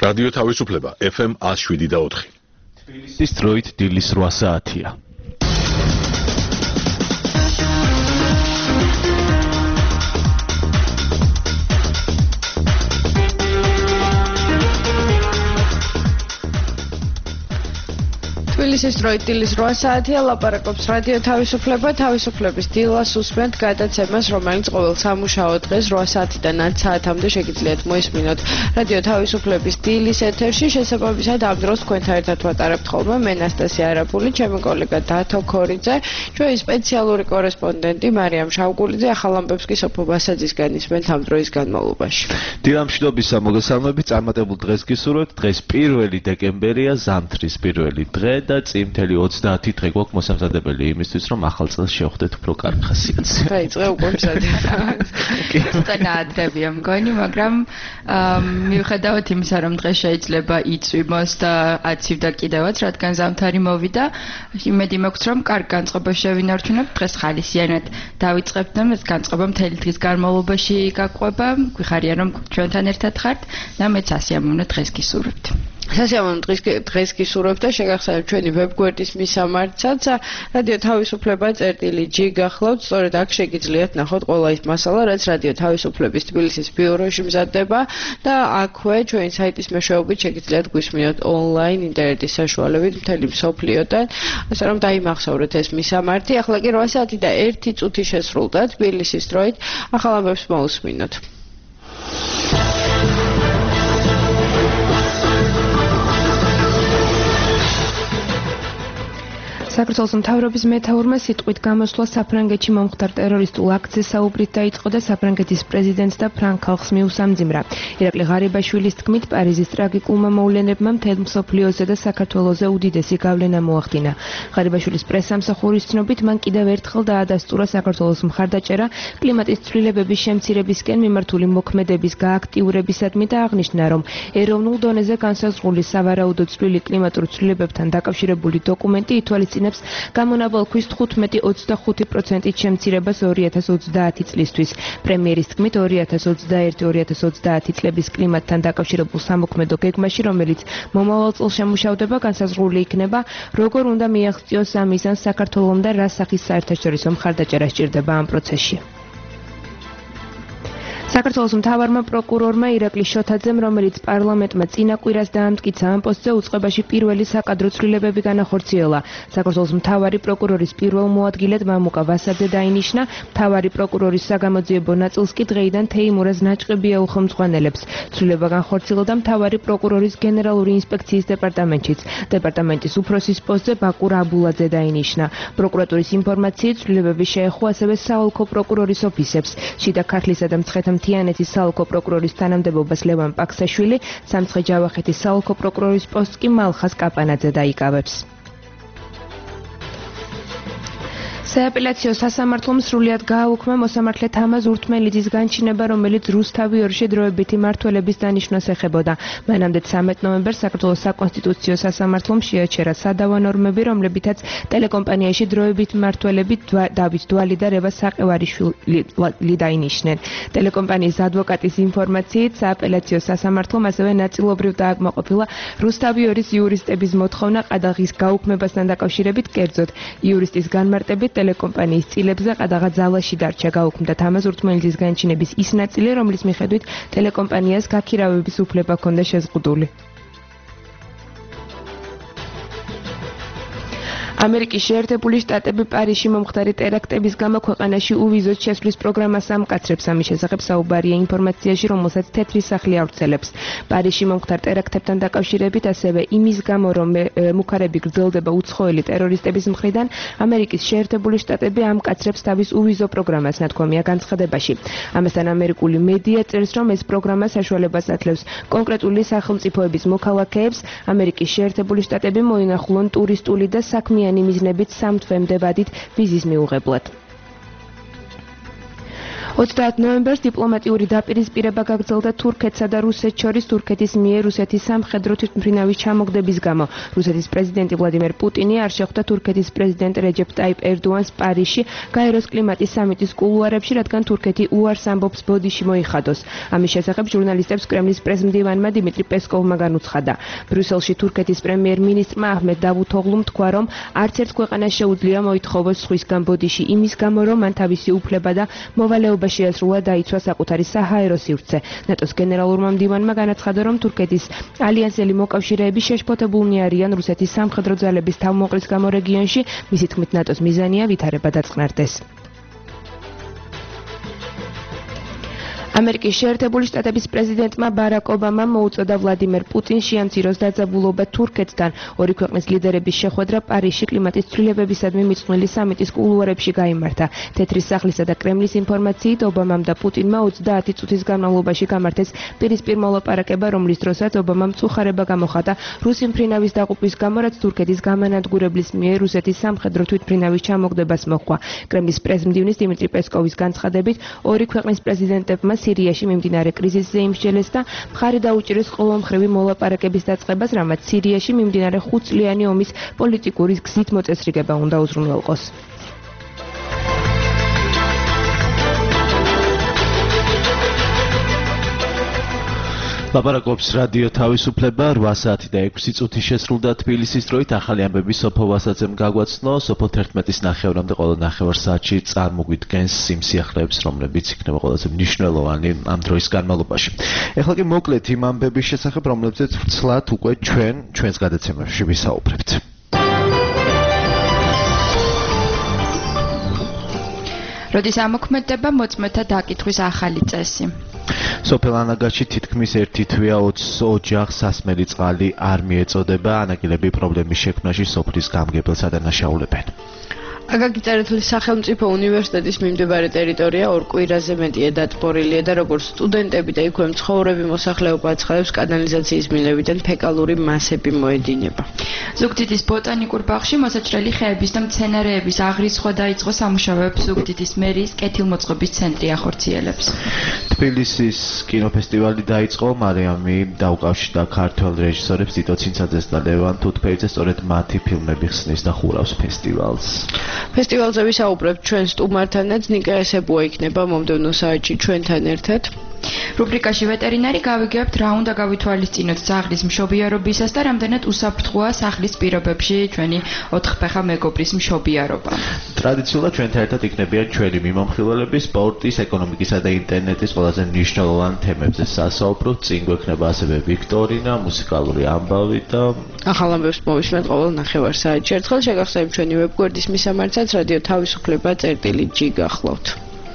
რადიო თავისუფლება FM 107.4. თბილისის დროით დილის 8 საათია. თბილისის დროით დილის 8 საათია, ლაპარაკობს რადიო თავისუფლება, თავისუფლების დილას უსმენთ გადაცემას, რომელიც ყოველ სამუშაო დღეს 8 საათიდან 10 საათამდე შეგიძლიათ მოისმინოთ რადიო თავისუფლების დილის ეთერში. შესაბამისად ამ დროს თქვენთან ერთად ვატარებთ ხოლმე მე ნასტასია არაფული, ჩემი კოლეგა დათო ქორიძე, ჩვენი სპეციალური კორესპონდენტი მარიამ შავგულიძე, ახალ ამბებს კი სოფო ბასაძისგან ისმენთ ამ დროის განმავლობაში. დილამშვიდობისა მოგესალმებით, წარმატებულ დღეს გისურვებთ. დღეს 1 დეკემბერია, ზამთრის პირველი დღე და წიმთელი 30 დღე გვაქვს მოსამზადებელი იმისთვის, რომ ახალ წელს შევხვდეთ უფრო კარგი ხასიათზე. დაიწყე უკვე მზადება. წენა ადრებია მგონი, მაგრამ მიუხედავად იმისა, რომ დღეს შეიძლება იწვიმოს და აცივდა კიდევაც, რადგან ზამთარი მოვიდა, იმედი მაქვს, რომ კარგ განწყობას შევინარჩუნებთ. დღეს ხალისიანად დავიწყებთ და ეს განწყობა მთელი დღის განმავლობაში გაყვება. გვიხარია, რომ ჩვენთან ერთად ხართ და მეც ასიამოვნო დღეს გისურვებთ. სასიამოვნო დღეს გისურვებთ და შეგახსენებთ ჩვენი ვებგვერდის მისამართსაც რადიო თავისუფლება წერტილი.g გახლავთ. სწორედ აქ შეგიძლიათ ნახოთ ყველა ის მასალა, რაც რადიო თავისუფლების თბილისის ბიუროში მზადდება და აქვე ჩვენი საიტის მეშვეობით შეგიძლიათ გვისმინოთ ონლაინ ინტერნეტის საშუალებით მთელი მსოფლიოდან, ასე რომ დაიმახსოვრეთ ეს მისამართი. ახლა კი 8 საათი და 1 წუთი შესრულდა თბილისის დროით. ახალ ამბებს მოусმინოთ. საქართველოს მთავრობის მეთაურმა სიტყვით გამოსვლა საფრანგეთში მომხდარ ტერორისტულ აქტზე საუბრით დაიწყო და საფრანგეთის პრეზიდენტს და ფრანგ ხალხს მიუსამძიმრა. ირაკლი ღარიბაშვილის თქმით, პარიზის ტრაგიკულმა მოვლენებმა მთელ მსოფლიოზე და საქართველოზე უდიდესი გავლენა მოახდინა. ღარიბაშვილის პრესსამსახურის ცნობით, მან კიდევ ერთხელ დაადასტურა საქართველოს მხარდაჭერა კლიმატის ცვლილებების შემცირებისკენ მიმართული მოქმედების გააქტიურებისადმი და აღნიშნა, რომ ეროვნულ დონეზე განსაზღვრული სავარაუდო წვლილი კლიმატურ ცვლილებებთან დაკავშირებული დოკუმენტი ითვალისწინებს გამონაბოლქვის 15-25% შემცირებას 2030 წლისთვის. პრემიერის თქმით, 2021-2030 წლების კლიმატთან დაკავშირებულ სამოქმედო გეგმაში, რომელიც მომავალ წელს შემუშავდება, განსაზღვრული იქნება, როგორ უნდა მიაღწიოს ამ მიზანს საქართველომ და რა სახის საერთაშორისო მხარდაჭერა სჭირდება ამ პროცესში. საქართველოს მთავარმა პროკურორმა ირაკლი შოთაძემ, რომელიც პარლამენტმა წინა კვირას დაამტკიცა ამ პოსტზე, უწყებაში პირველი საკადრო ცვლილებები განახორციელა. საქართველოს მთავარი პროკურორის პირველ მოადგილედ მამუკა ვასაძე დაინიშნა, მთავარი პროკურორის საგამოძიებო ნაწილს კი დღეიდან თეიმურაზ ნაჭყები ეუხმწვანელებს. ცვლილება განხორციელდა მთავარი პროკურორის გენერალური ინსპექციის დეპარტამენტშიც. დეპარტამენტის უფროსის პოსტზე ბაკურ აბულაძე დაინიშნა. პროკურატურის ინფორმაციით, ცვლილებები შეეხო ასევე საოლქო პროკურორის ოფისებს. შიდა ქართლისა და მთიანეთის საოლქო პროკურორის თანამდებობას ლევან პაქსაშვილი, სამცხე-ჯავახეთის საოლქო პროკურორის პოსტს კი მალხაზ კაპანაძე დაიკავებს. სააპელაციო სასამართლომ სრულიად გააუქმა მოსამართლე თამაზ ურთმელიძის განჩინება, რომელიც რუსთავი ორში დროებითი მმართველების დანიშვნას ეხებოდა. მანამდე 13 ნოემბერს საქართველოს საკონსტიტუციო სასამართლომ შეაჩერა სადავა ნორმები, რომლებითაც ტელეკომპანიაში დროებით მმართველები დავით დვალი და რევას საყევარიშვილი დაინიშნენ. ტელეკომპანიის ადვოკატის ინფორმაციით, სააპელაციო სასამართლომ ასევე ნაწილობრივ დააკმაყოფილა რუსთავი ორის იურისტების მოთხოვნა ყადაღის გაუქმებასთან დაკავშირებით, კერძოდ იურისტის განმარტებით ტელეკომპანიის წილებზე ყადაღა ძალაში დარჩა. გაუქმდა თამაზ ურთმელიძის განჩინების ის ნაწილი, რომლის მიხედვით ტელეკომპანიას გაქირავების უფლება ჰქონდა შეზღუდული. ამერიკის შეერთებული შტატები პარიზში მომხდარი ტერაქტების გამო ქვეყანაში უვიზოდ შესვლის პროგრამას ამკაცრებს. ამის შესახებ საუბარია ინფორმაციაში, რომელსაც თეთრი სახლი ავრცელებს. პარიზში მომხდარ ტერაქტებთან დაკავშირებით, ასევე იმის გამო, რომ მუქარები გრძელდება უცხოელი ტერორისტების მხრიდან, ამერიკის შეერთებული შტატები ამკაცრებს თავის უვიზო პროგრამას, ნათქვამია განცხადებაში. ამასთან ამერიკული მედია წერს, რომ ეს პროგრამა საშუალებას აძლევს კონკრეტული სახელმწიფოების მოქალაქეებს ამერიკის შეერთებული შტატები მოინახულონ ტურისტული და საქმიანი მიზნებით 3 თვემდე ვადით ვიზის მიუღებლად. 30 ნოემბერს დიპლომატიური დაპირისპირება გაგრძელდა თურქეთსა და რუსეთს შორის თურქეთის მიერ რუსეთის სამხედრო თვითმფრინავის ჩამოგდების გამო. რუსეთის პრეზიდენტი ვლადიმერ პუტინი არ შეხვდა თურქეთის პრეზიდენტ რეჯეპ ტაიპ ერდოანს პარიზში გაეროს კლიმატის სამიტის კულუარებში, რადგან თურქეთი უარს ამბობს ბოდიში მოიხადოს. ამის შესახებ ჟურნალისტებს კრემლის პრესმდივანმა დიმიტრი პესკოვმა განუცხადა. ბრიუსელში თურქეთის პრემიერ-მინისტრმა აჰმედ დავუთოღლუმ თქვა, რომ არც ერთ ქვეყანას შეუძლია მოითხოვოს სხვისგან ბოდიში იმის გამო, რომ მან თავისი უფლება და მოვალეობა შეესრულა დაიცვა საკუთარი საჰაერო სივრცე. ნატოს გენერალურმა მდივანმა განაცხადა, რომ თურქეთის ალიანსელი მოკავშირეები შეშფოთებულნი არიან რუსეთის სამხედრო ძალების თავმოყრის გამო რეგიონში. მისი თქმით, ნატოს მიზანია ვითარება დაწყნარდეს. ამერიკის შეერთებული შტატების პრეზიდენტმა ბარაკ ობამამ მოუწოდა ვლადიმერ პუტინს შეამციროს დაძაბულობა თურქეთთან. ორი ქვეყნის ლიდერების შეხვედრა პარიზში კლიმატის ცვლილებებისადმი მიძღვნილი სამიტის კულუარებში გაიმართა. თეთრი სახლისა და კრემლის ინფორმაციით ობამამ და პუტინმა 30 წუთის განმავლობაში გამართეს პირისპირ მოლაპარაკება, რომლის დროსაც ობამამ წუხარება გამოხატა რუსი მფრინავის დაყუპვის გამო, რაც თურქეთის გამანადგურებლის მიერ რუსეთის სამხედრო თვითმფრინავის ჩამოგდებას მოჰყვა. კრემლის პრესმდივნის დიმიტრი პესკოვის განცხადებით, ორი ქვეყნის პრეზიდენტებმა სირიაში მიმდინარე კრიზისზე იმსჯელეს და მხარი დაუჭირეს ყოველმხრივი მოლაპარაკების დაწყებას, რამაც სირიაში მიმდინარე 5 წლიანი ომის პოლიტიკური გზით მოწესრიგება უნდა უზრუნველყოს. ლაპარაკობს რადიო თავისუფლება 8 საათი და 6 წუთი შესრულდა თბილისის დროით. ახალი ამბები სოფო ვასაძემ გაგვაცნო. სოფო 11:30-მდე ყოველ 9 საათში წარმოგვიდგენს იმ სიახლეებს, რომლებიც იქნება ყველაზე მნიშვნელოვანი ამ დროის განმავლობაში. ეხლა კი მოკლედ იმ ამბების შესახებ, რომლებზეც ვრცლად უკვე ჩვენს გადაცემებში ვისაუბრებთ. როდის ამოქმედდება მოწმეთა დაკითხვის ახალი წესი? სოფელ ანაგაში თითქმის ერთი თვეა 20 ოჯახს სასმელი წყალი არ მიეწოდება. ანაგილები პრობლემის შექმნაში სოფლის გამგებელს ადანაშაულებენ. აკაკი წერეთლის სახელმწიფო უნივერსიტეტის მიმდებარე ტერიტორია 2 კვირაზე მეტია დატბორილია და როგორც სტუდენტები და იქვე მცხოვრები მოსახლეობა აცხადებს, კანალიზაციის მილევიდან ფეკალური მასები მოედინება. ზუგდიდის ბოტანიკურ ბაღში მოსაჭრელი ხეების და მცენარეების აღრიცხვა დაიწყო სამუშაოებს ზუგდიდის მერიის კეთილმოწყობის ცენტრი ახორციელებს. თბილისის კინოფესტივალი დაიწყო. მარიამი დაუკავშირდა ქართველ რეჟისორებს ტიტო ცინცაძეს და ლევან თუთფეიძეს, სწორედ მათი ფილმები ხსნის და ხურავს ფესტივალს. ფესტივალზე ვისაუბრებთ ჩვენ სტუმართანაც. ნიკა ესებუა იქნება მომდევნო საათში ჩვენთან ერთად. რუბრიკაში ვეტერინარი გავიგებთ რა უნდა გავითვალისწინოთ ძაღლის მშობიარობისას და რამდენად უსაფრთხოა სახლის პირობებში ჩვენი 4 ფეხა მეგობრის მშობიარობა. ტრადიციულად ჩვენთან ერთად იქნებიან ჩვენი მიმოხილველები სპორტის, ეკონომიკისა და ინტერნეტის ყველაზე მნიშვნელოვან თემებზე სასაუბროთ. წინ გვექნება ასევე ვიქტორინა, მუსიკალური ამბავი და ახალ ამბებს მოვისმენთ ყოველ 9 საათში. ერთხელ შეგახსენებთ ჩვენი ვებგვერდის მისამართსაც რადიო თავისუფლება.g გახლავთ.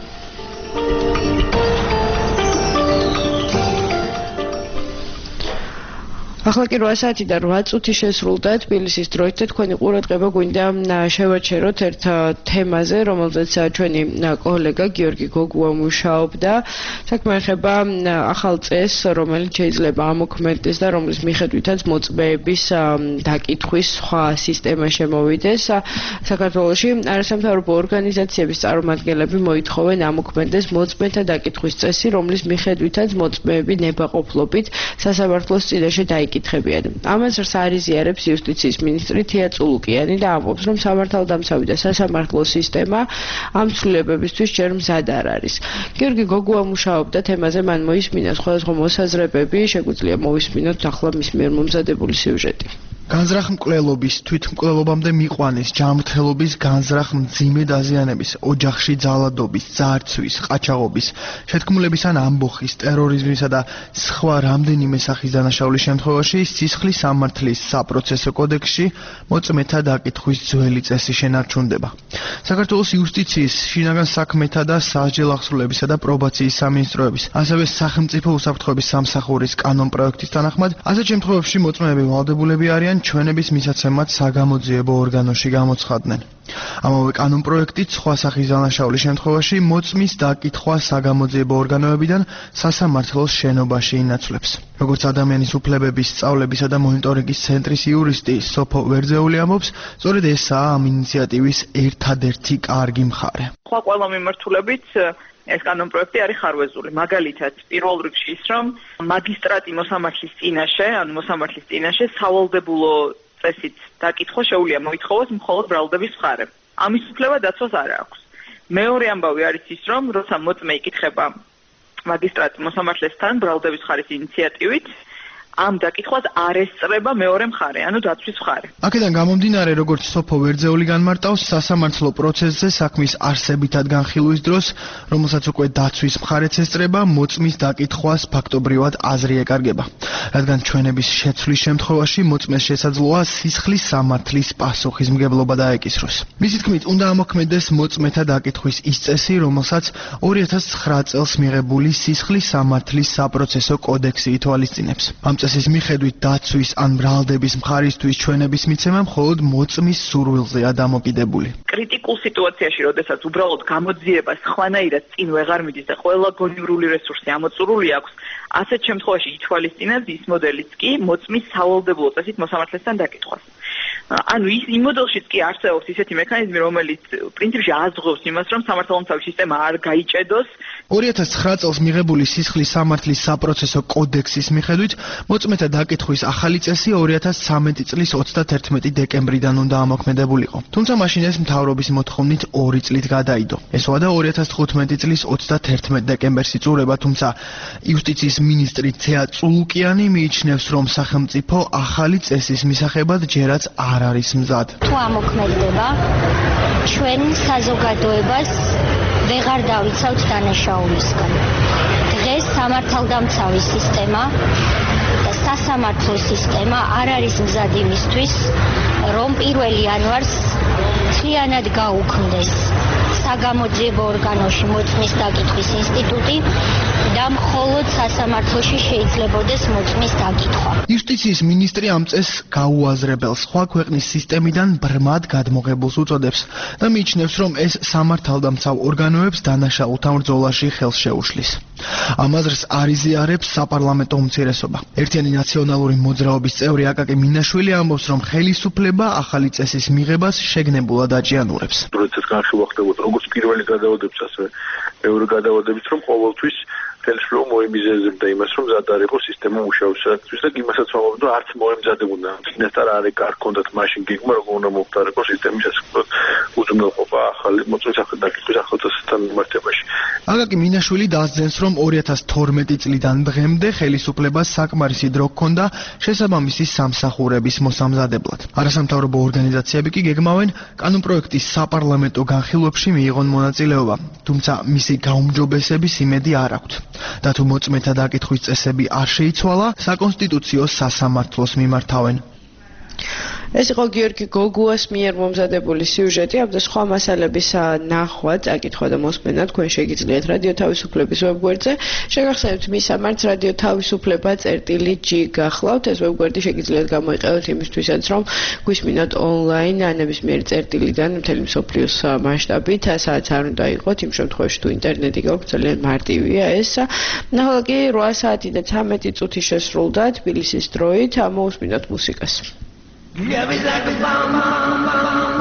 ახლა კი 8 საათი და 8 წუთი შესრულდა თბილისის დროით და თქვენი ყურადღება გვინდა შევაჩეროთ ერთ თემაზე, რომელზეც ჩვენი კოლეგა გიორგი გოგუა მუშაობდა. საქმე ეხება ახალ წესს, რომელიც შეიძლება ამოქმედდეს და რომლის მიხედვითაც მოწმეების დაკითხვის სხვა სისტემა შემოვიდეს. საქართველოში არასამთავრობო ორგანიზაციების წარმომადგენლები მოითხოვენ ამოქმედდეს მოწმეთა დაკითხვის წესი, რომლის მიხედვითაც მოწმეები ნებაყოფლობით სასამართლოს წინაშე დაიკითხებიან. ამას საარიზიარებს იუსტიციის მინისტრი თია წულუკიანი და ამბობს, რომ სამართალდამცავი და სასამართლო სისტემა ამ ცვლილებებისთვის ჯერ მზად არ არის. გიორგი გოგუა მუშაობდა თემაზე, მან მოისმინა სხვადასხვა მოსაზრებები, შეგვიძლია მოვისმინოთ ახლა მის მიერ მომზადებული სიუჟეტი. განზრახ-მკვლელობის, თვითმკვლელობამდე მიყვანის, ჯანმრთელობის, განზრახ-მძიმე დაზიანების, ოჯახში ძალადობის, ძარცვის, ყაჩაღობის, შეთქმულების ან ამბოხის, ტერორიზმისა და სხვა რამდენიმე სახის დანაშაულის შემთხვევაში სისხლის სამართლის საპროცესო კოდექსში მოწმეთა დაკითხვის ძველი წესი შენარჩუნდება. საქართველოს იუსტიციის, შინაგან საქმეთა და სასჯელ აღსრულებისა და პრობაციის სამინისტროების, ასევე სახელმწიფო უსაფრთხოების სამსახურის კანონპროექტის თანახმად, ასეთ შემთხვევებში მოწმეები ვალდებულები არიან ჩვენების მისაცემად საგამოძიებო ორგანოში გამოცხადნენ. ამავე კანონპროექტით სხვა სახის დანაშაულის შემთხვევაში მოწმის დაკითხვა საგამოძიებო ორგანოებიდან სასამართლოს შენობაში ინაცვლებს. როგორც ადამიანის უფლებების სწავლებისა და მონიტორინგის ცენტრის იურისტი სოფო ვერძეული ამბობს, სწორედ ესაა ამ ინიციატივის ერთადერთი კარგი მხარე. სხვა ყველა მიმართულებით ეს კანონპროექტი არის ხარვეზული. მაგალითად, პირველ რიგში ის, რომ მაგისტრატი მოსამართლის წინაშე, ანუ მოსამართლის წინაშე სავალდებულო წესით დაკითხვა შეუძლია მოითხოვოს მხოლოდ ბრალდების მხარემ. ამის უფლება დაცვას არ აქვს. მეორე ამბავი არის ის, რომ როცა მოწმე იკითხება მაგისტრატი მოსამართლესთან ბრალდების მხარის ინიციატივით, ამ დაკითხვას არ ესწრება მეორე მხარე, ანუ დაცვის მხარე. აქედან გამომდინარე, როგორც სოფო ვერძეული განმარტავს, სასამართლო პროცესზე საქმის არსებითად განხილვის დროს, რომელსაც უკვე დაცვის მხარეც ესწრება, მოწმის დაკითხვას ფაქტობრივად აზრი ეკარგება. რადგან ჩვენების შეცვლის შემთხვევაში მოწმეს შესაძლოა სისხლის სამართლის პასუხისმგებლობა დაეკისროს. მისი თქმით, უნდა ამოქმედდეს მოწმეთა დაკითხვის ის წესი, რომელსაც 2009 წელს მიღებული სისხლის სამართლის საპროცესო კოდექსი ითვალისწინებს. ამ წესის მიხედვით დაცვის ან ბრალდების მხარისთვის ჩვენების მიცემა მხოლოდ მოწმის სურვილზეა დამოკიდებული. კრიტიკულ სიტუაციაში, როდესაც უბრალოდ გამოძიება სხვანაირად წინ ვეღარ მიდის და ყველა გონივრული რესურსი ამოწურული აქვს, ასეთ შემთხვევაში ითვალისწინებს ის მოდელიც კი მოწმის სავალდებულო წესით მოსამართლესთან დაკითხვას. ანუ იმ მოდელშიც კი არსებობს ისეთი მექანიზმი, რომელიც პრინციპში აზღავს იმას, რომ სამართალდამცავი სისტემა არ გაიჭედოს. 2009 წელს მიღებული სისხლის სამართლის საპროცესო კოდექსის მიხედვით მოწმეთა დაკითხვის ახალი წესი 2013 წლის 31 დეკემბრიდან უნდა ამოქმედებულიყო. თუმცა მაშინ ეს მთავრობის მოთხოვნით 2 წლით გადაიდო. ეს ვადა 2015 წლის 31 დეკემბერს იწურება, თუმცა იუსტიციის მინისტრი თეა წულუკიანი მიიჩნევს, რომ სახელმწიფო ახალი წესის მისაღებად ჯერაც არ არის მზად. თუ ამოქმედება, ჩვენ საზოგადოებას ვეღარ დავიცავთ დანაშაულისგან. დღეს სამართალდამცავი სისტემა და სასამართლო სისტემა არ არის მზად იმისთვის, რომ 1 იანვარს მთლიანად გაუქმდეს საგამოძიებო ორგანოში მოწმის დაკითხვის ინსტიტუტი და მხოლოდ სასამართლოში შეიძლებოდეს მოწმის დაკითხვა. იუსტიციის მინისტრი ამ წესს გაუაზრებელს სხვა ქვეყნის სისტემიდან ბრმად გადმოღებულს უწოდებს და მიიჩნევს, რომ ეს სამართალდამცავ ორგანოებს დანაშაულთან ბრძოლაში ხელს შეუშლის. ამ აზრს არ იზიარებს საპარლამენტო უმცირესობა. ერთიანი ნაციონალური მოძრაობის წევრი აკაკი მინაშვილი ამბობს, რომ ხელისუფლება ახალი წესის მიღებას შეგნებულად აჭიანურებს. როდესაც განხილვა ხდებოდა როგორც პირველი გადავადებით, ასე მეორე გადავადებით, რომ ყოველთვის ხელისუფლება მოემიზეზებდა იმას, რომ მზად არ იყო სისტემა მუშაობისათვის და იმასაც ვამბობ, რომ არც მოემზადებოდა. წინასწარ არ ეკარგონდათ მაშინ გეგმა, როგორ უნდა მომხდარიყო სისტემის შესაძლებლად უზრუნველყოფა ახალი მოწმის დაკითხვის ახალ წესთან მიმართებაში. აკაკი მინაშვილი დასძენს, რომ 2012 წლიდან დღემდე ხელისუფლებას საკმარისი დრო ჰქონდა შესაბამისი სამსახურების მოსამზადებლად. არასამთავრობო ორგანიზაციები კი გეგმავენ კანონპროექტის საპარლამენტო განხილვებში მიიღონ მონაწილეობა, თუმცა მისი გაუმჯობესების იმედი არ აქვთ. და თუ მოწმეთა დაკითხვის წესები არ შეიცვალა, საკონსტიტუციო სასამართლოს მიმართავენ. ეს იყო გიორგი გოგუას მიერ მომზადებული სიუჟეტი. ამ და სხვა მასალების ნახვა, წაკითხვა და მოსმენა თქვენ შეგიძლიათ რადიო თავისუფლების ვებგვერდზე. შეგახსენებთ მისამართს რადიო თავისუფლება.g გახლავთ. ეს ვებგვერდი შეგიძლიათ გამოიყენოთ იმისთვისაც, რომ გვისმინოთ ონლაინ ნებისმიერი წერტილიდან მთელი მსოფლიოს მასშტაბით, სადაც არ უნდა იყოთ. იმ შემთხვევაში თუ ინტერნეტი გაქვთ, ძალიან მარტივია ეს. ნახოთ კი 8 საათი და 13 წუთი შესრულდა თბილისის დროით. მოусმინოთ მუსიკას. Yeah, it's like a bomb, bomb, bomb,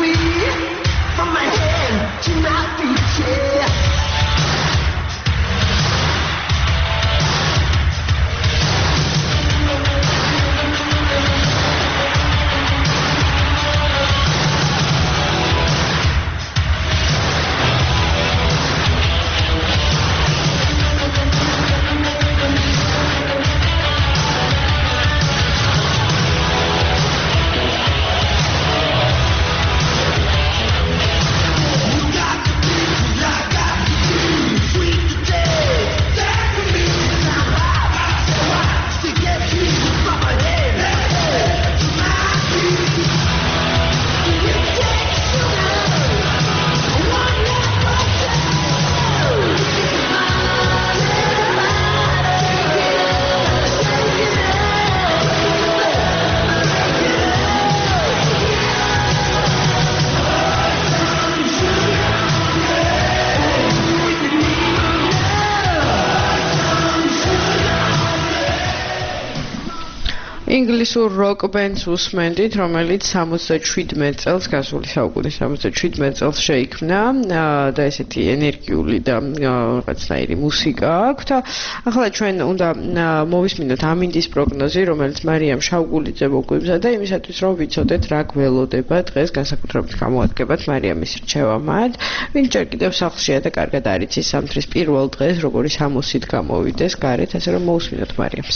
free from my hand to my feet, yeah. ინგლისურ როკ ბენდს უსმენდით, რომელიც 77 წელს, გასული საუკუნის 77 წელს შეიქმნა და ესეთი ენერგიული და რაღაცნაირი მუსიკა აქვთ. ახლა ჩვენ უნდა მოვისმინოთ ამინდის პროგნოზი, რომელიც მარიამ შავგულიძე მოგვიმზადა იმისათვის, რომ ვიცოდეთ რა გველოდება დღეს, განსაკუთრებით გამოადგებათ მარიამის რჩევამად. ვინც ჯერ კიდევ სახლშია და კარგად არ იცის სამთრის პირველ დღეს, როგორი სამოსით გამოვიდეს გარეთ, ასე რომ მოусმინოთ მარიამს.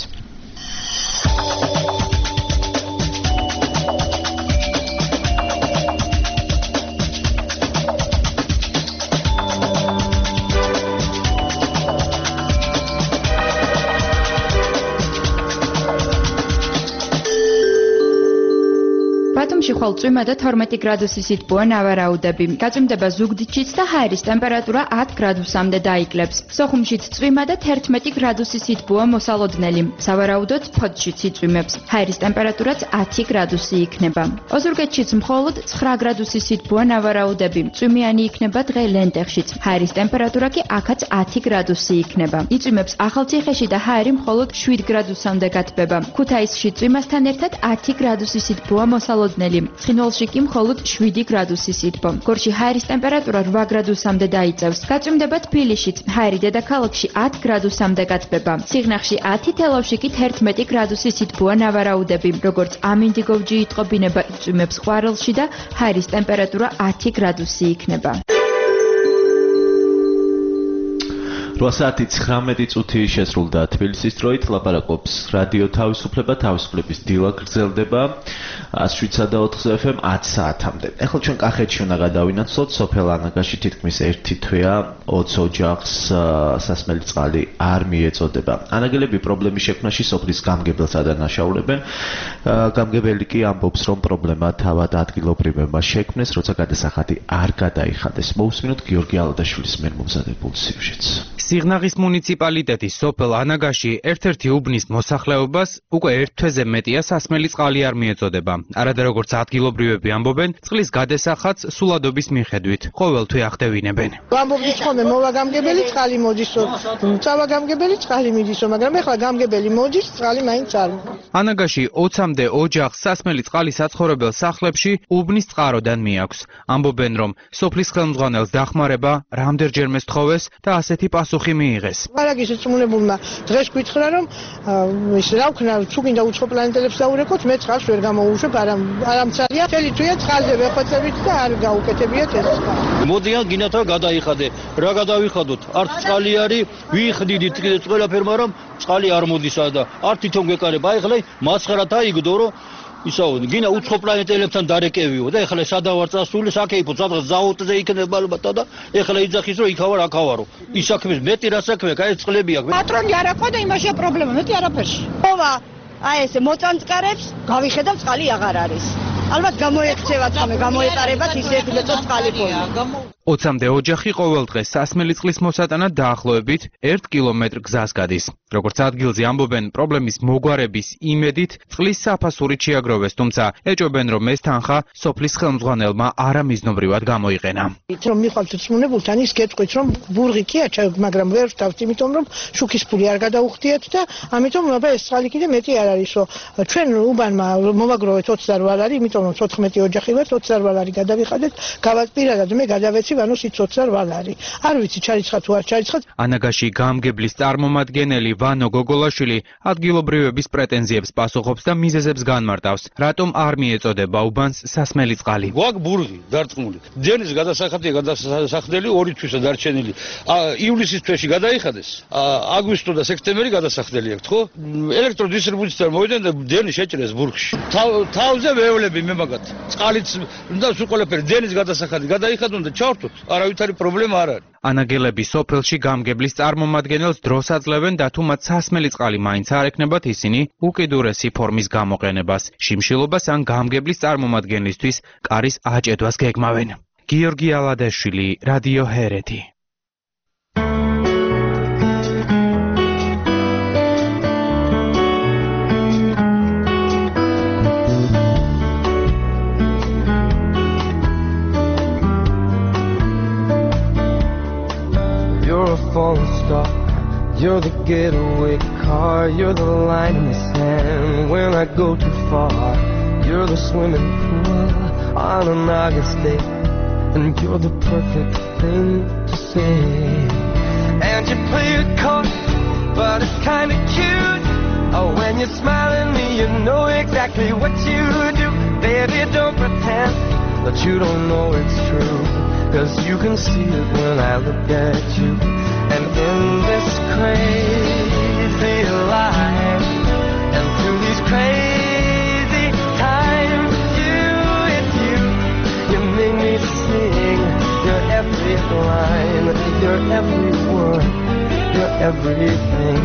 ბათუმში ხვალ წვიმა და 12 გრადუსი სითბოა ნავარაუდები. გაწვიმდება ზუგდიდშიც და ჰაერის ტემპერატურა 10 გრადუსამდე დაიკლებს. სოხუმშიც წვიმა და 11 გრადუსი სითბოა მოსალოდნელი. სავარაუდოდ ფოთშიც იწვიმებს. ჰაერის ტემპერატურაც 10 გრადუსი იქნება. ოზურგეთშიც მხოლოდ 9 გრადუსი სითბოა ნავარაუდები. წვიმიანი იქნება დღე ლენტეხშიც. ჰაერის ტემპერატურა კი აქაც 10 გრადუსი იქნება. იწვიმებს ახალციხეში და ჰაერი მხოლოდ 7 გრადუსამდე გათბება. ქუთაისში წვიმასთან ერთად 10 გრადუსი სითბოა მოსალოდნელი. ცხინვალში კი მხოლოდ 7 გრადუსი სითბო. გორში ჰაერის ტემპერატურა 8 გრადუსამდე დაიწევს. გაწვიმდება თბილისშიც. ჰაერი დედაქალაქში 10 გრადუსამდე გათბება. სიღნაღში 10, თელავში კი 11 გრადუსი სითბოა ნავარაუდები. როგორც ამინდიგოვჯი იტყობინება, იწვიმებს ყვარელში და ჰაერის ტემპერატურა 10 გრადუსი იქნება. 8 საათი 19 წუთი შესრულდა თბილისის დროით. ლაპარაკობს რადიო თავისუფლება, თავისუფლების დილა გრძელდება 107.4 FM 10 საათამდე. ეხლა ჩვენ კახეთში უნდა გადავინაცვლოთ. სოფელ ანაგაში თითქმის 1 თვეა 20 ოჯახს სასმელი წყალი არ მიეწოდება. ანაგელები პრობლემის შექმნაში სოფლის გამგებელს ადანაშაულებენ. გამგებელი კი ამბობს, რომ პრობლემა თავად ადგილობრივებმა შექმნეს, როცა გადასახადი არ გადაიხადეს. მოусმინოთ გიორგი ალადაშვილის მიერ მომზადებულ სიუჟეტს. სიღნაღის მუნიციპალიტეტის სოფელ ანაგაში ერთ-ერთი უბნის მოსახლეობას უკვე 1 თვეზე მეტია სასმელი წყალი არ მიეწოდება. არადა როგორც ადგილობრივები ამბობენ, წყლის გადასახადს სულადობის მიხედვით ყოველთვე ახდევინებენ. ამბობთ ხოლმე მოვა გამგებელი წყალი მოდისო, წავა გამგებელი წყალი მიდისო, მაგრამ ეხლა გამგებელი მოდის, წყალი მაინც არ მოდის. ანაგაში 20-მდე ოჯახს სასმელი წყალი საცხოვრებელ სახლებში უბნის წყაროდან მიაქვს. ამბობენ, რომ სოფლის ხელმძღვანელს დახმარება რამდენჯერმე სთხოვეს და ასეთი პასუხი მიიღეს. პარაგის წმუნებულმა დღეს გითხრა, რომ ის რა ვქნა, თუ გინდა უცხო პლანეტელებს დაურეკოთ, მე წყალს ვერ გამოუშვებ, არამცალია. მთელი თვეა წყალზე ვეხვეწებით და არ გაუკეთებიათ ეს წყალი. მოდიან გინათა გადაიხადე. რა გადავიხადოთ? არც წყალი არის, ვიხდიდით კიდე ყველაფერ, მაგრამ წყალი არ მოდისა და არ თვითონ გეკარება. აი ხლა მასხერად აიგდო, რომ ისაუდი, გინა უცხო პლანეტელებთან დარეკევიო და ეხლა სადავარ წასული, საკეიფო სადღაც ზაოტზე იქნება ალბათ და ეხლა იძახის რომ იქავარ აქავარო. ის საქმეს მეტი რა საქმეა, აი წყლები აქვს. პატრონი არ აქვს და იმაშია პრობლემა, მეტი არაფერში. ხოვა, აი ესე მოწანწკარებს, გავიხედავ წყალი აღარ არის. ალბათ გამოექცევათ ხამე, გამოეტარებათ ისე თუმცა წყალი ფონი. 20-მდე ოჯახი ყოველ დღეს სასმელი წყლის მოსატანად დაახლოებით 1 კილომეტრ გზას გადის. როგორც ადგილზე ამბობენ, პრობლემის მოგვარების იმედით წყლის საფასურით შეაგროვეს, თუმცა ეჭვობენ, რომ ეს თანხა სოფლის ხელმძღვანელმა არამიზნობრივად გამოიყენა. რომ მიყავთ წმუნებულთან ის გეტყვით, რომ ბურღი კია, მაგრამ ვერ ვთავთ, იმიტომ რომ შუქის ფული არ გადაუხდიათ და ამიტომ აბა ეს წყალი კიდე მეტი არ არისო. ჩვენ უბანმა მოვაგროვეთ 28 არ არის, იმიტომ იმიტომ რომ 14 ოჯახი ვართ 20,000 ვალარი გადავიხადეთ გავაწირადად მე გადავეცი ანუ სიც 20,000 ვალარი არ ვიცი ჩარიცხა თუ არ ჩარიცხა ანაგაში გამგებლის წარმომადგენელი ვანო გოგოლაშვილი ადგილობრივების პრეტენზიებს პასუხობს და მიზეზებს განმარტავს რატომ არ მიეწოდება უბანს სასმელი წყალი გვაქვს ბურგი დარწმული დენის გადასახდელი 2 თვისა დარჩენილი ივლისის თვეში გადაიხადეს აგვისტო და სექტემბერი გადასახდელი აქვს ხო ელექტროდისტრიბუციიდან მოვიდნენ და დენი შეჭრეს ბურგში თავზე ვევლები მე მაგათ წყალიც და სულ ყველაფერი დენის გადასახადი გადაიხადონ და ჩავთოთ არავითარი პრობლემა არ არის ანაგელები სოფელში გამგებლის წარმომადგენელს დროს აძლევენ და თუ მათ სასმელი წყალი მაინც არ ექნებათ ისინი უკიდურესი ფორმის გამოყენებას შიმშილობას ან გამგებლის წარმომადგენლისთვის კარის აჭედვას გეგმავენ გიორგი ალადაშვილი რადიო ჰერეთი Falling star, you're the getaway car, you're the line in the sand when I go too far. You're the swimming pool on an August day, and you're the perfect thing to say. And you play it cold, but it's kinda cute. Oh, when you smile at me, you know exactly what you do. Baby, don't pretend that you don't know it's true, 'cause you can see it when I look at you. And in this crazy life, and through these crazy times, it's you make me sing. Your every line, your every word, your everything.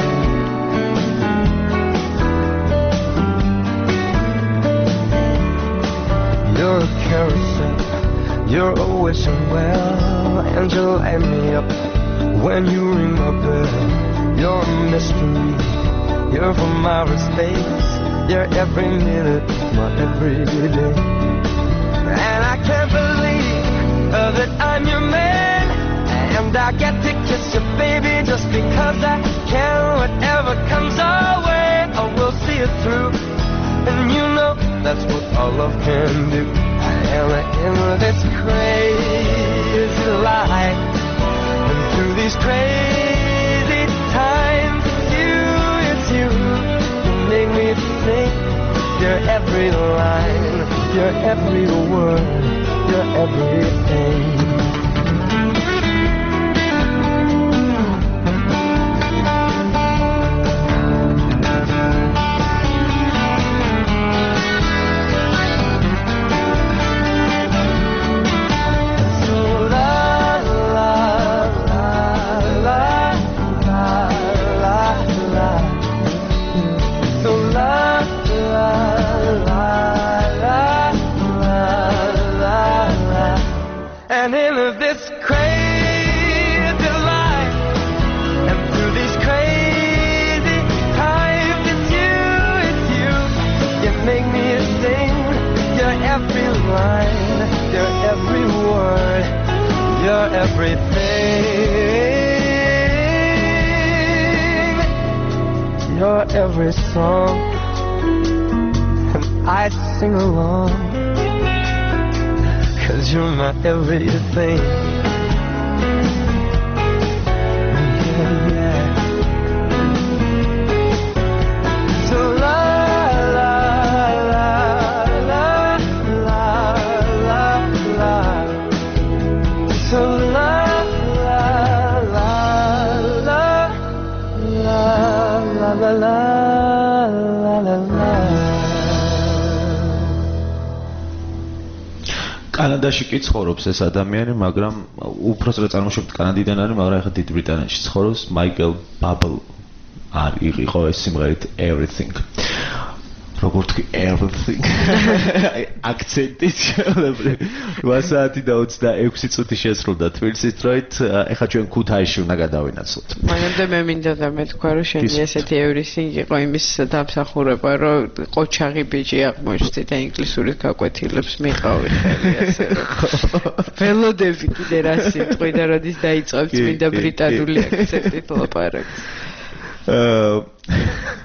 You're a carousel, you're a wishing well, and you light me up when you ring my bell. You're a mystery, you're from outer space, you're every minute, my everyday. And I can't believe that I'm your man, and I get to kiss you, baby, just because I can. Whatever comes our way, I will see it through, and you know that's what all love can do. I am in this crazy life, and through these crazy times, it's you make me think. You're every line, you're every word, you're everything. And in this crazy life, and through these crazy times, it's you, you make me sing. You're every line, you're every word, you're everything. You're every song, and I sing along. 'Cause you're my everything. Yeah, yeah. So la la la la la la la. So la la la la la la la la la la. კანადაში კი ცხოვრობს ეს ადამიანი, მაგრამ უბრალოდ წარმოშობით კანადიდან არის, მაგრამ ახლა დიდ ბრიტანეთში ცხოვრობს. მაიკელ ბაბლ იყო ეს სიმღერით Everything. როგორ თქვი Everything? აქცენტით შეუძლებელი. 8 საათი და 26 წუთი შესრულდა თბილისის დროით. ახლა ჩვენ ქუთაისში უნდა გადავინაცვლოთ. მანამდე მე მინდა და მეთქვა რომ შენი ესეთი Everything იყო იმის დამსახურება, რომ ყოჩაღი ბიჭი აღმოჩნდი და ინგლისურით გაკვეთილებს მიყავი ხელი ასე. ველოდები კიდე რა სიტყვი და როდის დაიწყებს მინდა ბრიტანული აქცენტით ლაპარაკს.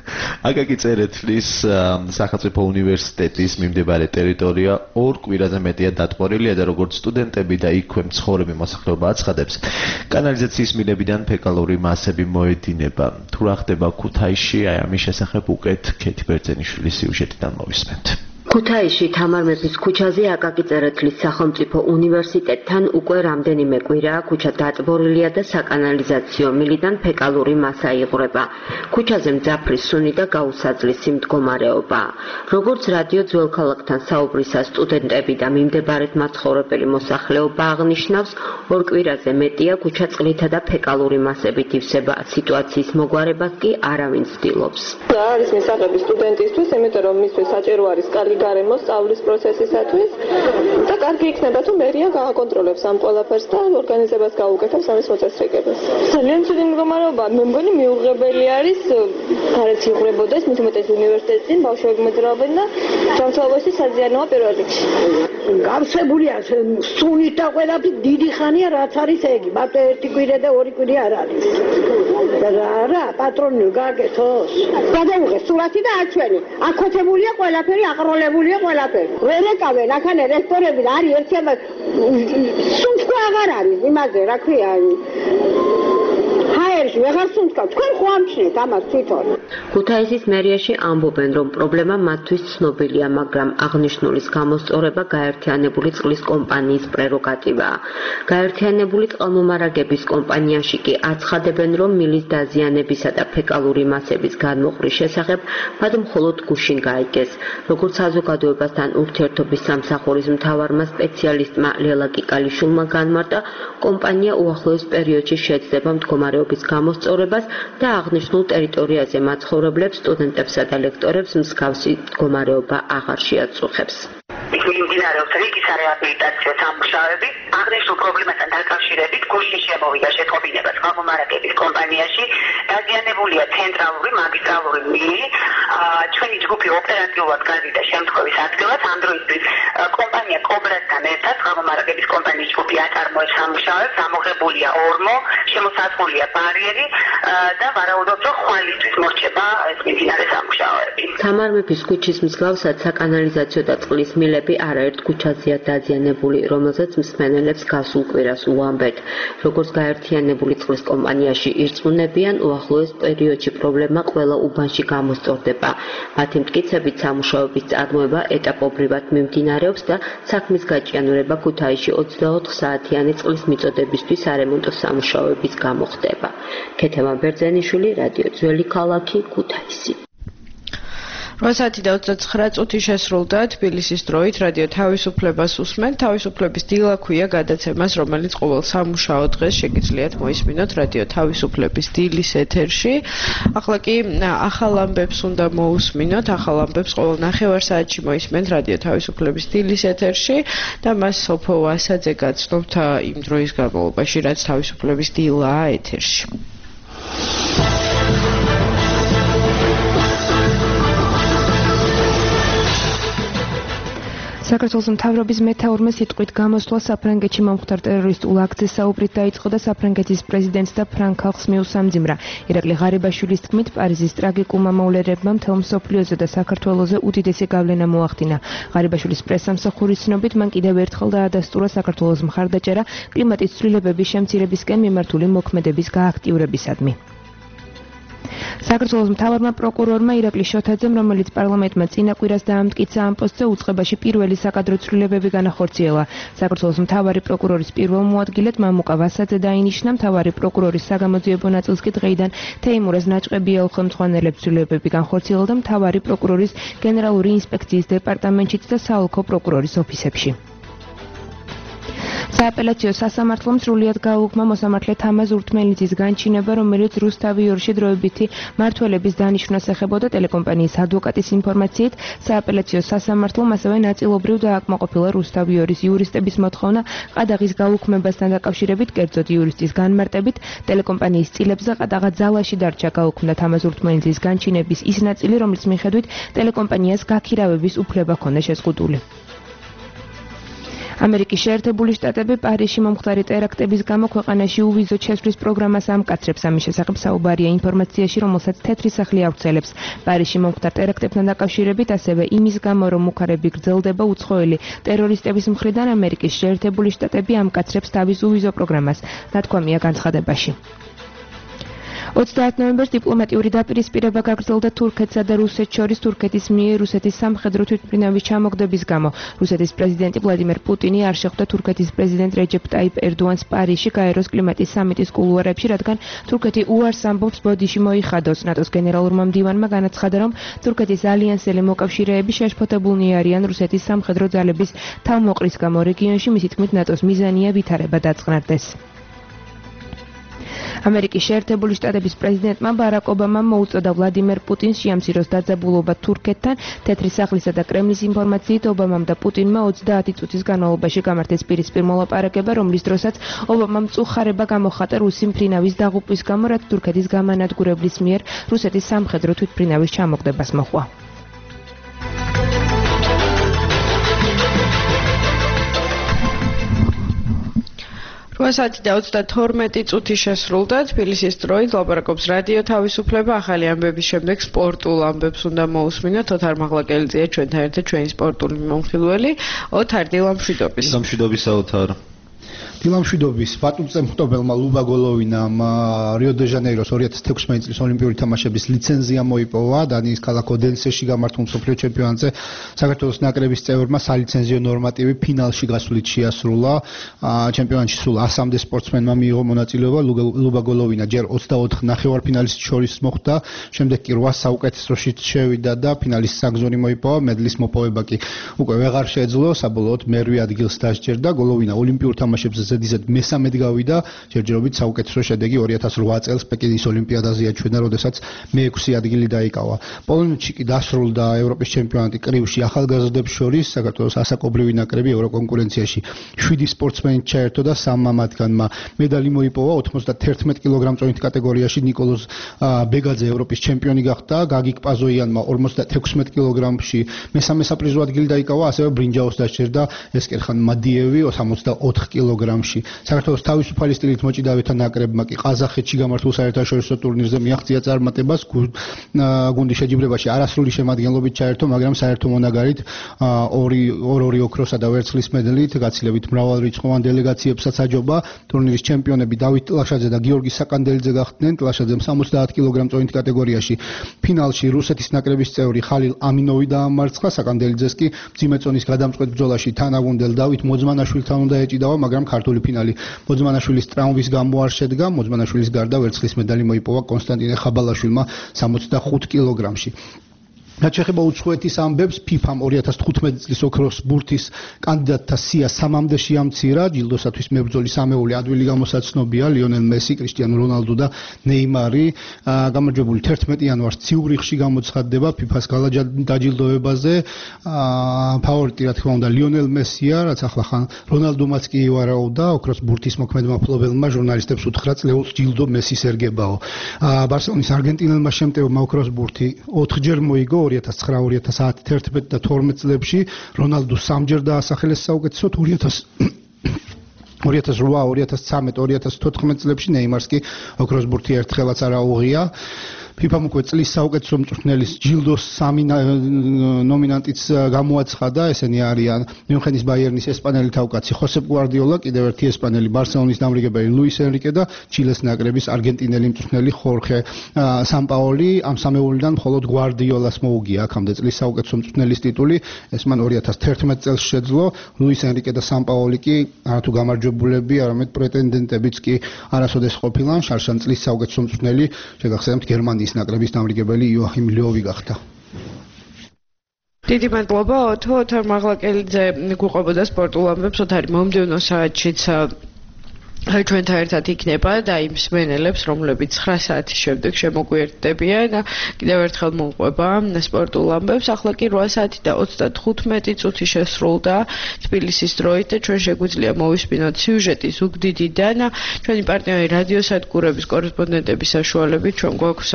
აკაკი წერეთლის სახელმწიფო უნივერსიტეტის მიმდებარე ტერიტორია 2 კვირაზე მეტია დატყვორილია და როგორც სტუდენტები და იქვე მცხოვრები მოსახლეობა აცხადებს, კანალიზაციის მილებიდან ფეკალური მასები მოედინება. თუ რა ხდება ქუთაისში, აი ამის შესახებ უკეთ ქეთი ბერძენიშვილის სიუჟეტიდან მოვისმენთ. ქუთაისში თამარ მეფის ქუჩაზე აკაკი წერეთლის სახელმწიფო უნივერსიტეტთან უკვე რამდენიმე კვირაა ქუჩა დატბორილია და საკანალიზაციო მილიდან ფეკალური მასა იღვრება. ქუჩაზე მძაფრი სუნი და გაუსაძლისი მდგომარეობა. როგორც რადიო ძველ ქალაქთან საუბრისას სტუდენტები და მიმდებარედ მაცხოვრებელი მოსახლეობა აღნიშნავს, 2 კვირაზე მეტია ქუჩა წყლითა და ფეკალური მასებით ივსება. სიტუაციის მოგვარებას კი არავინ ცდილობს. არის მისაღები სტუდენტისთვის, იმიტომ რომ მისთვის საჭირო არის კარგი გარემო სწავლის პროცესისათვის და კარგი იქნება თუ მერია გააკონტროლებს ამ ყველაფერს და ორგანიზებას გაუკეთებს ამის მოწესრიგებას. ძალიან ცუდი მდგომარეობა, მე მგონი მიუღებელი არის გარეთ იღვრებოდეს, მით უმეტეს უნივერსიტეტში ბავშვები მოძრაობენ და ჯანმრთელობაში საზიანოა პირველ რიგში. გავსებულია სუნით და ყველაფერი დიდი ხანია რაც არის ეგი, მარტო 1 კვირა და 2 კვირა არ არის. რა პატრონი გააკეთოს. გადაუღეს სურათი და აჩვენი. აკოთებულია ყველაფერი აყროლებულია ყველაფერი. ვერ ეკავენ ახან რესტორნები არის ერთიან სუნთქვა აღარ არის იმაზე რა ქვია ჰაერში ვეღარ სუნთქავ თქვენ ხო ამჩნევთ ამას თვითონ. ქუთაისის მერიაში ამბობენ რომ პრობლემა მათთვის ცნობილია, მაგრამ აღნიშნულის გამოსწორება გაერთიანებული წყლის კომპანიის პრეროგატივაა. გაერთიანებული წყალმომარაგების კომპანიაში კი აცხადებენ რომ მილის დაზიანებისა და ფეკალური მასების განმოყრის შესახებ მათ მხოლოდ გუშინ გაიგეს. როგორც საზოგადოებასთან ურთიერთობის სამსახურის მთავარმა სპეციალისტმა ლელა კიკალიშვილმა განმარტა, კომპანია უახლოეს პერიოდში შეეცდება მდგომარეობის გამოსწორებას და აღნიშნულ ტერიტორიაზე მაცხოვრებლებს, სტუდენტებსა და ლექტორებს მსგავსი მდგომარეობა აღარ შეაწუხებს. მიმდინარეობს რიგის რეაბილიტაციო სამუშაოები. აღნიშნულ პრობლემასთან დაკავშირებით გუშინ შემოვიდა შეტყობინება წყალმომარაგების კომპანიაში. დაზიანებულია ცენტრალური მაგისტრალური მილი. ჩვენი ჯგუფი ოპერატიულად გავიდა შემთხვევის ადგილას. ამ დროისთვის კომპანია კობრასთან ერთად წყალმომარაგების კომპანიის ჯგუფი აწარმოებს სამუშაოებს. ამოღებულია ორმო, შემოსაზღვრულია ბარიერი და ვარაუდობთ, რომ ხვალისთვის მორჩება ეს მიმდინარე სამუშაოები. თამარ მეფის ქუჩის მსგავსად საკანალიზაციო და წყლის მილები არაერთ ქუჩაზეა დაზიანებული, რომელზეც მსმენელებს გასულ კვირას უამბეთ. როგორც გაერთიანებული წყლის კომპანიაში ირწმუნებიან, უახლოეს პერიოდში პრობლემა ყველა უბანში გამოსწორდება. მათი მტკიცებით სამუშაოების წარმოება ეტაპობრივად მიმდინარეობს და საქმის გაჭიანურება ქუთაისში 24 საათიანი წყლის მიწოდებისთვის არემონტო სამუშაოების გამო ხდება. ქეთემა ბერძენიშვილი, რადიო ძველი ქალაქი, ქუთაისი. 8:29 შესრულდა თბილისის დროით რადიო თავისუფლებას უსმენთ. თავისუფლების დილა ქვია გადაცემას, რომელიც ყოველ სამუშაო დღეს შეგიძლიათ მოისმინოთ რადიო თავისუფლების დილის ეთერში. ახლა კი ახალ ამბებს უნდა მოусმინოთ. ახალ ამბებს ყოველ ნახევარ-საათში მოისმენთ რადიო თავისუფლების დილის ეთერში და მას სოფო ვასაძე გაცნობთ იმ დროის განმავლობაში, რაც თავისუფლების დილაა ეთერში. საქართველოს მთავრობის მეთაურმა სიტყვით გამოსვლა საფრანგეთში მომხდარ ტერორისტულ აქციას საუბრით დაიწყო და საფრანგეთის პრეზიდენტს და ფრანგ ხალხს მიუსამძიმრა. ირაკლი ღარიბაშვილის თქმით, პარიზის ტრაგიკულმა მოვლენებმა მთელ მსოფლიოზე და საქართველოზე უდიდესი გავლენა მოახდინა. ღარიბაშვილის პრესამსახურის ცნობით, მან კიდევ ერთხელ დაადასტურა საქართველოს მხარდაჭერა კლიმატის ცვლილებების შემცირებისკენ მიმართული მოქმედების გააქტიურებისადმი. საქართველოს მთავარმა პროკურორმა ირაკლი შოთაძემ, რომელიც პარლამენტმა წინა კვირას დაამტკიცა ამ პოსტზე, უწყებაში პირველი საკადრო ცვლილებები განახორციელა. საქართველოს მთავარი პროკურორის პირველ მოადგილედ მამუკა ვასაძე დაინიშნა, მთავარი პროკურორის საგამოძიებო ნაწილს კი დღეიდან თეიმურაზ ნაჭყებიელ ხელმძღვანელებს ცვლილებები განხორციელა და მთავარი პროკურორის გენერალური ინსპექციის დეპარტამენტშიც და საოლქო პროკურორის ოფისებში. სააპელაციო სასამართლომ სრულიად გაუგმა მოსამართლე თამაზ ურთმელნიცის განჩინება, რომელიც რუსთავიორში დროებითი მართველების დანიშვნას ეხებოდა. ტელეკომპანიის ადვოკატის ინფორმაციით, სააპელაციო სასამართლომ ასევე ნაწილობრივ დააკმაყოფილა რუსთავიორის იურისტების მოთხოვნა ყადაღის გაუქმებასთან დაკავშირებით, კერძოდ იურისტის განმარტებით, ტელეკომპანიის წილებზე ყადაღა ძალაში დარჩა. გაუქმდა თამაზ ურთმელნიცის განჩინების ის ნაწილი, რომლის მიხედვით ტელეკომპანიას გაქირავების უფლება ჰქონდა შეზღუდული. ამერიკის შეერთებული შტატები პარიზში მომხდარი ტერაქტების გამო ქვეყანაში უვიზო ჩესვრის პროგრამას ამკაცრებს. ამის შესახებ საუბარია ინფორმაციაში, რომელსაც თეთრი სახლი ავრცელებს. პარიზში მომხდარ ტერაქტებთან დაკავშირებით ასევე იმის გამო, რომ უქარები გრძელდება უცხოელი ტერორისტების მხრიდან, ამერიკის შეერთებული შტატები ამკაცრებს თავის უვიზო პროგრამას. ნათქვამია განცხადებაში. 30 ნოემბერს დიპლომატიური დაპირისპირება გაგრძელდა თურქეთსა და რუსეთს შორის თურქეთის მიერ რუსეთის სამხედრო თვითმფრინავის ჩამოგდების გამო. რუსეთის პრეზიდენტი ვლადიმერ პუტინი არ შეხვდა თურქეთის პრეზიდენტ რეჯეპ ტაიპ ერდოანს პარიზში გაეროს კლიმატის სამიტის კულუარებში, რადგან თურქეთი უარს ამბობს ბოდიში მოიხადოს. ნატოს გენერალურმა მდივანმა განაცხადა, რომ თურქეთის ალიანსელი მოკავშირეები შეშფოთებულნი არიან რუსეთის სამხედრო ძალების თავმოყრის გამო რეგიონში. მისი თქმით, ნატოს მიზანია ვითარება დაწყნარდეს. ამერიკის შეერთებული შტატების პრეზიდენტმა ბარაკ ობამამ მოუწოდა ვლადიმერ პუტინს შეამციროს დაძაბულობა თურქეთთან. თეთრი სახლისა და კრემლის ინფორმაციით, ობამამ და პუტინმა 30 წუთის განმავლობაში გამართეს პირისპირ მოლაპარაკება, რომლის დროსაც ობამამ წუხარება გამოხატა რუსი მფრინავის დაღუპვის გამო, რაც თურქეთის გამანადგურებლის მიერ რუსეთის სამხედრო თვითმფრინავის ჩამოგდებას მოჰყვა. რვასათი და 32 წუთი შესრულდა. თბილისის დროით ლაპარაკობს რადიო თავისუფლება. ახალი ამბების შემდეგ სპორტულ ამბებს უნდა მოусმინოთ. ოთარ მაღლაკელიძეა ჩვენთან ერთად, ჩვენი სპორტული მომხილველი. ოთარ, დილამშვიდობის. დილამშვიდობის ოთარ. დილამშვიდობის პატივწემხტობელმა ლუბა გოლოვინამ რიო დე ჟანეიროს 2016 წლის ოლიმპიური თამაშების ლიცენზია მოიპოვა. დანიის ქალაქ ოდენსეში გამართულ მსოფლიო ჩემპიონატზე საქართველოს ნაკრების წევრმა სალიცენზიო ნორმატივი ფინალში გასვლით შეასრულა. ჩემპიონატში სულ 100-მდე სპორტსმენმა მიიღო მონაწილეობა. ლუბა გოლოვინა ჯერ 24 ნახევარფინალისტ შორის მოხვდა, შემდეგ კი 8 საუკეთესოში შევიდა და ფინალის საგზური მოიპოვა. მედლის მოპოვება კი უკვე ვეღარ შეეძლო, საბოლოოდ მერვე ადგილს დასჯერდა. გოლოვინა ოლიმპიურ თამაშებზე ზედიზედ მესამედ გავიდა, ჯერჯერობით საუკეთესო შედეგი 2008 წელს პეკინის ოლიმპიადაზე აჩვენა, როდესაც მე-6 ადგილი დაიკავა. პოლონეთში კი დასრულდა ევროპის ჩემპიონატი კრივში ახალგაზრდებს შორის. საქართველოს ასაკობრივი ნაკრები ევროკონკურენციაში 7 სპორტსმენი ჩაერთო და 3 მათგანმა медали მოიპოვა. 91 კილოგრამ-წონით კატეგორიაში ნიკოლოზ ბეგაძე ევროპის ჩემპიონი გახდა. გაგიკ პაზოიანმა 56 კილოგრამში მესამე საპრიზო ადგილი დაიკავა, ასევე ბრინჯაოს დასჯერდა ესკერხან მადიევი 84 კილოგრამში. საქართველოს თავისუფალი სტილით მოჭიდავეთა ნაკრებმა კი ყაზახეთში გამართულ საერთაშორისო ტურნირზე მიაღწია წარმატებას. გუნდი შეჯიბრებაში არასრული შემადგენლობით ჩაერთო, მაგრამ საერთო მონაგარით 2 ოქროსა და ვერცხლის მედლით გაცილებით მრავალრიცხოვან დელეგაციებსაც აჯობა. ტურნირის ჩემპიონები დავით ტლაშაძე და გიორგი საკანდელიძე გახდნენ. ტლაშაძემ 70 კილოგრამ-წონით კატეგორიაში ფინალში რუსეთის ნაკრების წევრი ხალილ ამინოვი დაამარცხა. საკანდელიძეს კი მძიმე წონის გადამწყვეტ ბრძოლაში თანაგუნდელ დავით მოძმანაშვილთან უნდა ეჭიდავა, მაგრამ ქართული ფინალი მოძმანაშვილის ტრაუმის გამო არ შედგა. მოძმანაშვილის გარდა ვერცხლის მედალი მოიპოვა კონსტანტინე ხაბალაშვილმა 65 კილოგრამში. რაც შეეხება უცხოეთის ამბებს, FIFA-მ 2015 წლის ოქროს ბურთის კანდიდატთა სია 3-მდე შეამცირა. ჯილდოსათვის მებრძოლი სამეული ადვილი გამოსაცნობია ლიონელ მესი, კრისტიანო რონალდო და ნეიმარი. გამარჯვებული 11 იანვარს ციურიხში გამოცხადდება FIFA-ს გაჯილდოებაზე. ფავორიტი რა თქმა უნდა ლიონელ მესია, რაც ახლა ხან რონალდომაც კი ივარაუდა. ოქროს ბურთის მოქმედმა მფლობელმა ჟურნალისტებს უთხრა წლეულს ჯილდო მესის ერგებაო. ბარსელონის არგენტინელმა შემტევმა ოქროს ბურთი 4ჯერ მოიგო 2009, 2010, 2011 და 12 წლებში. რონალდო 3ჯერ დაასახელეს საუკეთესოდ 2008, 2013, 2014 წლებში. ნეიმარს კი ოქროს ბურთი ერთხელაც არ აუღია. FIFA-მ უკვე წლის საუკეთესო მწვრთნელის ჯილდოს 3 ნომინანტიც გამოაცხადა. ესენი არიან მიუნხენის ბაიერნის ესპანელი თავკაცი ხოსეპ გვარდიოლა, კიდევ ერთი ესპანელი ბარსელონის დამრიგებელი ლუის ენრიკე და ჩილეს ნაკრების არგენტინელი მწვრთნელი ხორხე სამპაოლი. ამ სამეულიდან მხოლოდ გვარდიოლას მოუგია აქამდე წლის საუკეთესო მწვრთნელის ტიტული. ეს მან 2011 წელს შეძლო. ლუის ენრიკე და სამპაოლი კი არათუ გამარჯვებულები, არამედ პრეტენდენტებიც კი არასოდეს ყოფილან. შარშან წლის საუკეთესო მწვრთნელი შეგახსენებთ გერმანიის ნაკრების დამრიგებელი იოახიმ ლევი გახდა. დიდი მადლობა ოთარ მაღლაკელიძე გვყვებოდა სპორტულ ამბებს. ოთარი მომდევნო საათშიც ჩვენთან ერთად იქნება და იმ მსმენელებს, რომლებიც 9 საათის შემდეგ შემოგვიერთდებიან, კიდევ ერთხელ მოყვება სპორტულ ამბებს. ახლა კი 8 საათი და 35 წუთი შესრულდა თბილისის დროით და ჩვენ შეგვიძლია მოვისმინოთ სიუჟეტი ზუგდიდიდან. ჩვენი პარტნიორი რადიოსადგურების კორესპონდენტების საშუალებით ჩვენ გვაქვს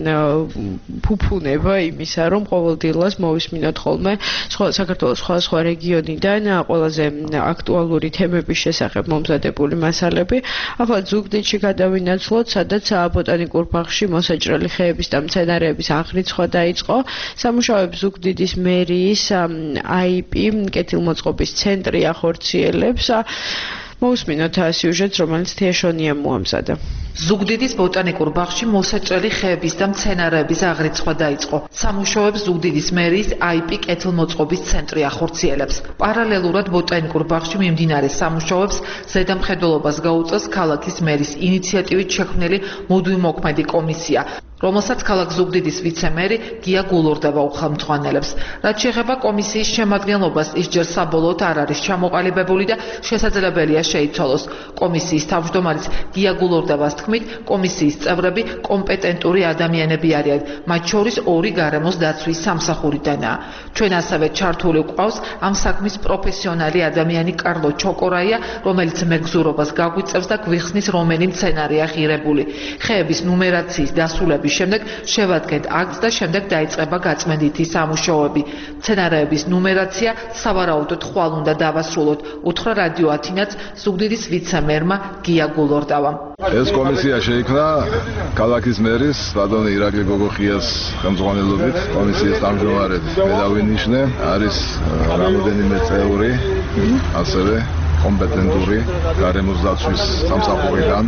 ფუფუნება იმისა, რომ ყოველ დილას მოვისმინოთ ხოლმე საქართველოს სხვა რეგიონიდან ყველაზე აქტუალური თემების შესახებ მომზადებული მასალები. ახლა ზუგდიდში გადავინაცვლოთ, სადაც ბოტანიკურ ბაღში მოსაჭრელი ხეების და მცენარეების აღრიცხვა დაიწყო. სამუშაოებს ზუგდიდის მერიის IP კეთილმოწყობის ცენტრი ახორციელებს. მოვისმინოთ სიუჟეტს, რომელიც თეაშონია მოამზადა. ზუგდიდის ბოტანიკურ ბაღში მოსაჭრელი ხეების და მცენარეების აღრიცხვა დაიწყო. სამუშაოებს ზუგდიდის მერიის IP კეთილმოწყობის ცენტრი ახორციელებს. პარალელურად ბოტანიკურ ბაღში მიმდინარე სამუშაოებს ზედამხედველობას გაუწევს ქალაქის მერის ინიციატივით შექმნილი მუდმივმოქმედი კომისია, რომელსაც ქალაქ ზუგდიდის ვიცე-მერი გია გულურდება უხელმძღვანელებს. რაც შეეხება კომისიის შემადგენლობას, ის ჯერ საბოლოოდ არ არის ჩამოყალიბებული და შესაძლებელია შეიცვალოს. კომისიის თავმჯდომარის გია გულურდებას თქმით, კომისიის წევრები კომპეტენტური ადამიანები არიან, მათ შორის 2 გარემოს დაცვის სამსახურიდანაა. ჩვენ ასევე ჩართული გვყავს ამ საქმის პროფესიონალი ადამიანი კარლო ჩოკორაია, რომელიც მეგზურობას გაგვიწევს და გვიხსნის რომელი მცენარეა ღირებული. ხეების ნუმერაციის დასრულების შემდეგ შევადგენთ აქტს და შემდეგ დაიწყება გაწმენდითი სამუშაოები. მცენარეების ნუმერაცია სავარაუდოდ ხვალ უნდა დავასრულოთ, უთხრა რადიო ათინაც ზუგდიდის ვიცე-მერმა გია გულურდავამ. ეს კომისია შეიქმნა ქალაქის მერის ბატონი ირაკლი გოგოხიას ხელმძღვანელობით. კომისიის თავმჯდომარედ მე დავინიშნე, არის რამოდენიმე წევრი, ასევე კომპეტენტური გარემოს დაცვის სამსახურიდან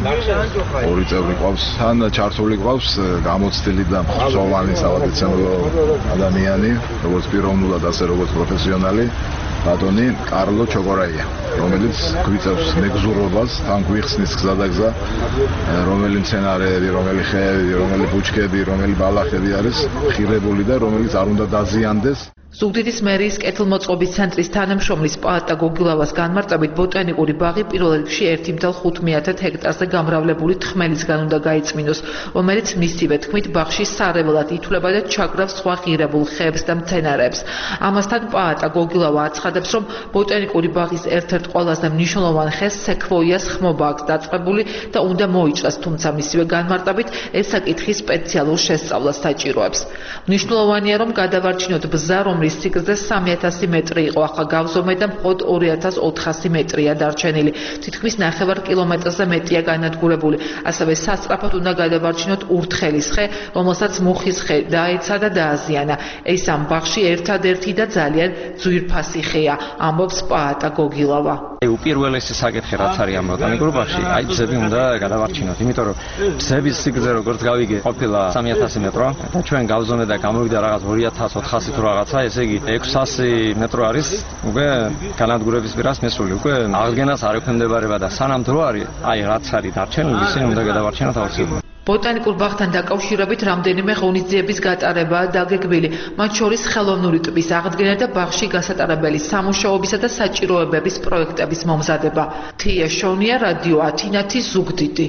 2 წევრი ყავს. თან ჩართული ყავს გამოცდილი და მსწავლანი სავადიცემულო ადამიანი, როგორც პიროვნულად, ასე როგორც პროფესიონალი, ბატონი კარლო ჩოკორაია, რომელიც გვიწევს მეგზურობას, თან გვიხსნის გზადაგზა, რომელი მცენარეები, რომელი ხეები, რომელი ბუჩქები, რომელი ბალახები არის ღირებული და რომელიც არ უნდა დაზიანდეს. ზუგდიდის მერიის კეთილმოწყობის ცენტრის თანამშრომლის პაატა გოგილავას განმარტებით, ბოტანიკური ბაღი პირველ რიგში 1.5 ჰექტარზე გამრავლებული თხმელისგან უნდა გაიწმინოს, რომელიც მისივე თქმით ბაღში სარეველად ითვლება და ჩაგრავს სხვა ღირებულ ხეებს და მცენარეებს. ამასთან პაატა გოგილავა აცხადებს, რომ ბოტანიკური ბაღის ერთ-ერთ ყველაზე მნიშვნელოვან ხეს სეკვოიას ხმობა აქვს დაწყებული და უნდა მოიჭრას, თუმცა მისივე განმარტებით ეს საკითხი სპეციალურ შესწავლას საჭიროებს. მნიშვნელოვანია, რომ გადავარჩინოთ ბზა, რომლის სიგრძე 3000 მეტრი იყო, ახლა გავზომეთ და მხოლოდ 2400 მეტრია დარჩენილი. თითქმის 9 კილომეტრზე მეტია განადგურებული. ასევე სასწრაფოდ უნდა გადავარჩინოთ ურთხელის ხე, რომელსაც მუხის ხე დაეცა და დააზიანა. ეს ამ ბაღში ერთადერთი და ძალიან ძვირფასი ხეა, ამბობს პაატა გოგილავა. უპირველესი საკითხი რაც არის ამ ბოტანიკურ ბაღში, ბზები უნდა გადავარჩინოთ, იმიტომ რომ ბზების სიგრძე როგორც გავიგე, ყოფილა 3000 მეტრო და ჩვენ გავზომეთ და გამოვიდა რაღაც 2400 თუ რაღაცა, ესე იგი 600 მეტრო არის უკვე განადგურების პირას მესული, უკვე აღდგენას არ ექვემდებარება და სანამ დრო არის, რაც არის დარჩენილი, ისინი უნდა გადავარჩინოთ აუცილებლად. ბოტანიკურ ბაღთან დაკავშირებით რამდენიმე ღონისძიების გატარებაა დაგეგმილი, მათ შორის ხელოვნური ტბის აღდგენა და ბაღში გასატარებელი სამუშაოებისა და საჭიროებების პროექტების მომზადება. თეაშონია, რადიო ათინათი, ზუგდიდი.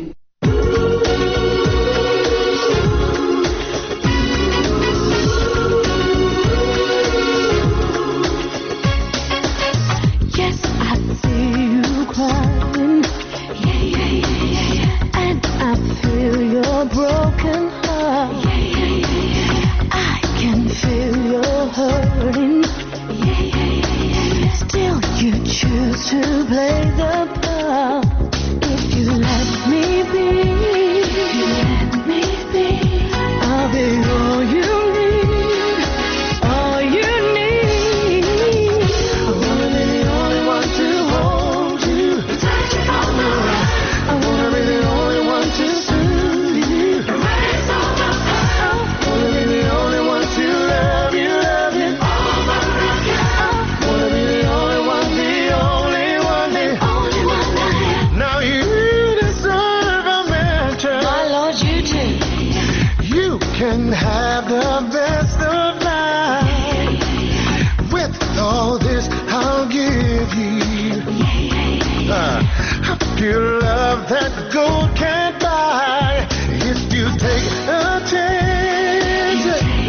Broken heart. I can feel your hurting. Still you choose to play the part. If you let me be, I'll be all you need, all you need. I wanna be the only one to hold you, touch you all around. I wanna be the only one to can have the best of life. With all this I'll give you. If you love that gold can't buy. If you take a chance,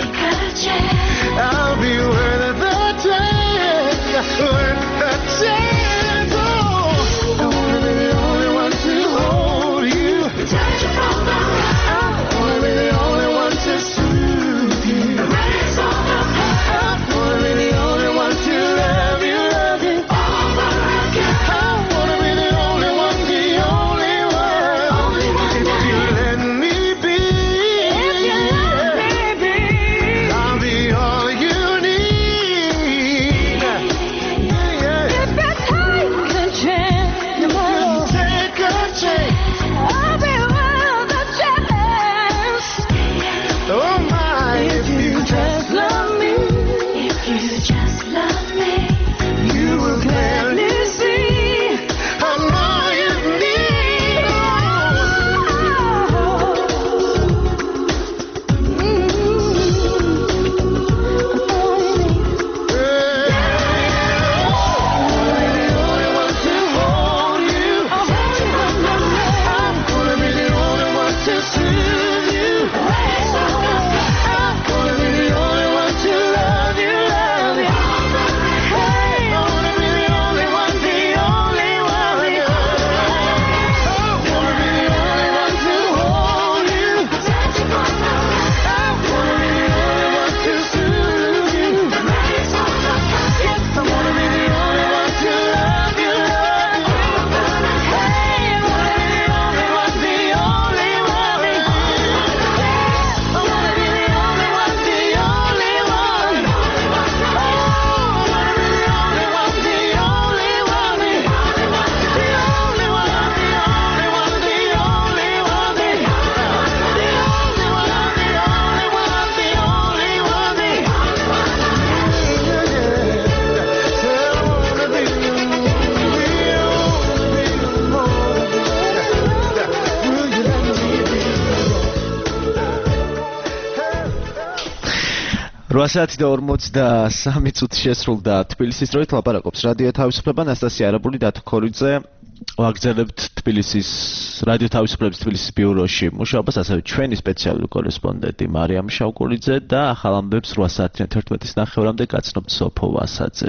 I'll be worth the chance, worth the chance. Oh, I wanna be the only one to hold you. I wanna be the only one to soothe you. I wanna be the only one to love you, love you. I wanna be the only one, the only one. If you let me be, I'll be all you need. Yeah. If you take a chance, take a chance. I'll be worth a chance. Oh my, if you just love me, you will gladly see how much you need. Რვასათი და 43 წუთი შესრულდა თბილისის დროით ლაპარაკობს რადიო თავისუფლება ანასტასია არაბული დათქორიძე ვაგრძელებთ თბილისის რადიო თავისუფლების თბილისის ბიუროში მუშაობას ასევე ჩვენი სპეციალური კორესპონდენტი მარიამ შავკულიძე და ახალ ამბებს 8:11-ის ნახევრამდე გაცნობთ სოფო ვასაძე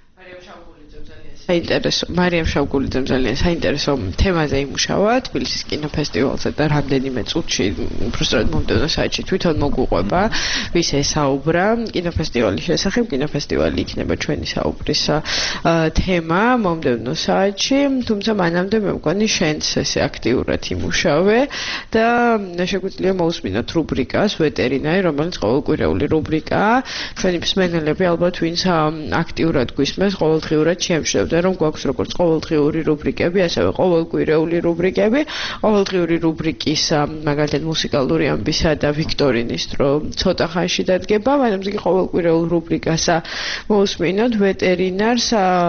საინტერესო მარიამ შავკულიძემ ძალიან საინტერესო თემაზე იმუშავა თბილისის კინოფესტივალზე და რამდენიმე წუთში უბრალოდ მომდევნო საათში თვითონ მოგვიყვება ვის ესაუბრა კინოფესტივალის შესახებ კინოფესტივალი იქნება ჩვენი საუბრის თემა მომდევნო საათში თუმცა მანამდე მე მგონი შენც ესე აქტიურად იმუშავე და შეგვიძლია მოусმინოთ რუბრიკას ვეტერინარი რომელიც ყოველკვირეული რუბრიკაა ჩვენი მსმენელები ალბათ ვინც აქტიურად გვისმენს ყოველდღიურად შეემშვიდობთ რომ გვაქვს როგორც ყოველდღიური რუბრიკები, ასევე ყოველკვირეული რუბრიკები. ყოველდღიური რუბრიკის მაგალითად მუსიკალური ამბისა და ვიქტორინის დრო ცოტა ხანში დადგება, მაგრამ იგი ყოველკვირეულ რუბრიკას მოусმინოთ ვეტერინარს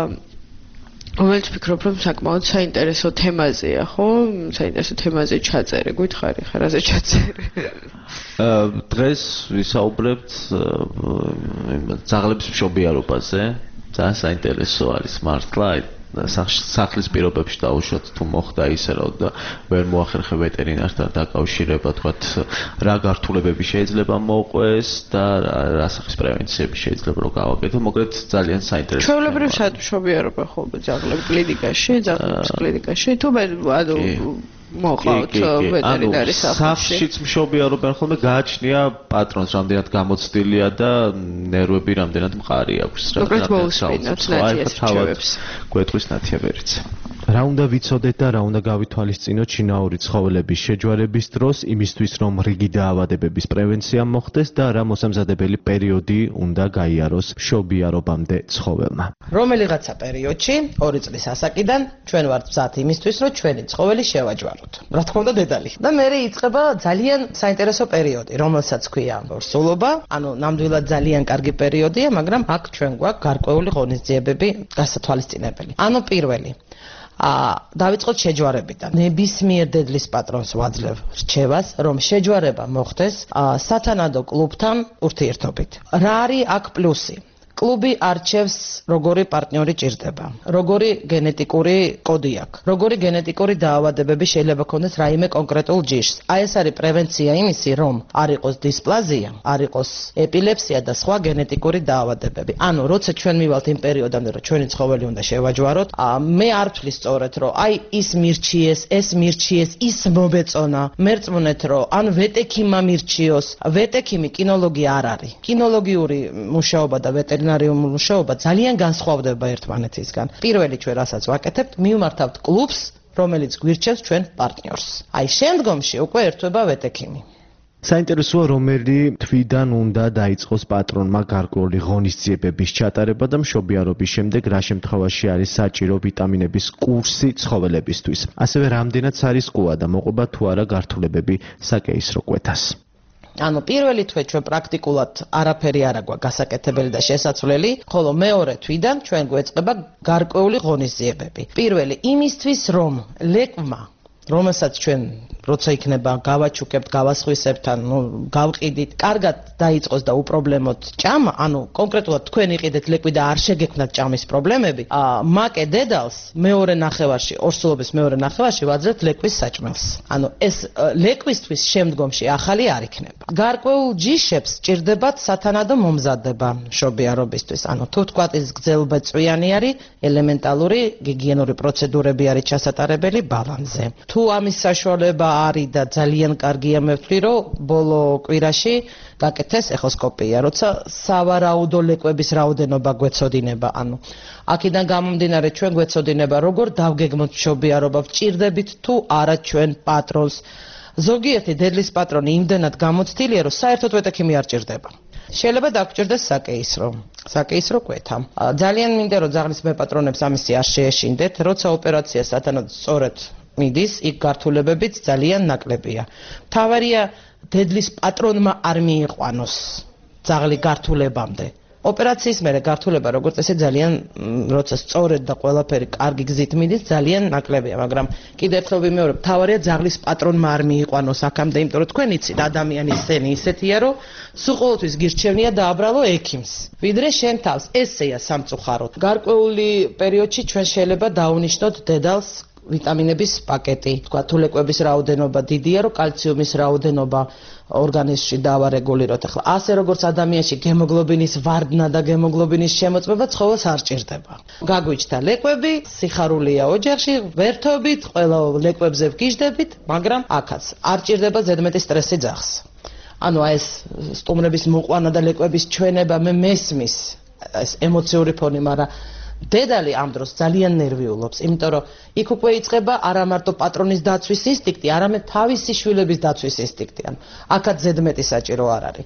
რომელიც ვფიქრობ რომ საკმაოდ საინტერესო თემაზეა, ხო? საინტერესო თემაზე ჩაწერე, გითხარი ხარ, რაზე ჩაწერე? დღეს ვისაუბრებთ ძაღლების მშობიარობაზე. ძალიან საინტერესო არის მართლა სახლის პირობებში დაუშვათ თუ მოხდა ისე რომ ვერ მოახერხე ვეტერინართან დაკავშირება თქვათ რა გართულებები შეიძლება მოყვეს და რა სახის პრევენციები შეიძლება რომ გავაკეთო მოკლედ ძალიან საინტერესო ჩვეულებრივ მშობიარობა ხოლმე ძაღლების კლინიკაში თუ მოყავთ ვეტერინარის სახლშიც მშობიარობენ ხოლმე გააჩნია პატრონს რამდენად გამოცდილია და ნერვები რამდენად მყარი აქვს გვეტყვის ნათიავერიც რა უნდა ვიცოდეთ და რა უნდა გავითვალისწინოთ შინაური ცხოველების შეჯვარების დროს იმისთვის რომ რიგი დაავადებების პრევენცია მოხდეს და რა მოსამზადებელი პერიოდი უნდა გაიაროს მშობიარობამდე ცხოველმა რომელიღაცა პერიოდში 2 წლის ასაკიდან ჩვენ ვართ მზად იმისთვის რომ ჩვენი ცხოველი შევაჯვაროთ რა თქმა უნდა დედალი და მერე იწყება ძალიან საინტერესო პერიოდი რომელსაც ქვია ორსულობა ანუ ნამდვილად ძალიან კარგი პერიოდია მაგრამ აქ ჩვენ გვაქვს გარკვეული ღონისძიებები გასათვალისწინებელი ანუ პირველი დავიწყოთ შეჯვარებიდან. ნებისმიერ დედლის პატრონს ვაძლევ რჩევას, რომ შეჯვარება მოხდეს სათანადო კლუბთან ურთიერთობით. რა არის აქ პლუსი? კლუბი არჩევს როგორი პარტნიორი ჭირდება, როგორი გენეტიკური კოდი აქვს, როგორი გენეტიკური დაავადებები შეიძლება ქონდეს რაიმე კონკრეტულ ჯიშს. აი ეს არის პრევენცია იმისი, რომ არ იყოს დისპლაზია, არ იყოს ეპილეფსია და სხვა გენეტიკური დაავადებები. ანუ როცა ჩვენ მივალთ იმ პერიოდამდე, რომ ჩვენი ცხოველი უნდა შევაჯვაროთ, მე არ ვთვლი სწორედ, რომ აი ის მირჩიეს, ეს მირჩიეს, ის მობეწონა. მე რწმუნეთ, რომ ან ვეტექიმა მირჩიოს, ვეტექიმი კინოლოგი არ არის. კინოლოგიური მუშაობა და ვეტერინარიული მუშაობა ძალიან განსხვავდება ერთმანეთისგან. პირველი ჩვენ რასაც ვაკეთებთ, მივმართავთ კლუბს, რომელიც გვირჩევს ჩვენ პარტნიორს. აი შემდგომში უკვე ერთვება ვეტექიმი. საინტერესოა რომელი თვიდან უნდა დაიწყოს პატრონმა გარკვეული ღონისძიებების ჩატარება და მშობიარობის შემდეგ რა შემთხვევაში არის საჭირო ვიტამინების კურსი ცხოველებისთვის. ასევე რამდენად სარისკოა და მოყვება თუ არა გართულებები საკეისრო კვეთას. ანუ პირველი თვე ჩვენ პრაქტიკულად არაფერი არ აქვს გასაკეთებელი და შესაძლებელი, ხოლო მეორე თვიდან ჩვენ გვეწყება გარკვეული ღონისძიებები. პირველი იმისთვის, რომ ლეკვმა რომელსაც ჩვენ როცა იქნება გავაჩუქებთ, გავასხვისებთ, ანუ გავყიდით, კარგად დაიწყოს და უპრობლემოდ ჭამა, ანუ კონკრეტულად თქვენ იყიდეთ ლეკვი და არ შეგექმნათ ჭამის პრობლემები, მაკე დედალს მეორე ნახევარში, ორსულობის მეორე ნახევარში ვაძლევთ ლეკვის საჭმელს. ანუ ეს ლეკვისთვის შემდგომში ახალი არ იქნება. გარკვეულ ჯიშებს ჭირდებათ სათანადო მომზადება მშობიარობისთვის. ანუ თუ თქვათ ის გრძელბეწვიანი არის, ელემენტალური გიგიენური პროცედურები არის ჩასატარებელი ბალანზე. თუ ამის საშუალება არის და ძალიან კარგია მე ვთვლი, რომ ბოლო კვირაში გაკეთეს ეხოსკოპია, როცა სავარაუდო ლეკვების რაოდენობა გვეცოდინება, ანუ აქედან გამომდინარე ჩვენ გვეცოდინება, როგორ დავგეგმოთ მშობიარობა, ვჭირდებით თუ არა ჩვენ პატრონს. ზოგიერთი დედლის პატრონი იმდენად გამოცდილია, რომ საერთოდ ვეტექიმი არ ჭირდება. შეიძლება დაგჭირდეს საკეისრო კვეთა. ძალიან მინდა რომ ძაღლის მეპატრონებს ამისი არ შეეშინდეთ, როცა ოპერაცია სათანადო სწორედ მიდის, იქ გართულებებიც ძალიან ნაკლებია. მთავარია დედლის პატრონმა არ მიიყვანოს ძაღლი გართულებამდე. ოპერაციის მერე გართულება როგორც ესე ძალიან როცა სწორედ და ყველაფერი კარგი გზით მიდის, ძალიან ნაკლებია, მაგრამ კიდევ ერთხელ ვიმეორებ, მთავარია ძაღლის პატრონმა არ მიიყვანოს აქამდე, იმიტომ რომ თქვენ იცით, ადამიანის სენი ისეთია, რომ სულ ყოველთვის გირჩევნია დააბრალო ექიმს. ვიდრე შენ თავს, ესეა სამწუხაროდ. გარკვეული პერიოდში ჩვენ შეიძლება დაუნიშნოთ დედალს ვიტამინების პაკეტი. თქვა თუ ლეკვების რაოდენობა დიდია, რომ კალციუმის რაოდენობა ორგანიზმში დავარეგულიროთ. ახლა ასე როგორც ადამიანში გემოგლობინის ვარდნა და გემოგლობინის შემოწმება ცხოველს არ ჭირდება. გაგვიჩნდა ლეკვები, სიხარულია ოჯახში, ვერთობით, ყველა ლეკვებზე ვგიჟდებით, მაგრამ აქაც არ ჭირდება ზედმეტი სტრესი ძაღლს. ანუ ეს სტუმრების მოყვანა და ლეკვების ჩვენება მე მესმის ეს ემოციური ფონი, მაგრამ დედალი ამ დროს ძალიან ნერვიულობს, იმიტომ რომ იქ უკვე იწყება არა მარტო პატრონის დაცვის ინსტინქტი, არამედ თავისი შვილების დაცვის ინსტინქტი. ანუ აქაც ზედმეტი საჭირო არ არის.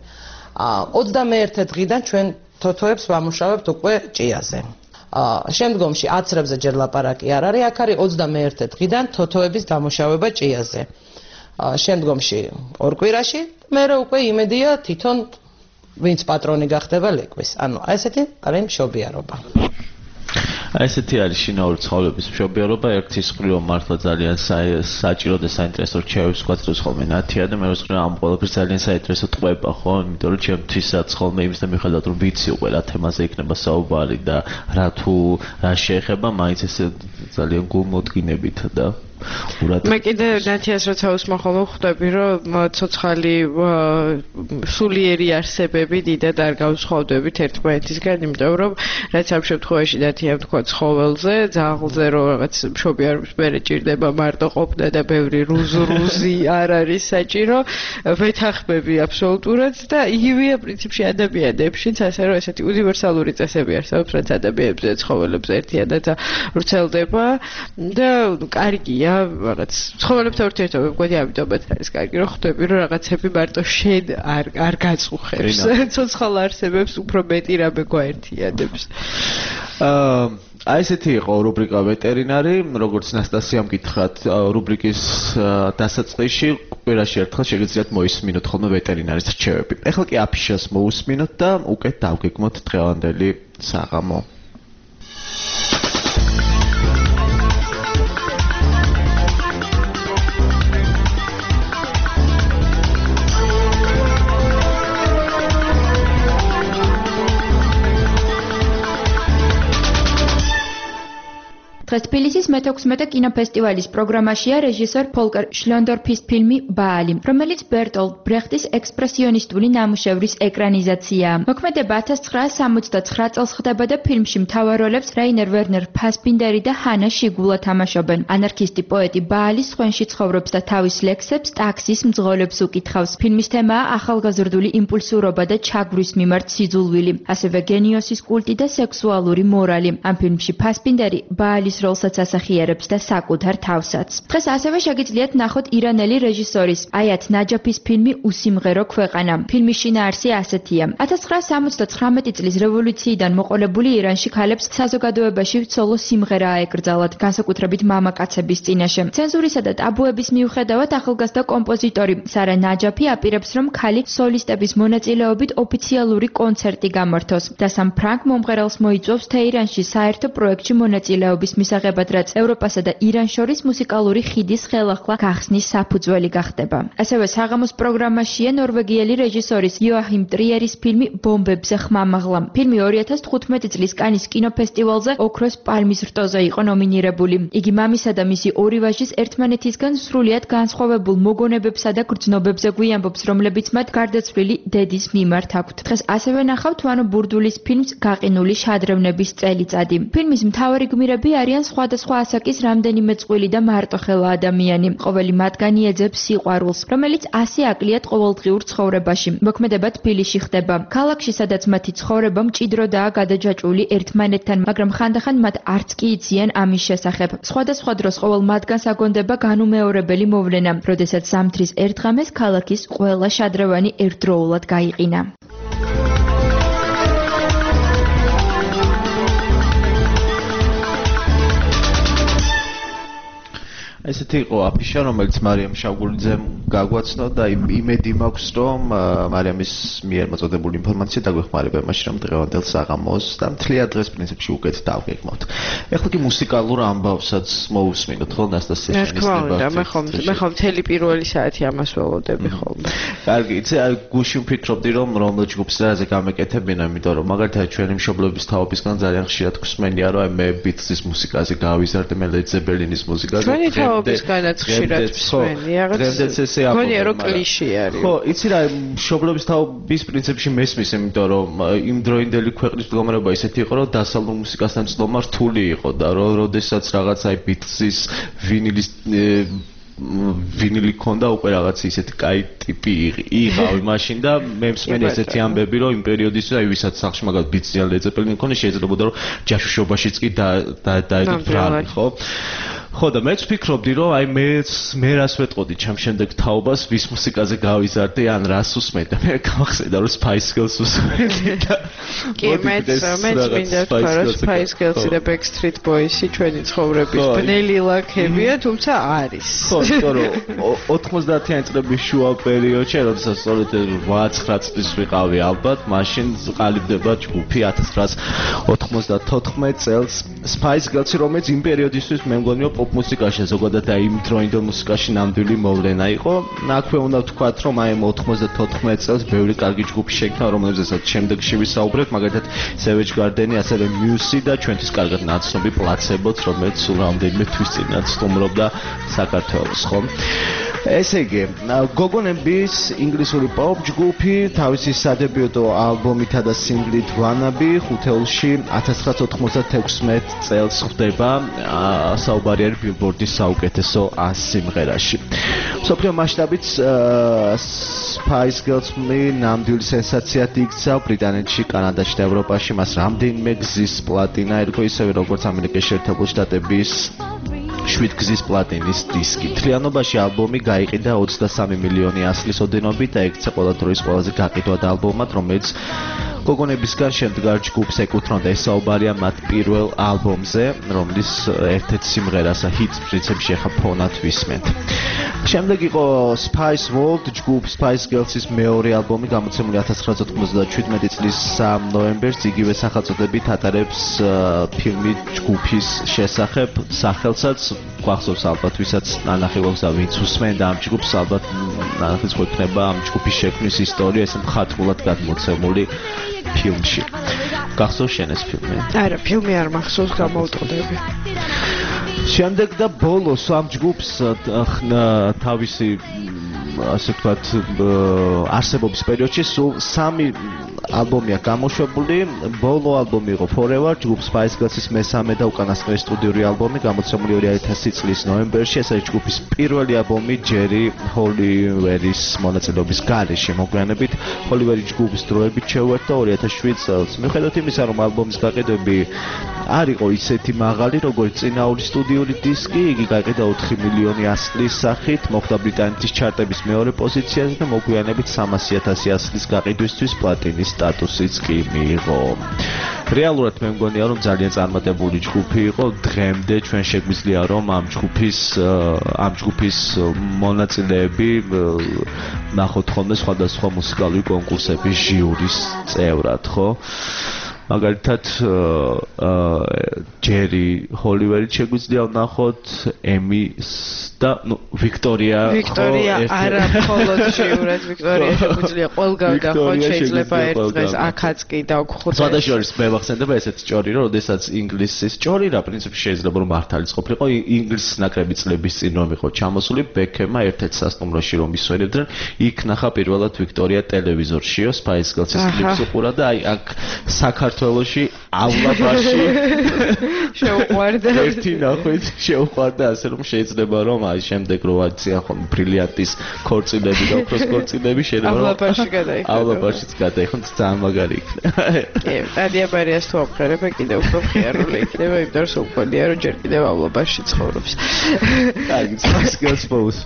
21 დღიდან ჩვენ თოთოებს ვამუშავებთ უკვე ჭიაზე. შემდგომში აცრებზე ჯერ ლაპარაკი არ არის, აქ არის 21 დღიდან თოთოების დამუშავება ჭიაზე. შემდგომში ორ კვირაში, მერე უკვე იმედია თვითონ ვინც პატრონი გახდება ლეკვის. ანუ ესეთი არის მშობიარობა. ესეთი არის შინაური ცხოველების მშობიარობა. ერთის მხრივ მართლა ძალიან საჭირო და საინტერესო რჩევებს გვაწევს ხოლმე ნათია და მეორე მხრივ ამ ყველაფერს ძალიან საინტერესო ტყვება, ხო? იმიტომ რომ ჩემთვისაც ხოლმე იმისთან მიხედავთ რომ ვიცი უკვე რა თემაზე იქნება საუბარი და რა შეეხება, მაინც ეს ძალიან გულმოდგინებით და მე კიდე ნათიას როცა უსმახოლო ხვდები, რომ ცოცხალი სულიერი არსებები დიდად არ გავსხვავდებით ერთმანეთისგან, იმიტომ რომ რაც ამ შემთხვევაში ნათიამ თქვა ცხოველზე, ძაღლზე რომ რაღაც მშობიარობის მერე ჭირდება მარტო ყოფნა და ბევრი რუზი არ არის საჭირო, ვეთანხმები აბსოლუტურად და იგივეა პრინციპში ადამიანებშიც, ასე რომ ესეთი უნივერსალური წესები არსებობს, რაც ადამიანებზე და ცხოველებზე ერთიანად ვრცელდება და კარგია რაღაც ცხოველებთან ურთიერთობა მგონი ამიტომაც არის კარგი, რომ ხვდები რომ რაღაცები მარტო შენ არ გაწუხებს. ცოცხალ არსებებს უფრო მეტი რამე გვაერთიანებს. აი ესეთი იყო რუბრიკა ვეტერინარი, როგორც ნასტასიამ გითხრათ, რუბრიკის დასაწყისში კვირაში ერთხელ შეგიძლიათ მოისმინოთ ხოლმე ვეტერინარის რჩევები. ეხლა კი აფიშას მოусმინოთ და უკვე დავგეგმოთ დღევანდელი საღამო. დღეს თბილისის მე-16 კინოფესტივალის პროგრამაშია რეჟისორ ფოლკერ შლონდორფის ფილმი ბაალი, რომელიც ბერტოლტ ბრეხტის ექსპრესიონისტული ნამუშევრის ეკრანიზაციაა. მოქმედება 1969 წელს ხდება და ფილმში მთავარ როლებს რაინერ ვერნერ ფასბინდერი და ჰანა შიგულა თამაშობენ. ანარქისტი პოეტი ბაალის სხვენში ცხოვრობს და თავის ლექსებს ტაქსის მძღოლებს უკითხავს. ფილმის თემაა ახალგაზრდული იმპულსურობა და ჩაგვრის მიმართ სიძულვილი, ასევე გენიოსის კულტი და სექსუალური მორალი. ამ ფილმში ფასბინდერი ბაალის როლსაც ასახიერებს და საკუთარ თავსაც. დღეს ასევე შეგიძლიათ ნახოთ ირანელი რეჟისორის აიათ ნაჯაფის ფილმი უსიმღერო ქვეყანა. ფილმის შინაარსი ასეთია. 1979 წლის რევოლუციიდან მოყოლებული ირანში ქალებს საზოგადოებაში სოლო სიმღერა აეკრძალათ, განსაკუთრებით მამაკაცების წინაშე. ცენზურისა და ტაბუების მიუხედავად ახალგაზრდა კომპოზიტორი სარა ნაჯაფი აპირებს, რომ ქალი სოლისტების მონაწილეობით ოფიციალური კონცერტი გამართოს და სამ ფრანგ მომღერალს მოიწვევს თეირანში საერთო პროექტში მონაწილეობის მისაღებად, რაც ევროპასა და ირანს შორის მუსიკალური ხიდის ხელახლა გახსნის საფუძველი გახდება. ასევე საღამოს პროგრამაშია ნორვეგიელი რეჟისორის იოაჰიმ ტრიერის ფილმი ბომბებზე ხმამაღლა. ფილმი 2015 წლის კანის კინოფესტივალზე ოქროს პალმის რტოზე იყო ნომინირებული. იგი მამისა და მისი ორი ვაჟის ერთმანეთისგან სრულიად განსხვავებულ მოგონებებსა და გრძნობებზე გვიამბობს, რომლებიც მათ გარდაცვლილი დედის მიმართ აქვთ. დღეს ასევე ნახავთ ვანო ბურდულის ფილმს გაყინული შადრევნების წელიწადი. ფილმის მთავარი გმირები არიან სხვადასხვა ასაკის რამდენიმე წყვილი და მარტოხელა ადამიანი. ყოველი მათგანი ეძებს სიყვარულს, რომელიც 100 აკლიათ ყოველდღიურ ცხოვრებაში. მოქმედება თბილისში ხდება. ქალაქში, სადაც მათი ცხოვრება მჭიდროდაა გადაჯაჭვული ერთმანეთთან, მაგრამ ხანდახან მათ არც კი იციან ამის შესახებ. სხვადასხვა დროს ყოველ მათგანს აგონდება განუმეორებელი მოვლენა, როდესაც ზამთრის ერთ ღამეს ქალაქის ყველა შადრევანი ერთდროულად გაიყინა. ესეთი იყო აფიშა, რომელიც მარიამ შავგულიძემ გაგვაცნო და იმედი მაქვს, რომ მარიამის მიერ მოწოდებული ინფორმაცია დაგვეხმარება იმაში, რომ დღევანდელ საღამოს და მთლიან დღეს პრინციპში უკეთ დავგეგმოთ. ეხლა კი მუსიკალურ ამბავსაც მოусმინოთ, ხო, ნასტასია შენიშნება. მე ხომ მთელი პირველი საათი ამას ველოდები ხოლმე. კარგი, იცი, გუშინ ვფიქრობდი, რომ რომელ ჯგუფს რაზე გამეკეთებინა, იმიტომ რომ მაგალითად ჩვენი მშობლების თაობისგან ძალიან ხშირად გვსმენია, რომ მე ბიტსის მუსიკაზე გავიზარდე, მე ლედ ზებელინის მუსიკაზე. თაობისგანაც ხშირად მსმენია, დღემდეც ესე აპოვე. გონია რომ კლიშე არის. ხო, იცი რა, მშობლობის თაობის პრინციპში მესმის, იმიტომ რომ იმ დროინდელი ქვეყნის მდგომარეობა ისეთი იყო, რომ დასავლურ მუსიკასთან ცნობა რთული იყო და როდესაც რაღაც აი ბიტსის ვინილი ქონდა უკვე რაღაც ისეთი კაი ტიპი იღავი მაშინ და მე მსმენი ესეთი ამბები, რომ იმ პერიოდის აი ვისაც სახში მაგალითად ბიტსიან ლეძეპელინი ქონდა, შეიძლებოდა რომ ჯაშუშობაშიც კი დაედო ბრალი, ხო? ხო და მეც ვფიქრობდი, რომ აი მე რას ვეტყოდი ჩემ შემდეგ თაობას, ვის მუსიკაზე გავიზარდე, ან რას უსმენდი. მე გავახსენდა, რომ Spice Girls უსმენდი და კი, მეც მინდა თქვა, რომ Spice Girls-ი და Backstreet Boys-ი ჩვენი ცხოვრების ბნელი ლაქებია, თუმცა არის. ხო, იმიტომ რომ 90-იანი წლების შუა პერიოდში, როდესაც სწორედ 8-9 წლის ვიყავი ალბათ, მაშინ ყალიბდება ჯგუფი 1994 წელს Spice Girls-ი, რომელიც იმ პერიოდისთვის მე მგონი რომ პოპ მუსიკაში ზოგადად აი იმ დროინდელ მუსიკაში ნამდვილი მოვლენა იყო. აქვე უნდა ვთქვათ, რომ აი 94 წელს ბევრი კარგი ჯგუფი შეიქმნა, რომელზეც შემდეგში ვისაუბრებთ, მაგალითად Savage Garden-ი, ასევე Muse და ჩვენთვის კარგად ნაცნობი Placebo-ც, რომელიც სულ რამდენიმე თვის წინაც სტუმრობდა საქართველოს, ხო? ესე იგი, გოგონების ინგლისური პოპ ჯგუფი თავისი სადებიუტო ალბომითა და სინგლით Wannabe ხუთეულში 1996 წელს ხვდება საუბარი არის Billboard-ის საუკეთესო 100 სიმღერაში. მსოფლიო მასშტაბით Spice Girls-ი ნამდვილი სენსაციად იქცა ბრიტანეთში, კანადაში და ევროპაში, მას რამდენიმე გზის პლატინა ერგო, ისევე როგორც ამერიკის შეერთებული შტატების 7 გზის პლატინის დისკი. მთლიანობაში ალბომი გაიყიდა 23 მილიონი ასლის ოდენობით და ექცა ყველა დროის ყველაზე გაყიდვად ალბომად, რომელიც გოგონებისგან შემდგარ ჯგუფს ეკუთვნოდა. ეს საუბარია მათ პირველ ალბომზე, რომლის ერთ-ერთ სიმღერას ჰიტს პრინციპში ახლა ფონად ვისმენთ. შემდეგ იყო Spice World, ჯგუფ Spice Girls-ის მეორე ალბომი, გამოცემული 1997 წლის 3 ნოემბერს, იგივე სახელწოდებით ატარებს ფილმი ჯგუფის შესახებ, სახელსაც გვახსოვს ალბათ, ვისაც ნანახი გვაქვს და ვინც უსმენდა ამ ჯგუფს, ალბათ ნანახიც გვექნება ამ ჯგუფის შექმნის ისტორია, ეს მხატვრულად გადმოცემული ფილმში. გახსოვს შენ ეს ფილმი? არა, ფილმი არ მახსოვს, გამოვტყდები. შემდეგ და ბოლოს ამ ჯგუფს თავისი ასე ვთქვათ არსებობის პერიოდში სულ 3 ალბომია გამოშვებული. ბოლო ალბომი იყო Forever, ჯგუფ Spice Girls-ის მესამე და უკანასკნელი სტუდიური ალბომი, გამოცემული 2000 წლის ნოემბერში. ეს არის ჯგუფის პირველი ალბომი ჯერი ჰოლივერის მონაწილეობის გარეშე. მოგვიანებით ჰოლივერი ჯგუფის დროებით შეუერთდა 2007 წელს. მიუხედავად იმისა, რომ ალბომის გაყიდვები არ იყო ისეთი მაღალი, როგორც წინაური სტუდიური დისკი, იგი გაიყიდა 4 მილიონი ასლის სახით, მოხვდა ბრიტანეთის ჩარტების მეორე პოზიციაზე და მოგვიანებით 300,000 ასლის გაყიდვისთვის პლატინის სტატუსიც კი მიიღო. რეალურად მე მგონია, რომ ძალიან წარმატებული ჯგუფი იყო. დღემდე ჩვენ შეგვიძლია რომ ამ ჯგუფის მონაწილეები ნახოთ ხოლმე სხვადასხვა მუსიკალური კონკურსების ჟიურის წევრად, ხო? მაგალითად ჯერი ჰოლივერი შეგვიძლია ვნახოთ, ემის და ვიქტორია არა მხოლოდ ჟიურად ვიქტორია შეგვიძლია ყველგან ნახოთ, შეიძლება ერთ დღეს აქაც კი დავგვხოთ. სხვადასხვა მე ვახსენდება ესეთი ჭორი, რომ ოდესაც ინგლისის ჭორი რა პრინციპში შეიძლება რომ მართალიც ყოფილიყო, ინგლისის ნაკრები წლების წინ რომ იყო ჩამოსული, ბექემმა ერთ-ერთ სასტუმროში რომ ისვენებდნენ, იქ ნახა პირველად ვიქტორია ტელევიზორშიო, Spice Girls-ის კლიპს უყურა და აი აქ საქართველოში აულაბარში შეუყვარდა. ერთი ნახვით შეუყვარდა, ასე რომ შეიძლება რომ აი შემდეგ რო აციან ხომ ბრილიანტის ქორწილები და ოქროს ქორწილები შეიძლება რომ აულაბარშიც გადაიხონ, ძალიან მაგარი იქნება. კი, ტადია ბერიას თუ აღხერებ კიდევ უფრო ხიარული იქნება, იმიტომ რომ სულ რომ ჯერ კიდევ აულაბარში ცხოვრობს. კარგი, Spice Girls both.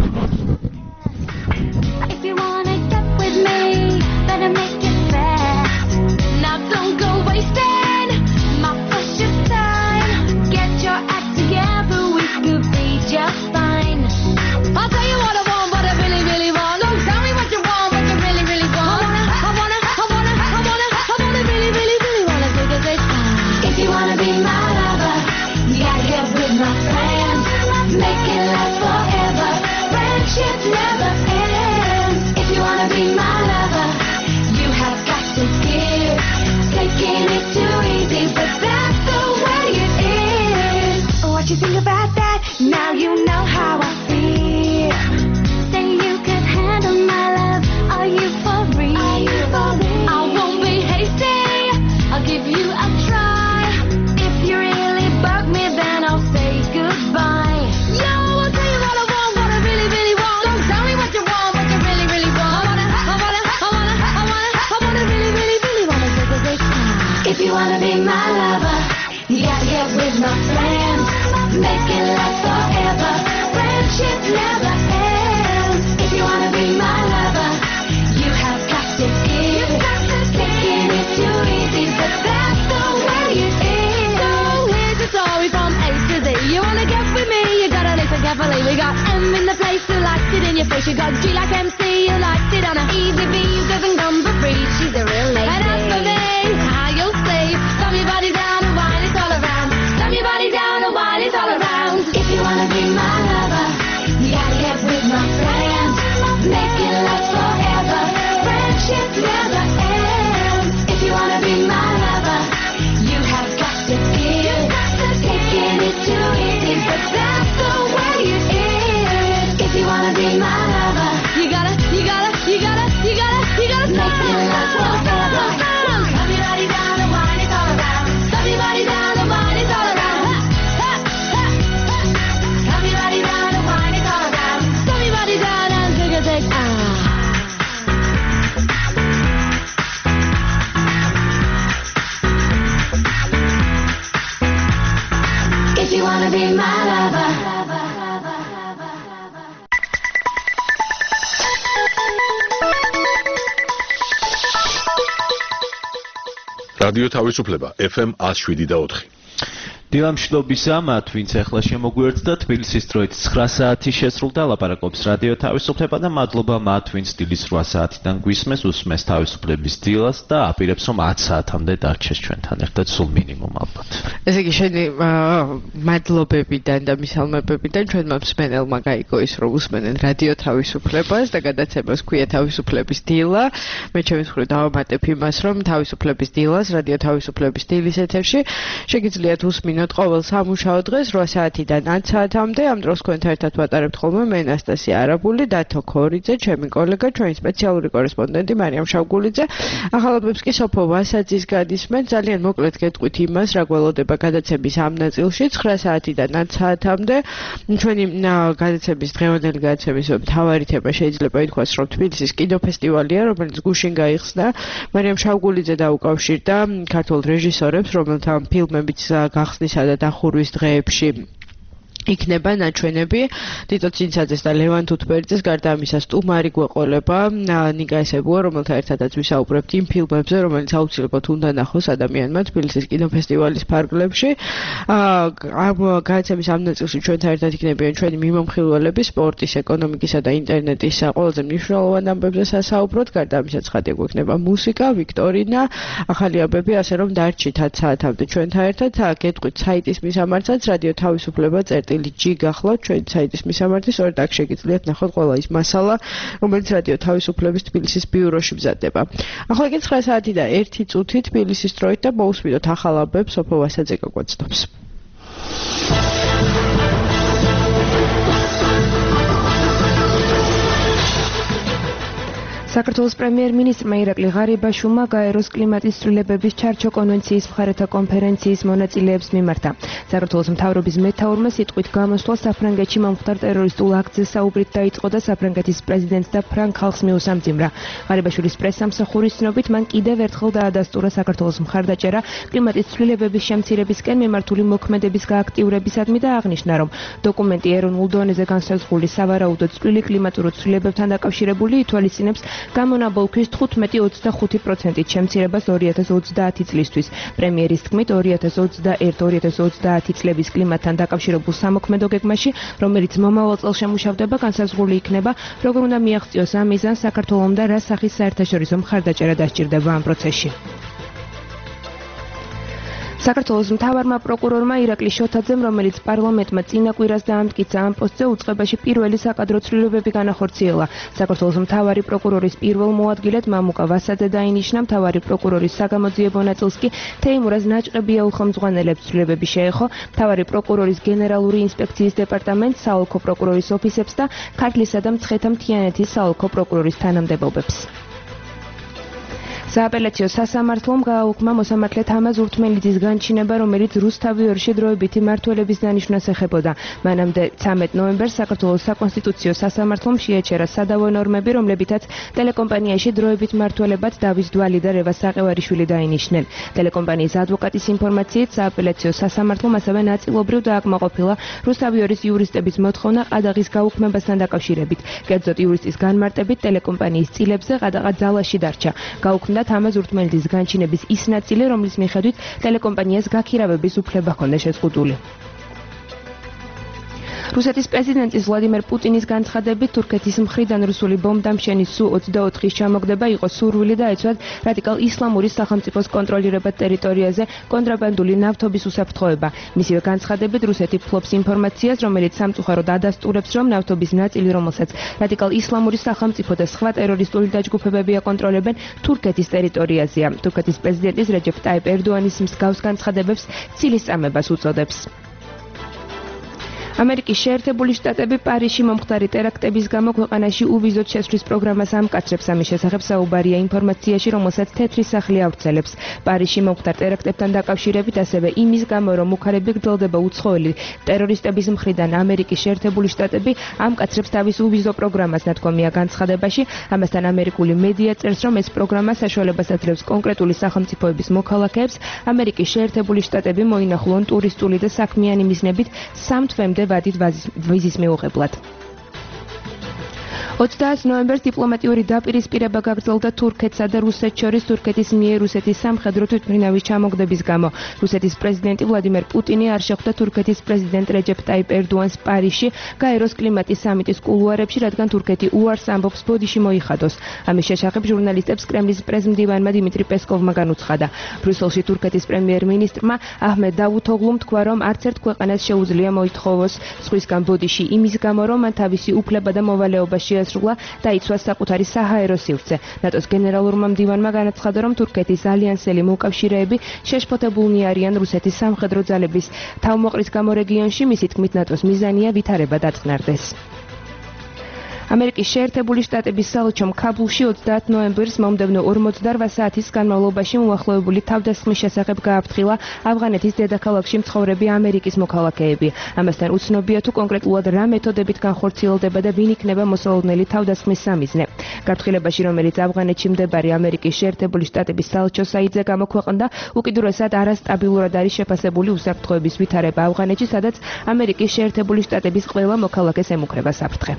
If you wanna get with me, better make it fast. Now don't go wasting my precious time. Get your act together, we could be just fine. I'll tell you what I want, what I really, really want. Don't tell me what you want, what you really, really want. I wanna really, really, really wanna take a taste. If you wanna be my lover, you gotta get with my friends. Make it last forever. Friendship never ends. If you wanna be my lover, you have got to give. Taking it too easy, but that's the way it is. What you think about that? Now you know how I feel. Say you can handle my love. Are you for real? I won't be hasty. I'll give you a try. If you really bug me, then I'll say goodbye. Yo, I'll tell you what I want, what I really, really want. Don't tell me what you want, what you really, really want. I wanna really, really, really wanna take a taste. If you wanna be my lover, you gotta get with my friends. Make it last forever. Friendship never ends. If you wanna be my lover, you have got to give. Taking it too easy, but that's the way it is. So here's the story from A to Z. You wanna get with me, you gotta listen carefully. We got M in the place who likes it in your face. You got G like MC, you likes it on a easy V. You doesn't come for free, she's a real lady. And as for me, how you'll stay. Slam your body down and whine it all around. Slam your body down and whine it all around. If you wanna be my lover, you gotta get with my friends. Make it last forever. Friendship never ends. If you wanna be my lover, you have got to give. Taking it too easy, but that's the way it is. If you wanna be my lover, you gotta make it last forever. Slam your body down and whine it all around. Slam your body down and whine it all around. Slam your body down and whine it all around. Slam your body down and take a take. If you wanna be my lover. რადიო თავისუფლება FM 107.4. დილამშვიდობისა მათ, ვინც ახლა შემოგვიერთდა თბილისის დროით 9 საათი შესრულდა, ლაპარაკობს რადიო თავისუფლება და მადლობა მათ, ვინც დილის 8 საათიდან გვისმენს, უსმენს თავისუფლების დილას და აპირებს რომ 10 საათამდე დარჩეს ჩვენთან ერთად სულ მინიმუმ ალბათ. ესე იგი შენი მადლობებიდან და მისალმებებიდან ჩვენმა მსმენელმა გაიგო ის რომ უსმენენ რადიო თავისუფლებას და გადაცემას ქვია თავისუფლების დილა. მე ჩემის მხრივ დავამატებ იმას რომ თავისუფლების დილას რადიო თავისუფლების დილის ეთერში შეგიძლიათ უსმინოთ გავიჩინოთ ყოველ სამუშაო დღეს 8 საათიდან 10 საათამდე. ამ დროს თქვენთან ერთად ვატარებთ ხოლმე მე ანასტასია არაბული, დათო ქორიძე, ჩემი კოლეგა, ჩვენი სპეციალური კორესპონდენტი მარიამ შავგულიძე. ახალობებს კი სოფო ვასაძის გადისმენ. ძალიან მოკლედ გეტყვით იმას, რა გველოდება გადაცემის ამ ნაწილში 9 საათიდან 10 საათამდე. ჩვენი გადაცემის დღევანდელი გადაცემის მთავარი თემა შეიძლება ითქვას, რომ თბილისის კინოფესტივალია, რომელიც გუშინ გაიხსნა. მარიამ შავგულიძე დაუკავშირდა ქართულ რეჟისორებს, რომელთა ფილმებიც გახსნისა და დახურვის დღეებში იქნება ნაჩვენები. თითო ცინცაძეს და ლევან თუთბერიძეს, გარდა ამისა სტუმარი გვეყოლება ნიკა ესებუა, რომელთა ერთადაც ვისაუბრებთ იმ ფილმებზე, რომელიც აუცილებლად უნდა ნახოს ადამიანმა თბილისის კინოფესტივალის ფარგლებში. ამ გადაცემის ამ ნაწილში ჩვენთან ერთად იქნებიან ჩვენი მიმომხილველები სპორტის, ეკონომიკისა და ინტერნეტის ყველაზე მნიშვნელოვან ამბებზე სასაუბროთ. გარდა ამისა ცხადია გვექნება მუსიკა, ვიქტორინა, ახალი ამბები, ასე რომ დარჩით 10 საათამდე ჩვენთან ერთად. გეტყვით საიტის მისამართსაც რადიო თავისუფლება G გახლავთ ჩვენი საიტის მისამართი, სწორედ აქ შეგიძლიათ ნახოთ ყველა ის მასალა, რომელიც რადიო თავისუფლების თბილისის ბიუროში მზადდება. ახლა კი 9 საათი და 1 წუთი თბილისის დროით და მოусმინოთ ახალ ამბებს სოფო ვასაძე გაგვაცნობს. საქართველოს პრემიერ-მინისტრმა ირაკლი ღარიბაშვილმა გაეროს კლიმატის ცვლილებების ჩარჩო კონვენციის მხარეთა კონფერენციის მონაწილეებს მიმართა. საქართველოს მთავრობის მეთაურმა სიტყვით გამოსვლა საფრანგეთში მომხდარ ტერორისტულ აქტზე საუბრით დაიწყო და საფრანგეთის პრეზიდენტს და ფრანგ ხალხს მიუსამძიმრა. ღარიბაშვილის პრესსამსახურის ცნობით მან კიდევ ერთხელ დაადასტურა საქართველოს მხარდაჭერა კლიმატის ცვლილებების შემცირებისკენ მიმართული მოქმედების გააქტიურებისადმი და აღნიშნა, რომ დოკუმენტი ეროვნულ დონეზე განსაზღვრული სავარაუდო წვლილი კლიმატურ ცვლილებებთან დაკავშირებული ითვალისწინებს გამონაბოლქვის 15-25% შემცირებას 2030 წლისთვის. პრემიერის თქმით 2021-2030 წლების კლიმატთან დაკავშირებულ სამოქმედო გეგმაში, რომელიც მომავალ წელს შემუშავდება, განსაზღვრული იქნება, როგორ უნდა მიაღწიოს ამ მიზანს საქართველომ და რა სახის საერთაშორისო მხარდაჭერა დასჭირდება ამ პროცესში. საქართველოს მთავარმა პროკურორმა ირაკლი შოთაძემ, რომელიც პარლამენტმა წინა კვირას დაამტკიცა ამ პოსტზე, უწყებაში პირველი საკადრო ცვლილებები განახორციელა. საქართველოს მთავარი პროკურორის პირველ მოადგილედ მამუკა ვასაძე დაინიშნა, მთავარი პროკურორის საგამოძიებო ნაწილს კი თეიმურაზ ნაჭყებია უხელმძღვანელებს ცვლილებები შეეხო, მთავარი პროკურორის გენერალური ინსპექციის დეპარტამენტს, საოლქო პროკურორის ოფისებს და ქართლისა და მცხეთა მთიანეთის საოლქო პროკურორის თანამდებობებს. სააპელაციო სასამართლომ გააუქმა მოსამართლე თამაზ ურთმელიძის განჩინება, რომელიც რუსთავიორში დროებითი მმართველების დანიშვნას ეხებოდა. მანამდე 13 ნოემბერს საქართველოს საკონსტიტუციო სასამართლომ შეაჩერა სადავო ნორმები, რომლებითაც ტელეკომპანიაში დროებით მმართველებად დავის დვალი და რევას საყევარიშვილი დაინიშნენ. ტელეკომპანიის ადვოკატის ინფორმაციით სააპელაციო სასამართლომ ასევე ნაწილობრივ დააკმაყოფილა რუსთავიორის იურისტების მოთხოვნა ყადაღის გაუქმებასთან დაკავშირებით. კერძოდ იურისტის განმარტებით ტელეკომპანიის წილებზე ყადაღა ძალაში დარჩა. გაუქმდა თამაზ ურთმელიძის განჩინების ის ნაწილი, რომლის მიხედვით ტელეკომპანიას გაქირავების უფლება ჰქონდა შეზღუდული. რუსეთის პრეზიდენტის ვლადიმერ პუტინის განცხადებით, თურქეთის მხრიდან რუსული ბომბდამშენის Su-24-ის ჩამოგდება იყო სურვილი და ეცვათ რადიკალ ისლამური სახელმწიფოს კონტროლირებად ტერიტორიაზე კონტრაბანდული ნავთობის უსაფრთხოება. მისივე განცხადებით, რუსეთი ფლობს ინფორმაციას, რომელიც სამწუხაროდ ადასტურებს, რომ ნავთობის ნაწილი, რომელსაც რადიკალ ისლამური სახელმწიფო და სხვა ტერორისტული დაჯგუფებები აკონტროლებენ, თურქეთის ტერიტორიაზეა. თურქეთის პრეზიდენტის რეჯეფ ტაიპ ერდოანის მსგავს განცხადებებს ცილის წამებას უწოდებს. ამერიკის შეერთებული შტატები პარიზში მომხდარი ტერაქტების გამო ქვეყანაში უვიზოდ შესვლის პროგრამას ამკაცრებს. ამის შესახებ საუბარია ინფორმაციაში, რომელსაც თეთრი სახლი ავრცელებს. პარიზში მომხდარ ტერაქტებთან დაკავშირებით ასევე იმის გამო, რომ უქარები გრძელდება უცხოელი ტერორისტების მხრიდან, ამერიკის შეერთებული შტატები ამკაცრებს თავის უვიზო პროგრამას, ნათქვამია განცხადებაში. ამასთან ამერიკული მედია წერს, რომ ეს პროგრამა საშუალებას აძლევს კონკრეტული სახელმწიფოების მოქალაქეებს ამერიკის შეერთებული შტატები მოინახულონ ტურისტული და საქმიანი მიზნებით 3 თვემდე ვადით ვიზის მიუღებლად. 20 ნოემბერს დიპლომატიური დაპირისპირება გაგრძელდა თურქეთსა და რუსეთს შორის თურქეთის მიერ რუსეთის სამხედრო თვითმფრინავის ჩამოგდების გამო. რუსეთის პრეზიდენტი ვლადიმერ პუტინი არ შეხვდა თურქეთის პრეზიდენტ რეჯეფ ტაიპ ერდოანს პარიზში გაეროს კლიმატის სამიტის კულუარებში, რადგან თურქეთი უარს ამბობს ბოდიში მოიხადოს. ამის შესახებ ჟურნალისტებს კრემლის პრეზმდივანმა დიმიტრი პესკოვმა განუცხადა. ბრიუსელში თურქეთის პრემიერ-მინისტრმა აჰმედ დავუთოღლუმ თქვა, რომ არც ერთ ქვეყანას შეუძლია მოითხოვოს სხვისგან ბოდიში იმის გამო, რომ მან თავისი უფლება და მოვალეობა შეასრულა დასრულა დაიცვა საკუთარი საჰაერო სივრცე. ნატოს გენერალურმა მდივანმა განაცხადა, რომ თურქეთის ალიანსელი მოკავშირეები შეშფოთებულნი არიან რუსეთის სამხედრო ძალების თავმოყრის გამო რეგიონში, მისი თქმით ნატოს მიზანია ვითარება დაწყნარდეს. ამერიკის შეერთებული შტატების საელჩომ ქაბულში 30 ნოემბერს მომდევნო 48 საათის განმავლობაში მოახლოებული თავდასხმის შესახებ გააფრთხილა ავღანეთის დედაქალაქში მცხოვრები ამერიკის მოქალაქეები. ამასთან უცნობია თუ კონკრეტულად რა მეთოდებით განხორციელდება და ვინ იქნება მოსალოდნელი თავდასხმის სამიზნე. გაფრთხილებაში, რომელიც ავღანეთში მდებარე ამერიკის შეერთებული შტატების საელჩო საიტზე გამოქვეყნდა, უკიდურესად არასტაბილურად არის შეფასებული უსაფრთხოების ვითარება ავღანეთში, სადაც ამერიკის შეერთებული შტატების ყველა მოქალაქეს ემუქრება საფრთხე.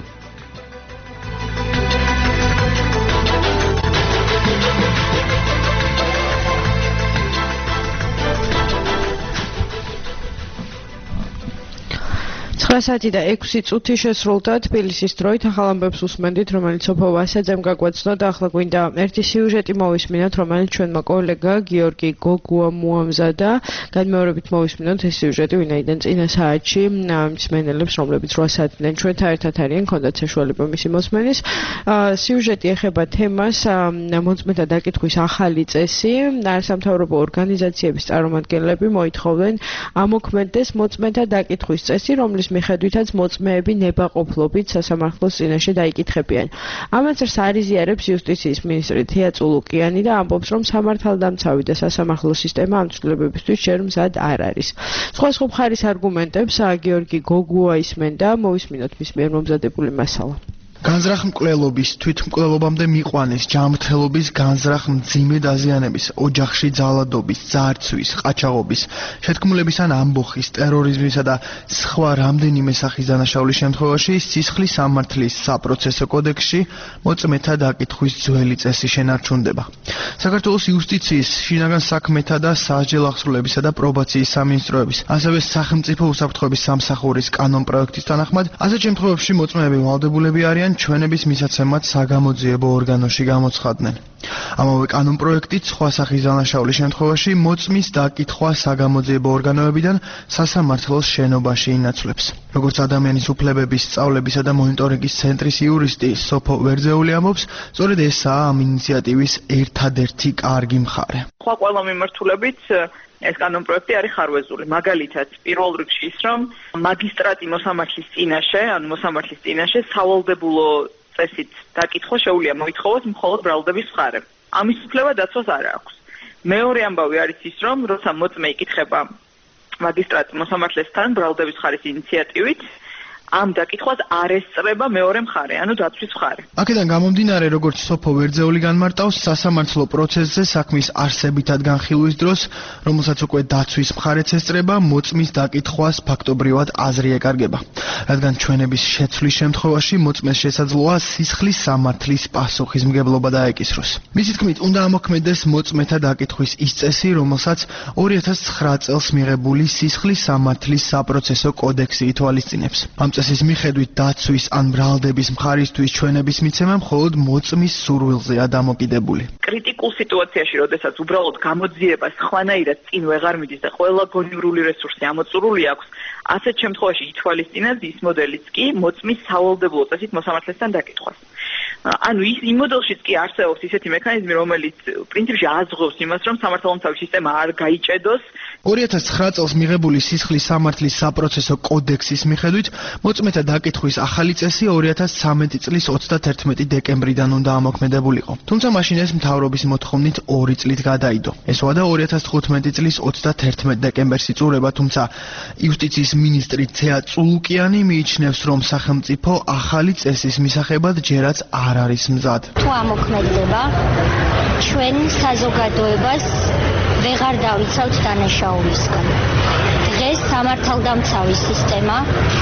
საათი და 6 წუთი შესრულდა თბილისის დროით ახალ ამბებს უსმენდით, რომელიც სოფო ვასაძემ გაგვაცნო და ახლა გვინდა ერთი სიუჟეტი მოვისმინოთ, რომელიც ჩვენმა კოლეგა გიორგი გოგუა მოამზადა. განმეორებით მოვისმინოთ ეს სიუჟეტი, ვინაიდან წინა საათში მსმენელებს, რომლებიც 8 საათიდან ჩვენთან ერთად არიან, ჰქონდათ საშუალება მისი მოსმენის. სიუჟეტი ეხება თემას მოწმეთა დაკითხვის ახალი წესი. არასამთავრობო ორგანიზაციების წარმომადგენლები მოითხოვდნენ ამოქმედდეს მოწმეთა დაკითხვის წესი, რომლის მიხედვითაც მოწმეები ნებაყოფლობით სასამართლოს წინაშე დაიკითხებიან. ამას არიზიარებს იუსტიციის მინისტრი თეა წულუკიანი და ამბობს, რომ სამართალდამცავი და სასამართლო სისტემა ამ ცვლილებებისთვის ჯერ მზად არ არის. სხვა მხარის არგუმენტებს გიორგი გოგუა ისმენდა, მოვისმინოთ მის მიერ მომზადებული მასალა. განზრახ-მკვლელობის თვითმკვლელობამდე მიყვანეს ჯანმრთელობის განზრახ მძიმე დაზიანების, ოჯახში ძალადობის, ძარცვის, ყაჩაღობის, შეთქმულების ან ამბოხის, ტერორიზმისა და სხვა რამდენიმე სახის დანაშაულის შემთხვევაში სისხლის სამართლის საპროცესო კოდექსში მოწმეთა დაკითხვის ძველი წესი შენარჩუნდება. საქართველოს იუსტიციის, შინაგან საქმეთა და სასჯელ აღსრულებისა და პრობაციის სამინისტროების, ასევე სახელმწიფო უსაფრთხოების სამსახურის კანონპროექტის თანახმად, ასეთ შემთხვევებში მოწმეები ვალდებულები არიან ჩვენების მისაცემად საგამოძიებო ორგანოში გამოცხადნენ. ამავე კანონპროექტით სხვა სახის დანაშაულის შემთხვევაში მოწმის დაკითხვა საგამოძიებო ორგანოებიდან სასამართლოს შენობაში ინაცვლებს. როგორც ადამიანის უფლებების სწავლებისა და მონიტორინგის ცენტრის იურისტი სოფო ვერძეული ამბობს, სწორედ ესაა ამ ინიციატივის ერთადერთი კარგი მხარე. სხვა ყველა მიმართულებით ეს კანონპროექტი არის ხარვეზული. მაგალითად, პირველ რიგში ის, რომ მაგისტრატი მოსამართლის წინაშე, ანუ მოსამართლის წინაშე სავალდებულო წესით დაკითხვა შეუძლია მოითხოვოს მხოლოდ ბრალდების მხარემ. ამის უფლება დაცვას არ აქვს. მეორე ამბავი არის ის, რომ როცა მოწმე იკითხება მაგისტრატ მოსამართლესთან ბრალდების მხარის ინიციატივით, ამ დაკითხვას არ ესწრება მეორე მხარე, ანუ დაცვის მხარე. აქედან გამომდინარე, როგორც სოფო ვერძეული განმარტავს, სასამართლო პროცესზე საქმის არსებითად განხილვის დროს, რომელსაც უკვე დაცვის მხარეც ესწრება, მოწმის დაკითხვას ფაქტობრივად აზრი ეკარგება. რადგან ჩვენების შეცვლის შემთხვევაში მოწმეს შესაძლოა სისხლის სამართლის პასუხისმგებლობა დაეკისროს. მისი თქმით, უნდა ამოქმედდეს მოწმეთა დაკითხვის ის წესი, რომელსაც 2009 წელს მიღებული სისხლის სამართლის საპროცესო კოდექსი ითვალისწინებს. ამ წესის მიხედვით დაცვის ან ბრალდების მხარისთვის ჩვენების მიცემა მხოლოდ მოწმის სურვილზეა დამოკიდებული. კრიტიკულ სიტუაციაში, როდესაც უბრალოდ გამოძიება სხვანაირად წინ ვეღარ მიდის და ყველა გონივრული რესურსი ამოწურული აქვს, ასეთ შემთხვევაში ითვალისწინებს ის მოდელიც კი მოწმის სავალდებულო წესით მოსამართლესთან დაკითხვას. ანუ იმ მოდელშიც კი არსებობს ისეთი მექანიზმი, რომელიც პრინციპში აზღავს იმას, რომ სამართალდამცავი სისტემა არ გაიჭედოს. 2009 წელს მიღებული სისხლის სამართლის საპროცესო კოდექსის მიხედვით მოწმეთა დაკითხვის ახალი წესი 2013 წლის 31 დეკემბრიდან უნდა ამოქმედებულიყო. თუმცა მაშინ ეს მთავრობის მოთხოვნით 2 წლით გადაიდო. ეს ვადა 2015 წლის 31 დეკემბერს იწურება, თუმცა იუსტიციის მინისტრი თეა წულუკიანი მიიჩნევს, რომ სახელმწიფო ახალი წესის მისაღებად ჯერაც არ არის მზად. თუ ამოქმედდება, ჩვენ საზოგადოებას ვეღარ დავიცავთ დანაშაულისგან. დღეს სამართალდამცავი სისტემა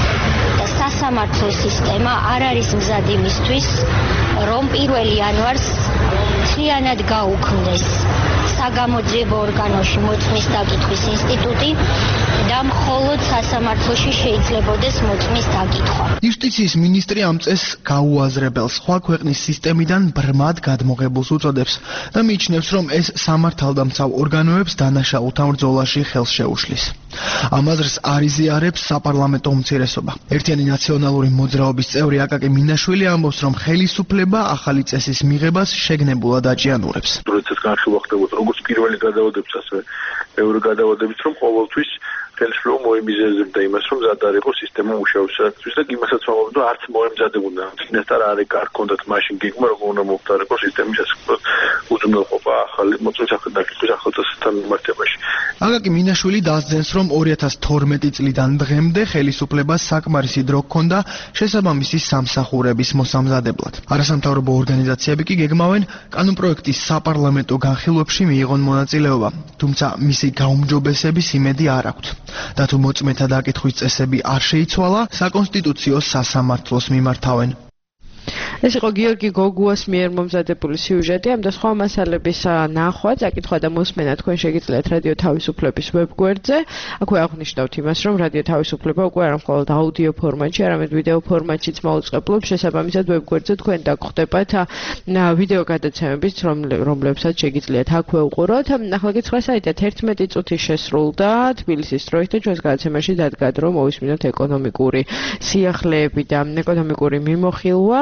და სასამართლო სისტემა არ არის მზად იმისთვის, რომ 1 იანვარს მთლიანად გაუქმდეს საგამოძიებო ორგანოში მოწმის დაკითხვის ინსტიტუტი და მხოლოდ სასამართლოში შეიძლებოდეს მოწმის დაკითხვა. იუსტიციის მინისტრი ამ წესს გაუაზრებელს სხვა ქვეყნის სისტემიდან ბრმად გადმოღებულს უწოდებს და მიიჩნევს, რომ ეს სამართალდამცავ ორგანოებს დანაშაულთან ბრძოლაში ხელს შეუშლის. ამ აზრს არ იზიარებს საპარლამენტო უმცირესობა. ერთიანი ნაციონალური მოძრაობის წევრი აკაკი მინაშვილი ამბობს, რომ ხელისუფლება ახალი წესის მიღებას შეგნებულად აჭიანურებს. როდესაც განხილვა ხდებოდა როგორც პირველი გადავადებიც, ასევე მეორე გადავადებიც, რომ ყოველთვის ხელისუფლება მოემიზეზებდა იმას, რომ მზად არ იყო სისტემა მუშაობისათვის და იმასაც ვამბობ, რომ არც მოემზადებოდა. წინასწარ არ ეკარგონდათ მაშინ გეგმა, როგორ უნდა მომხდარიყო სისტემის შესაძლებლად უზრუნველყოფა ახალი მოწმის დაკითხვის ახალწესთან მიმართებაში. აკაკი მინაშვილი დასძენს, რომ 2012 წლიდან დღემდე ხელისუფლებას საკმარისი დრო ჰქონდა შესაბამისი სამსახურების მოსამზადებლად. არასამთავრობო ორგანიზაციები კი გეგმავენ კანონპროექტის საპარლამენტო განხილვებში მიიღონ მონაწილეობა, თუმცა მისი გაუმჯობესების იმედი არ აქვთ. და თუ მოწმეთა დაკითხვის წესები არ შეიცვალა, საკონსტიტუციო სასამართლოს მიმართავენ. ეს იყო გიორგი გოგუას მიერ მომზადებული სიუჟეტი, ამ და სხვა მასალების ნახვა, წაკითხვა და მოსმენა თქვენ შეგიძლიათ რადიო თავისუფლების ვებგვერდზე. აქვე აღვნიშნავთ იმას, რომ რადიო თავისუფლება უკვე არა მხოლოდ აუდიო ფორმატში, არამედ ვიდეო ფორმატშიც მოუწყებლობს. შესაბამისად ვებგვერდზე თქვენ დაგხვდებათ ვიდეო გადაცემებიც, რომლებსაც შეგიძლიათ აქვე უყუროთ. ახლა საიტად 11 წუთი შესრულდა თბილისის დროით და ჩვენს გადაცემაში დადგა რომ მოვისმინოთ ეკონომიკური სიახლეები და ეკონომიკური მიმოხილვა.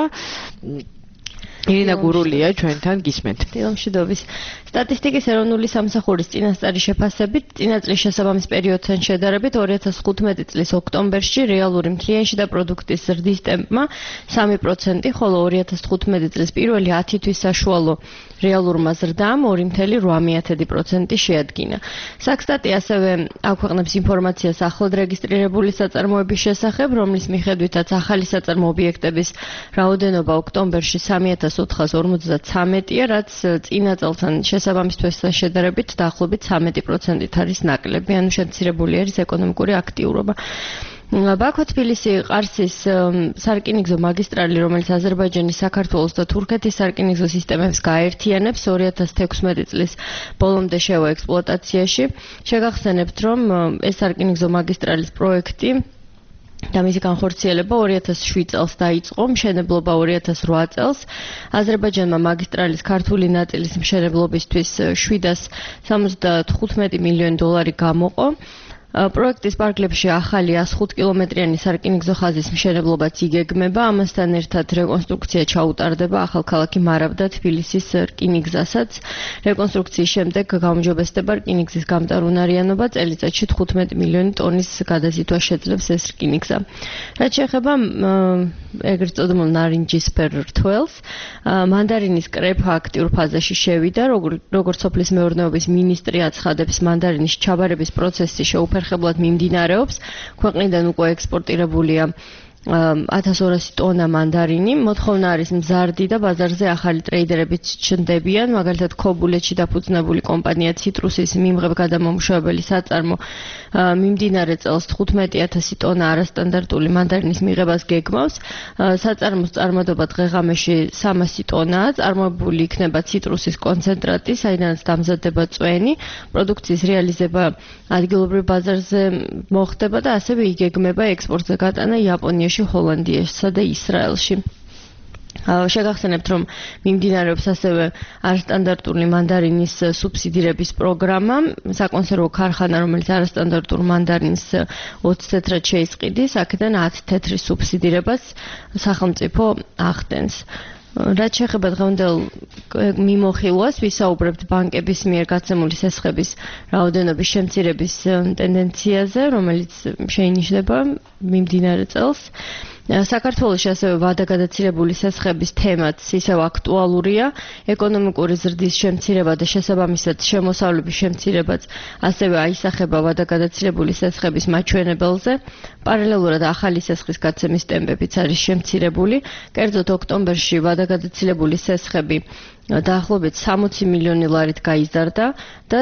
ირინა გურულია ჩვენთან გისმენთ. დილომშვიდობის. სტატისტიკის ეროვნული სამსახურის წინასწარი შეფასებით, წინა წლის შესაბამის პერიოდთან შედარებით 2015 წლის ოქტომბერში რეალური მთლიანში და პროდუქტის ზრდის ტემპმა 3%, ხოლო 2015 წლის პირველი 10 თვის საშუალო რეალურმა ზრდამ 2.8% შეადგინა. საქსტატი ასევე აქვეყნებს ინფორმაციას ახლად რეგისტრირებული საწარმოების შესახებ, რომლის მიხედვითაც ახალი საწარმო ობიექტების რაოდენობა ოქტომბერში 3453-ია, რაც წინა წელთან შესაბამის თვესთან შედარებით დაახლოებით 13%-ით არის ნაკლები, ანუ შემცირებული არის ეკონომიკური აქტიურობა. ბაქო-თბილისი ყარსის სარკინიგზო მაგისტრალი, რომელიც აზერბაიჯანის, საქართველოს და თურქეთის სარკინიგზო სისტემებს გააერთიანებს, 2016 წლის ბოლომდე შევა ექსპლუატაციაში. შეგახსენებთ, რომ ეს სარკინიგზო მაგისტრალის პროექტი და მისი განხორციელება 2007 წელს დაიწყო, მშენებლობა 2008 წელს. აზერბაიჯანმა მაგისტრალის ქართული ნაწილის მშენებლობისთვის 775 მილიონი დოლარი გამოყო. პროექტის პარკლებში ახალი 105 კილომეტრიანი სარკინიგზო ხაზის მშენებლობაც იგეგმება, ამასთან ერთად რეკონსტრუქცია ჩაუტარდება ახალქალაქი მარაბ და თბილისის რკინიგზასაც. რეკონსტრუქციის შემდეგ გაუმჯობესდება რკინიგზის გამტარუნარიანობა, წელიწადში 15 მილიონი ტონის გადაზიდვა შეძლებს ეს რკინიგზა. რაც შეეხება ეგრეთ წოდებულ ნარინჯისფერ რთველს, მანდარინის კრეფა აქტიურ ფაზაში შევიდა, როგორც სოფლის მეურნეობის მინისტრი აცხადებს, მანდარინის ჩაბარების პროცესი შეუფერხებლად მიმდინარეობს. ქვეყნიდან უკვე ექსპორტირებულია 1200 ტონა მანდარინი. მოთხოვნა არის მზარდი და ბაზარზე ახალი ტრეიდერებიც ჩნდებიან, მაგალითად ქობულეთში დაფუძნებული კომპანია ციტრუსის მიმღებ გადამამუშავებელი საწარმო მიმდინარე წელს 15000 ტონა არასტანდარტული მანდარინის მიღებას გეგმავს. საწარმოს წარმოდობა დღე-ღამეში 300 ტონაა, წარმოებული იქნება ციტრუსის კონცენტრატი, საიდანაც დამზადდება წვენი. პროდუქციის რეალიზება ადგილობრივ ბაზარზე მოხდება და ასევე იგეგმება ექსპორტზე გატანა იაპონიაში, ჰოლანდიასა და ისრაელში. შეგახსენებთ, რომ მიმდინარეობს ასევე არასტანდარტული მანდარინის სუბსიდირების პროგრამა. საკონსერვო ქარხანა, რომელიც არასტანდარტულ მანდარინს 20 თეთრად შეისყიდის, აქედან 10 თეთრის სუბსიდირებას სახელმწიფო ახდენს. რაც შეეხება დღევანდელ მიმოხილვას, ვისაუბრებთ ბანკების მიერ გაცემული სესხების რაოდენობის შემცირების ტენდენციაზე, რომელიც შეინიშნება მიმდინარე წელს. საქართველოში ასევე ვადაგადაცილებული სესხების თემაც ისევ აქტუალურია. ეკონომიკური ზრდის შემცირება და შესაბამისად შემოსავლების შემცირებაც ასევე აისახება ვადაგადაცილებული სესხების მაჩვენებელზე. პარალელურად ახალი სესხის გაცემის ტემპებიც არის შემცირებული. კერძოდ ოქტომბერში ვადაგადაცილებული სესხები დაახლოებით 60 მილიონი ლარით გაიზარდა და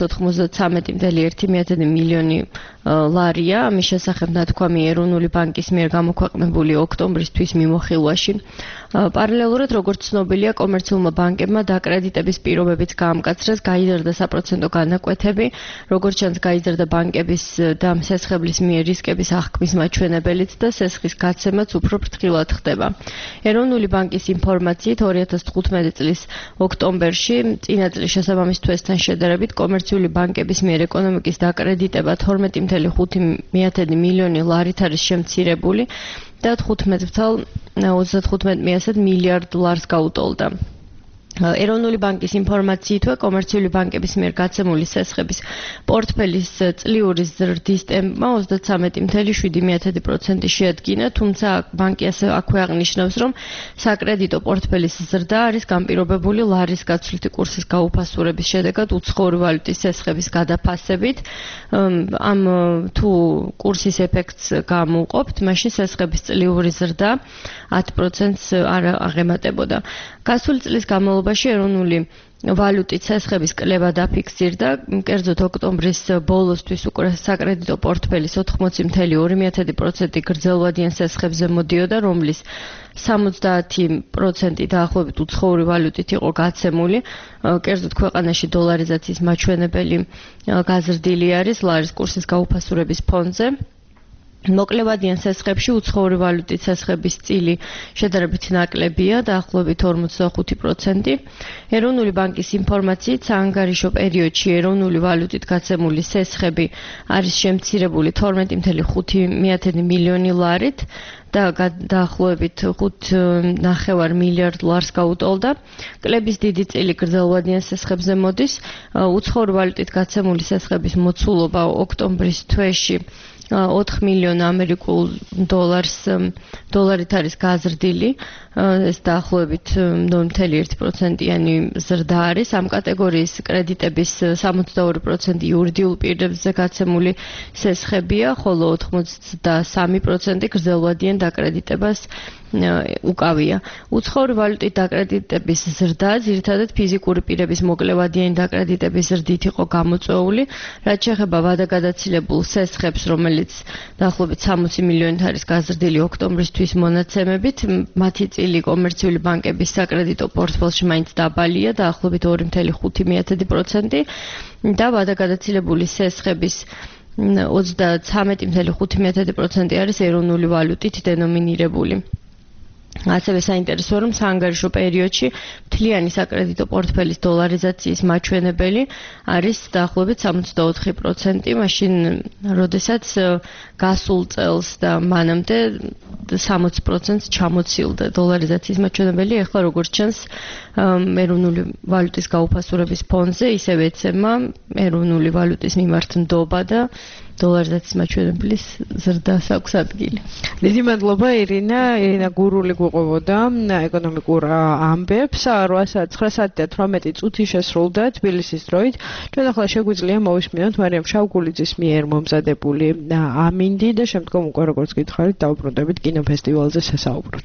393.1 მილიონი ლარია ამის შესახებ ნათქვამი ეროვნული ბანკის მიერ გამოქვეყნებული ოქტომბრისთვის მიმოხილვაში. პარალელურად, როგორც ცნობილია, კომერციულმა ბანკებმა დაკრედიტების პირობებით გაამკაცრეს გაიზარდა საპროცენტო განაკვეთები, როგორც ჩანს გაიზარდა ბანკების და სესხებლის მიერ რისკების აღქმის მაჩვენებელიც და სესხის გაცემაც უფრო ფრთხილად ხდება. ეროვნული ბანკის ინფორმაციით 2015 წლის ოქტომბერში წინა წლის შესაბამის თვესთან შედარებით კომერციული ბანკების მიერ ეკონომიკის დაკრედიტება 12.5 მილიონი ლარით არის შემცირებული და 15.35 მილიარდ ლარს გაუტოლდა. ეროვნული ბანკის ინფორმაციითვე კომერციული ბანკების მიერ გაცემული სესხების პორტფელის წლიური ზრდის ტემპმა 33.7% შეადგინა, თუმცა ბანკი აქვე აღნიშნავს, რომ საკრედიტო პორტფელის ზრდა არის განპირობებული ლარის გაცვლითი კურსის გაუფასურების შედეგად უცხოური ვალუტის სესხების გადაფასებით. ამ თუ კურსის ეფექტს გამოვყოფთ, მაშინ სესხების წლიური ზრდა 10%-ს არ აღემატებოდა. გასული წლის განმავლობაში ეროვნული ვალუტით სესხების კლება დაფიქსირდა, კერძოდ ოქტომბრის ბოლოსთვის უკვე საკრედიტო პორტფელის 80.2% გრძელვადიან სესხებზე მოდიოდა, რომლის 70% დაახლოებით უცხოური ვალუტით იყო გაცემული, კერძოდ ქვეყანაში დოლარიზაციის მაჩვენებელი გაზრდილი არის ლარის კურსის გაუფასურების ფონზე. მოკლევადიან სესხებში უცხოური ვალუტით სესხების წილი შედარებით ნაკლებია, დაახლოებით 45%. ეროვნული ბანკის ინფორმაციით საანგარიშო პერიოდში ეროვნული ვალუტით გაცემული სესხები არის შემცირებული 12.5 მილიონი ლარით და დაახლოებით 5.9 მილიარდ ლარს გაუტოლდა. კლების დიდი წილი გრძელვადიან სესხებზე მოდის. უცხოური ვალუტით გაცემული სესხების მოცულობა ოქტომბრის თვეში 4 მილიონ ამერიკულ დოლარით არის გაზრდილი, ეს დაახლოებით 0.1%-იანი ზრდა არის. ამ კატეგორიის კრედიტების 62% იურიდიულ პირებზე გაცემული სესხებია, ხოლო 83% გრძელვადიან დაკრედიტებას უკავია. უცხოური ვალუტით დაკრედიტების ზრდა ძირითადად ფიზიკური პირების მოკლევადიანი დაკრედიტების ზრდით იყო გამოწვეული, რაც შეეხება ვადაგადაცილებულ სესხებს, რომელიც დაახლოებით 60 მილიონით არის გაზრდილი ოქტომბრისთვის მონაცემებით, მათი წილი კომერციული ბანკების საკრედიტო პორტფელში მაინც დაბალია, დაახლოებით 2.5% და ვადაგადაცილებული სესხების 33.5% არის ეროვნული ვალუტით დენომინირებული. ასევე საინტერესოა, რომ საანგარიშო პერიოდში მთლიანი საკრედიტო პორტფელის დოლარიზაციის მაჩვენებელი არის დაახლოებით 64%, მაშინ როდესაც გასულ წელს და მანამდე 60%-ს ჩამოცილდა დოლარიზაციის მაჩვენებელი. ახლა როგორც ჩანს, ეროვნული ვალუტის გაუფასურების ფონზე ისევ ეცემა ეროვნული ვალუტის მიმართ ნდობა და დოლარიზაციის მაჩვენებლის ზრდას აქვს ადგილი. დიდი მადლობა ირინა გურული გვიყვებოდა ეკონომიკურ ამბებს. 9:18 წუთი შესრულდა თბილისის დროით. ჩვენ ახლა შეგვიძლია მოვისმინოთ მარიამ შავგულიძის მიერ მომზადებული ამინდი და შემდგომ უკვე როგორც გითხარით დავუბრუნდებით კინოფესტივალზე სასაუბროთ.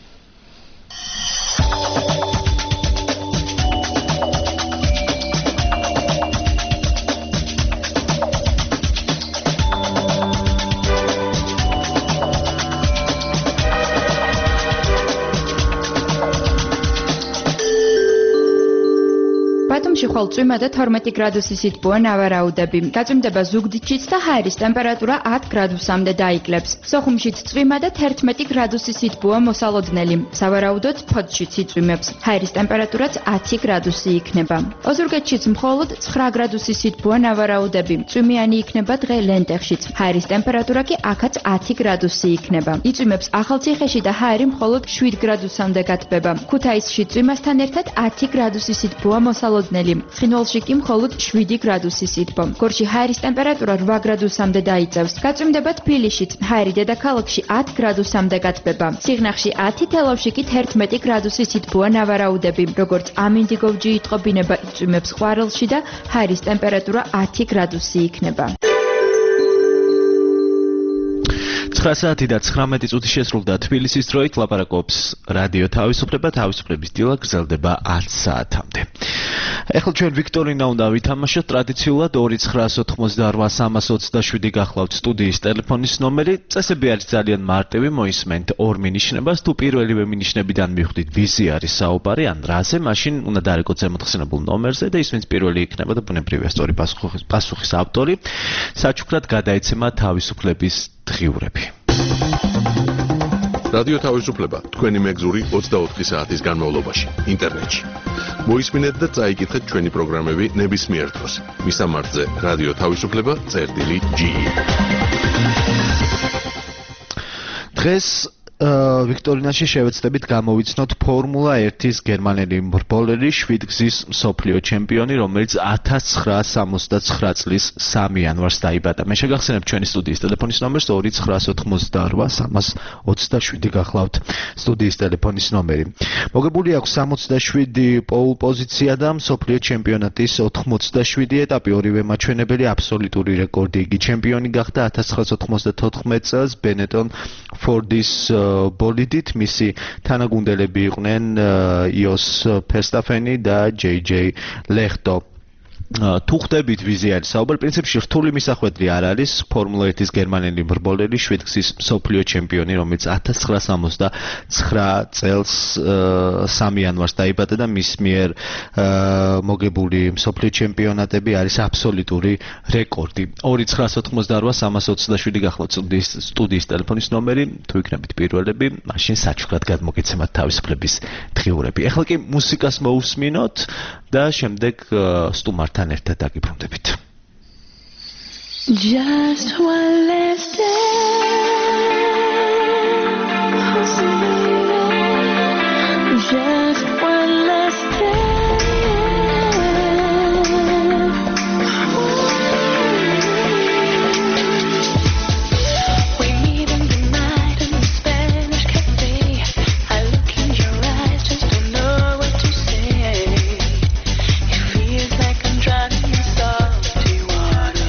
ბათუმში ხვალ წვიმა და 12 გრადუსი სითბოა ნავარაუდები. გაწვიმდება ზუგდიდშიც და ჰაერის ტემპერატურა 10 გრადუსამდე დაიკლებს. სოხუმშიც წვიმა და 11 გრადუსი სითბოა მოსალოდნელი. სავარაუდოდ ფოთშიც იწვიმებს. ჰაერის ტემპერატურაც 10 გრადუსი იქნება. ოზურგეთშიც მხოლოდ 9 გრადუსი სითბოა ნავარაუდები. წვიმიანი იქნება დღე ლენტეხშიც. ჰაერის ტემპერატურა კი აქაც 10 გრადუსი იქნება. იწვიმებს ახალციხეში და ჰაერი მხოლოდ 7 გრადუსამდე გათბება. ქუთაისში წვიმასთან ერთად 10 გრადუსი სითბოა მოსალოდნელი. ცხინვალში კი მხოლოდ 7 გრადუსი სითბო. გორში ჰაერის ტემპერატურა 8 გრადუსამდე დაიწევს. გაწვიმდება თბილისშიც. ჰაერი დედაქალაქში 10 გრადუსამდე გათბება. სიღნაღში 10, თელავში კი 11 გრადუსი სითბოა ნავარაუდები. როგორც ამინდი გოვჯი იტყობინება, იწვიმებს ყვარელში და ჰაერის ტემპერატურა 10 გრადუსი იქნება. 9 საათი და 19 წუთი შესრულდა თბილისის დროით ლაპარაკობს რადიო თავისუფლება, თავისუფლების დილა გრძელდება 10 საათამდე. ეხლა ჩვენ ვიქტორინა უნდა ვითამაშოთ ტრადიციულად 2988327 გახლავთ სტუდიის ტელეფონის ნომერი. წესები არის ძალიან მარტივი, მოისმენთ ორ მინიშნებას, თუ პირველივე მინიშნებიდან მივხვდით ვიზი არის საუბარი ან რაზე, მაშინ უნდა დარეკოთ ზემოთხსენებულ ნომერზე და ის ვინც პირველი იქნება და ბუნებრივია სწორი პასუხის ავტორი, საჩუქრად გადაეცემა თავისუფლების დღიურები. რადიო თავისუფლება თქვენი მეგზური 24 საათის განმავლობაში ინტერნეტში. მოისმინეთ და წაიკითხეთ ჩვენი პროგრამები ნებისმიერ დროს. მისამართზე რადიო თავისუფლება.ge. დღეს ვიქტორინაში შევეცდებით გამოვიცნოთ ფორმულა 1-ის გერმანელი მრბოლელი 7 გზის მსოფლიო ჩემპიონი, რომელიც 1969 წლის 3 იანვარს დაიბადა. მე შეგახსენებ ჩვენი სტუდიის ტელეფონის ნომერს 2988327 გახლავთ სტუდიის ტელეფონის ნომერი. მოგებული აქვს 67 პოულ პოზიცია და მსოფლიო ჩემპიონატის 87 ეტაპი, ორივე მაჩვენებელი აბსოლუტური რეკორდი. იგი ჩემპიონი გახდა 1994 წელს ბენეტონ ფორდის ბოლიდით. მისი თანაგუნდელები იყვნენ იოს ფერსტაფენი და ჯეი ლეხტო. თუ ხდებით ვიზი არის საუბარი, პრინციპში რთული მისახვედრი არ არის. ფორმულა 1-ის გერმანელი მრბოლელი 7 გზის მსოფლიო ჩემპიონი, რომელიც 1969 წელს 3 იანვარს დაიბადა და მის მიერ მოგებული მსოფლიო ჩემპიონატები არის აბსოლუტური რეკორდი. 2988327 გახლავთ სტუდიის ტელეფონის ნომერი, თუ იქნებით პირველები, მაშინ საჩუქრად გადმოგეცემათ თავისუფლების დღიურები. ეხლა კი მუსიკას მოусმინოთ და შემდეგ სტუმართან ერთად დაგიბრუნდებით. Just one last day. Just one last day. We meet in the night in the Spanish cafe. I look in your eyes, just don't know what to say. It feels like I'm drowning in salty water.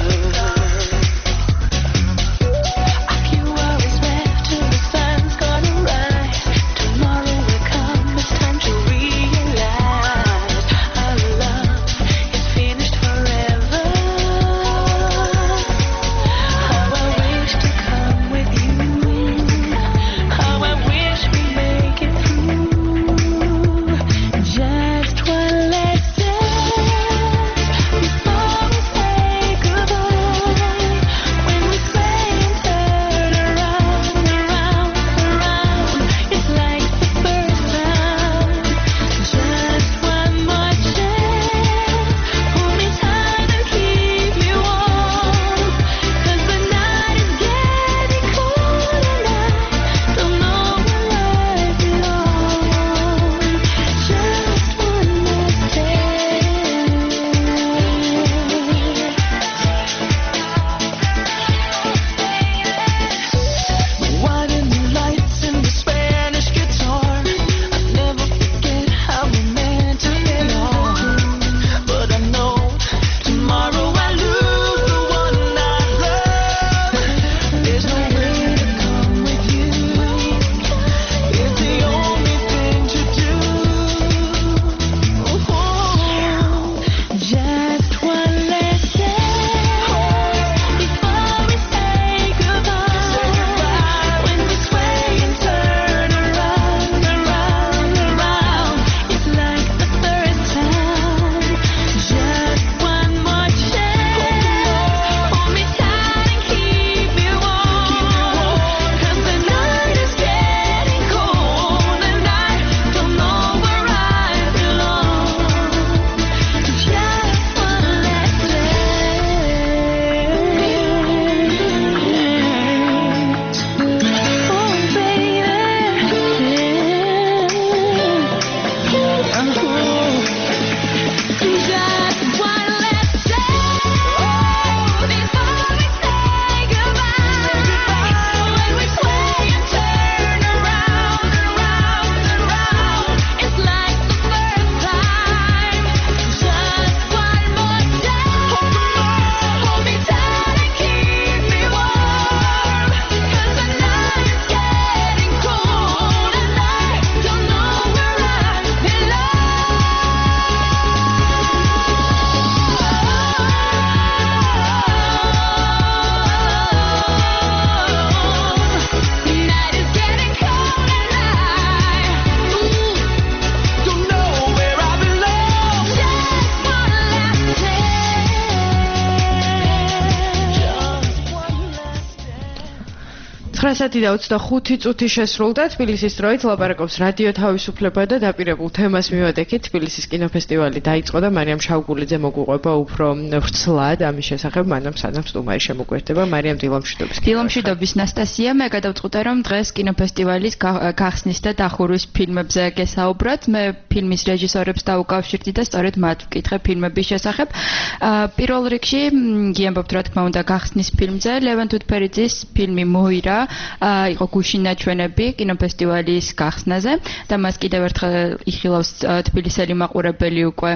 You always left till the sun's gonna rise. 9:25 წუთი შესრულდა თბილისის დროით ლაპარაკობს რადიო თავისუფლება და დაპირებულ თემას მივადექით თბილისის კინოფესტივალი დაიწყო და მარიამ შავგულიძე მოგვიყვება უფრო ვრცლად ამის შესახებ მანამ სანამ სტუმარი შემოგვერდება მარიამ დილამშვიდობის ნასტასია მე გადავწყვიტე რომ დღეს კინოფესტივალის გახსნის და დახურვის ფილმებზე გესაუბროთ მე ფილმის რეჟისორებს დაუკავშირდი და სწორედ მათ ვკითხე ფილმების შესახებ პირველ რიგში გიამბობთ რა თქმა უნდა გახსნის ფილმზე ლევან თუთფერიძის ფილმი მოირა იყო გუშინ ნაჩვენები კინოფესტივალის გახსნაზე და მას კიდევ ერთხელ იხილავს თბილისელი მაყურებელი უკვე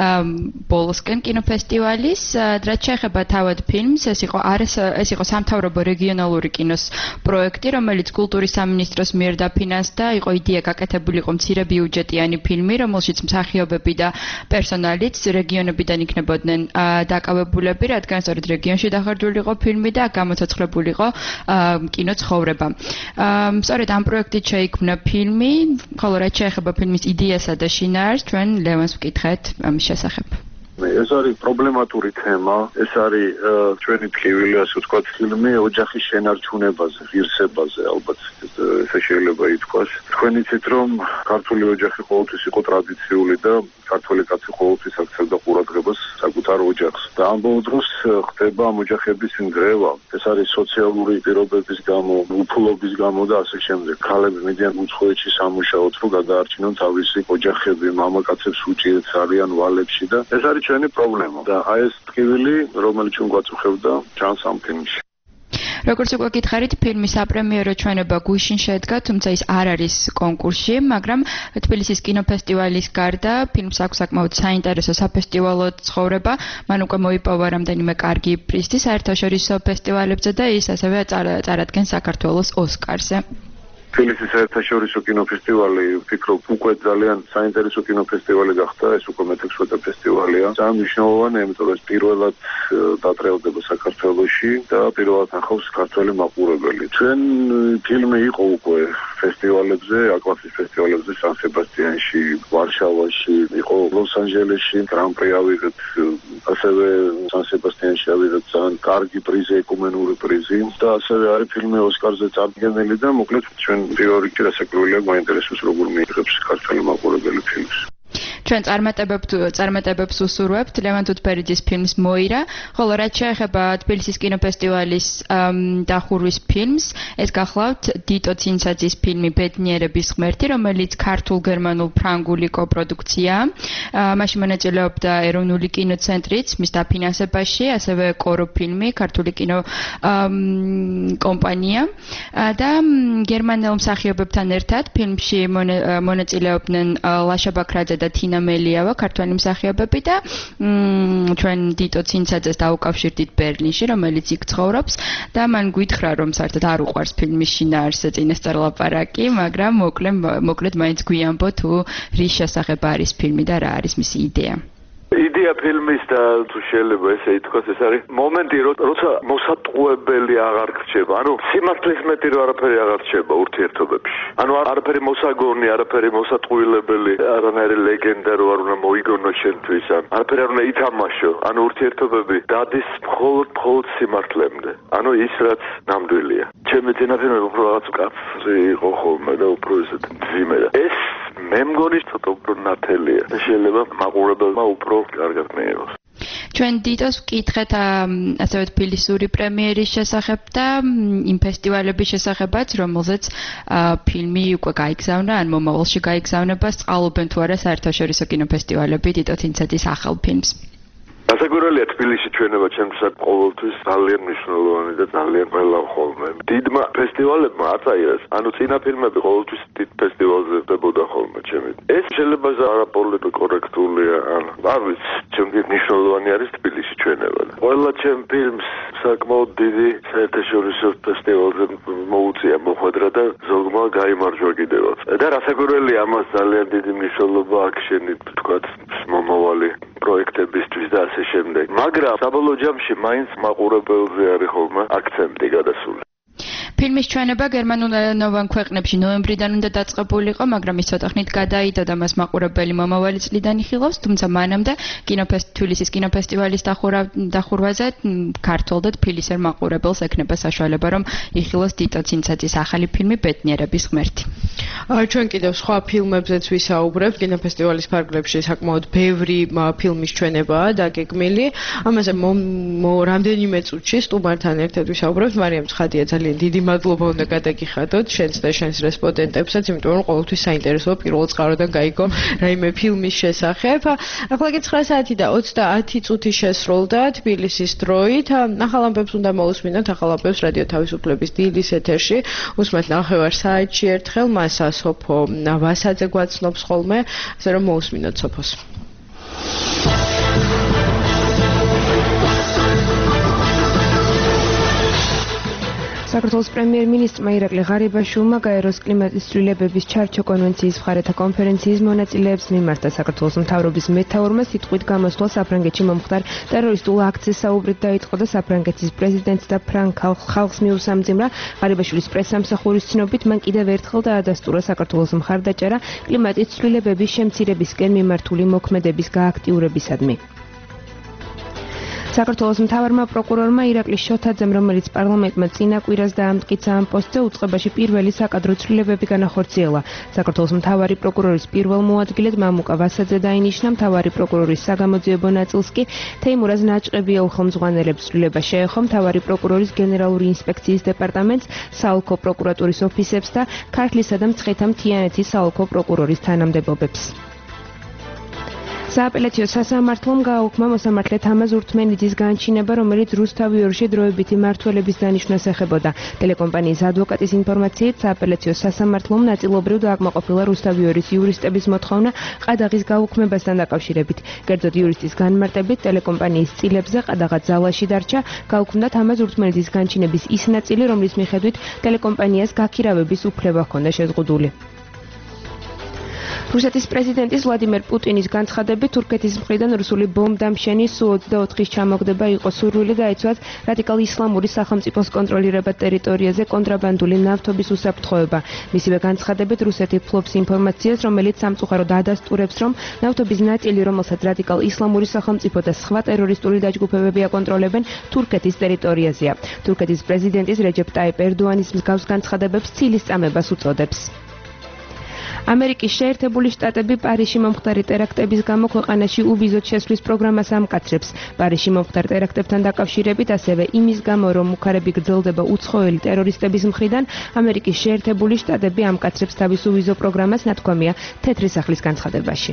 ბოლოსკენ კინოფესტივალის რაც შეეხება თავად ფილმს ეს იყო სამთავრობო რეგიონალური კინოს პროექტი რომელიც კულტურის სამინისტროს მიერ დაფინანსდა იყო იდეა გაკეთებული იყო მცირე ბიუჯეტიანი ფილმი რომელშიც მსახიობები და პერსონალიც რეგიონებიდან იქნებოდნენ დაკავებულები რადგან სწორედ რეგიონში დახარჯული იყო ფილმი და გამოცოცხლებული იყო კინო ცხოვრება. სწორედ ამ პროექტით შეიქმნა ფილმი, ხოლო რაც შეეხება ფილმის იდეასა და შინაარსს, ჩვენ ლევანს ვკითხეთ ამის შესახებ. ეს არის პრობლემატური თემა, ეს არის ჩვენი ტკივილი, ასე ვთქვათ, ფილმი ოჯახის შენარჩუნებაზე, ღირსებაზე, ალბათ ესე შეიძლება ითქვას. თქვენ იცით, რომ ქართული ოჯახი ყოველთვის იყო ტრადიციული და ქართველი კაცი ყოველთვის აქცევდა ყურადღებას საკუთარ ოჯახს. და ამ ბოლო დროს ხდება ამ ოჯახების ნგრევა. ეს არის სოციალური პირობების გამო, უფლობის გამო და ასე შემდეგ. ქალები მიდიან უცხოეთში სამუშაოდ, რომ გადაარჩინონ თავისი ოჯახები, მამაკაცებს უჭირთ არიან ვალებში და ეს არის ჩვენი პრობლემა და აი ეს ტკივილი რომელიც ჩვენ გვაწუხებდა ჩანს ამ ფილმში. როგორც უკვე გითხარით, ფილმის საპრემიერო ჩვენება გუშინ შედგა, თუმცა ის არ არის კონკურსში, მაგრამ თბილისის კინოფესტივალის გარდა ფილმს აქვს საკმაოდ საინტერესო საფესტივალო ცხოვრება, მან უკვე მოიპოვა რამდენიმე კარგი პრიზი საერთაშორისო ფესტივალებზე და ის ასევე წარადგენს საქართველოს ოსკარზე. თბილისის საერთაშორისო კინოფესტივალი ვფიქრობ უკვე ძალიან საინტერესო კინოფესტივალი გახდა, ეს უკვე მე-16 ფესტივალია. ძალიან მნიშვნელოვანია, იმიტომ რომ ეს პირველად დაწევდება საქართველოში და პირველად ახავს ქართველი მაყურებელი. ჩვენ ფილმი იყო უკვე ფესტივალებზე, აკვასის ფესტივალებზე, სან-სებასტიანში, ვარშავაში, იყო ლოს-ანჯელესში, გრან-პრი ავიღეთ, ასევე სან-სებასტიანში ავიღეთ ძალიან კარგი პრიზი, ეკუმენური პრიზი და ასევე არის ფილმი ოსკარზე წარდგენილი და მოკლედ ჩვენ პირველ რიგში რასაკვირველია გვაინტერესებს როგორ მიიღებს ქართული მაყურებელი ფილმს. ჩვენ წარმატებებს უსურვებთ ლევან თუთფერიძის ფილმს მოირა, ხოლო რაც შეეხება თბილისის კინოფესტივალის დახურვის ფილმს, ეს გახლავთ დიტო ცინცაძის ფილმი ბედნიერების ღმერთი, რომელიც ქართულ-გერმანულ-ფრანგული კოპროდუქციაა. მასში მონაწილეობდა ეროვნული კინოცენტრიც მის დაფინანსებაში, ასევე კორო ფილმი, ქართული კინო კომპანია და გერმანელ მსახიობებთან ერთად ფილმში მონაწილეობდნენ ლაშა ბაქრაძე და თინა მელიავა, ქართველი მსახიობები და ჩვენ დიტო ცინცაძეს დაუკავშირდით ბერლინში, რომელიც იქ ცხოვრობს და მან გითხრა, რომ საერთოდ არ უყვარს ფილმის შინაარსზე წინასწარ ლაპარაკი, მაგრამ მოკლედ მაინც გვიამბო თუ რის შესახებ არის ფილმი და რა არის მისი იდეა. იდეა ფილმის და თუ შეიძლება ესე ითქვას, ეს არის მომენტი, როცა მოსატყუებელი აღარ რჩება. ანუ სიმართლის მეტი რომ არაფერი აღარ რჩება ურთიერთობებში. ანუ არაფერი მოსაგონი, არაფერი მოსატყუილებელი, არანაირი ლეგენდა რო არ უნდა მოიგონო შენთვის, არაფერი არ უნდა ითამაშო. ანუ ურთიერთობები დადის მხოლოდ სიმართლემდე. ანუ ის რაც ნამდვილია. ჩემი წინაფილმები უფრო რაღაც კაცრი იყო ხოლმე და უფრო ესეთ ძიმე და ეს მე მგონი ცოტა უფრო ნათელია. შეიძლება მაყურებელმა უფრო კარგად მიიღოს. ჩვენ დიტოს ვკითხეთ ასევე თბილისური პრემიერის შესახებ და იმ ფესტივალების შესახებაც, რომელზეც ფილმი უკვე გაიგზავნა, ან მომავალში გაიგზავნება, სწავლობენ თუ არა საერთაშორისო კინოფესტივალები დიტო ცინცაძის ახალ ფილმს. გასაკვირველია თბილისში ჩვენება ჩემთვის ყოველთვის ძალიან მნიშვნელოვანი და ძალიან ყველა ხოლმე. დიდმა ფესტივალებმა აწაირეს, ანუ წინა ფილმები ყოველთვის დიდ ფესტივალზე ხდებოდა ხოლმე ჩემი. ეს შეიძლება არაპოლიტიკორექტულია, არ ვიცი, ჩემთვის მნიშვნელოვანი არის თბილისში ჩვენება. ყველა ჩემ ფილმს საკმაოდ დიდი საერთაშორისო ფესტივალზე მოუწია მოხვედრა და ზოგმა გაიმარჯვა კიდევაც. და რასაკვირველია ამას ძალიან დიდი მნიშვნელობა აქვს შენი თქვა მომავალი პროექტებისთვის და ასე შემდეგ. მაგრამ საბოლოო ჯამში მაინც მაყურებელზე არის ხოლმე აქცენტი გადასული. ფილმის ჩვენება გერმანულენოვან ქვეყნებში ნოემბრიდან უნდა დაწყებულიყო, მაგრამ ის ცოტა ხნით გადაიდო და მას მაყურებელი მომავალი წლიდან იხილავს, თუმცა მანამდე თბილისის კინოფესტივალის დახურვაზე ქართულ და თბილისელ მაყურებელს ექნება საშუალება, რომ იხილოს დიტო ცინცაძის ახალი ფილმი ბედნიერების ღმერთი. ჩვენ კიდევ სხვა ფილმებზეც ვისაუბრებთ, კინოფესტივალის ფარგლებში საკმაოდ ბევრი ფილმის ჩვენებაა დაგეგმილი. ამაზე რამდენიმე წუთში სტუმართან ერთად ვისაუბრებთ. მარიამ ცხადია, ძალიან დიდი მადლობა უნდა გადაგიხადოთ შენს და შენს რესპონდენტებსაც, იმიტომ რომ ყოველთვის საინტერესოა პირველ წყაროდან გაიგო რაიმე ფილმის შესახებ. ახლა კი 9 საათი და 30 წუთი შესრულდა თბილისის დროით. ახალ ამბებს უნდა მოусმინოთ, ახალ ამბებს რადიო თავისუფლების დილის ეთერში. უსმენთ ნახევარ საათში ერთხელ, მას სოფო ვასაძე გვაცნობს ხოლმე, ასე რომ მოусმინოთ სოფოს. საქართველოს პრემიერ-მინისტრმა ირაკლი ღარიბაშვილმა გაეროს კლიმატის ცვლილებების ჩარჩო კონვენციის მხარეთა კონფერენციის მონაწილეებს მიმართა. საქართველოს მთავრობის მეთაურმა სიტყვით გამოსვლა საფრანგეთში მომხდარ ტერორისტულ აქტზე საუბრით დაიწყო და საფრანგეთის პრეზიდენტს და ფრანგ ხალხს მიუსამძიმრა. ღარიბაშვილის პრესსამსახურის ცნობით მან კიდევ ერთხელ დაადასტურა საქართველოს მხარდაჭერა კლიმატის ცვლილებების შემცირებისკენ მიმართული მოქმედების გააქტიურებისადმი. საქართველოს მთავარმა პროკურორმა ირაკლი შოთაძემ, რომელიც პარლამენტმა წინა კვირას დაამტკიცა ამ პოსტზე, უწყებაში პირველი საკადრო ცვლილებები განახორციელა. საქართველოს მთავარი პროკურორის პირველ მოადგილედ მამუკა ვასაძე დაინიშნა, მთავარი პროკურორის საგამოძიებო ნაწილს კი თეიმურაზ ნაჭყებია უხელმძღვანელებს. ცვლილება შეეხო მთავარი პროკურორის გენერალური ინსპექციის დეპარტამენტს, საოლქო პროკურატურის ოფისებს და ქართლისა და მცხეთა მთიანეთის საოლქო პროკურორის თანამდებობებს. სააპელაციო სასამართლომ გააუქმა მოსამართლე თამაზ ურთმენიძის განჩინება, რომელიც რუსთავიორში დროებითი მმართველების დანიშვნას ეხებოდა. ტელეკომპანიის ადვოკატის ინფორმაციით, სააპელაციო სასამართლომ ნაწილობრივ დააკმაყოფილა რუსთავიორის იურისტების მოთხოვნა ყადაღის გაუქმებასთან დაკავშირებით. კერძოდ იურისტის განმარტებით, ტელეკომპანიის წილებზე ყადაღად ზავაში დარჩა, გაუქმდა თამაზ ურთმენიძის განჩინების ის ნაწილი, რომლის მიხედვით ტელეკომპანიას გაქირავების უფლება ჰქონდა შეზღუდული. რუსეთის პრეზიდენტის ვლადიმერ პუტინის განცხადებით, თურქეთის მხრიდან რუსული ბომბდამშენი Su-24-ის ჩამოგდება იყო სურვილი დაეცვათ რადიკალ ისლამური სახელმწიფოს კონტროლირებად ტერიტორიაზე კონტრაბანდული ნავთობის უსაფრთხოება. მისივე განცხადებით, რუსეთი ფლობს ინფორმაციას, რომელიც სამწუხაროდ ადასტურებს, რომ ნავთობის ნაწილი, რომელსაც რადიკალ ისლამური სახელმწიფო და სხვა ტერორისტული დაჯგუფებები აკონტროლებენ, თურქეთის ტერიტორიაზეა. თურქეთის პრეზიდენტის რეჯეპ ტაიპ ერდოანის მსგავს განცხადებებს ცილის წამებას უწოდებს. ამერიკის შეერთებული შტატები პარიზში მომხდარი ტერაქტების გამო ქვეყანაში უბიზოდ შესვლის პროგრამას ამკაცრებს. პარიზში მომხდარ ტერაქტებთან დაკავშირებით, ასევე იმის გამო, რომ მუქარები გრძელდება უცხოელი ტერორისტების მხრიდან, ამერიკის შეერთებული შტატები ამკაცრებს თავის უბიზო პროგრამას, ნათქვამია თეთრი სახლის განცხადებაში.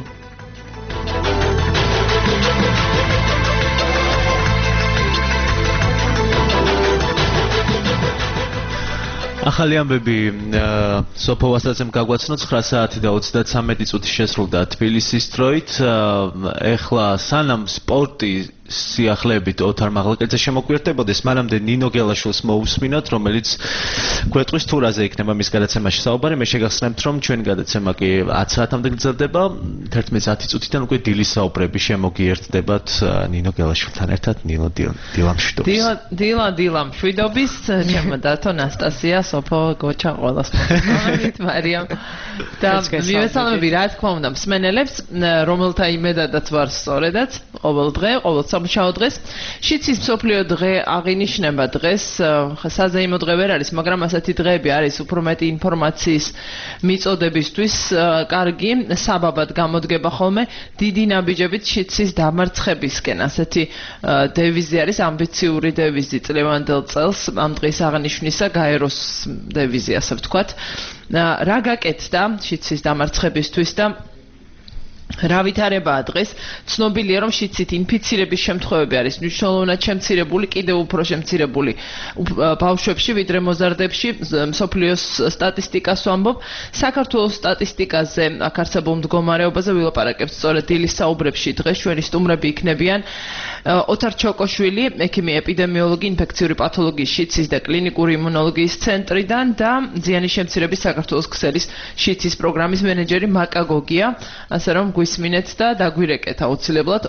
ახალი ამბები სოფო ვასაძემ გაგვაცნო 9 საათი და 33 წუთი შესრულდა თბილისის დროით. ეხლა სანამ სპორტი სიახლეებით ოთარ მაღლაკელიძე შემოგვიერთებოდეს, მანამდე ნინო გელაშვილს მოусმინოთ, რომელიც გვეტყვის თურაზე იქნება მის გადაცემაში საუბარი. მე შეგახსენებთ, რომ ჩვენი გადაცემა კი 10 საათამდე გრძელდება. 11:10 წუთიდან უკვე დილის საუბრები შემოგიერთდებათ ნინო გელაშვილთან ერთად. ნინო დილამშვიდობის, ჩემო დათო ნასტასია, სოფო გოჩა ყველას მოგვიყვებით, მარიამ და მივესალმები, რა თქმა უნდა, მსმენელებს, რომელთა იმედადაც ვარ სწორედაც, ყოველ დღე, ყოველ სამუშაო დღეს. შიცის მსოფლიო დღე აღინიშნება დღეს, საზეიმო დღე ვერ არის, მაგრამ ასეთი დღეები არის უფრო მეტი ინფორმაციის მიწოდებისთვის კარგი, საბაბად გამოდგება ხოლმე დიდი ნაბიჯებით შიცის დამარცხებისკენ. ასეთი დევიზი არის, ამბიციური დევიზი წლევანდელ წელს, ამ დღის აღნიშვნისა გაეროს დევიზი, ასე ვთქვათ. რა გაკეთდა შიცის დამარცხებისთვის და რა ვითარებაა დღეს? ცნობილია, რომ შიცით ინფიცირების შემთხვევები არის მნიშვნელოვნად შემცირებული, კიდევ უფრო შემცირებული ბავშვებში, ვიდრე მოზარდებში. მსოფლიოს სტატისტიკას ვამბობ. საქართველოს სტატისტიკაზე, აქ არსებულ მდგომარეობაზე ვილაპარაკებთ სწორედ დილის საუბრებში. დღეს ჩვენი სტუმრები იქნებიან ოთარ ჩოკოშვილი, ექიმი, ეპიდემიოლოგი, ინფექციური პათოლოგიის, შიცის და კლინიკური იმუნოლოგიის ცენტრიდან და ზიანის შემცირების საქართველოს ქსელის შიცის პროგრამის მენეჯერი მაკა გოგია, ასე რომ გვისმინეთ და დაგვირეკეთ აუცილებლად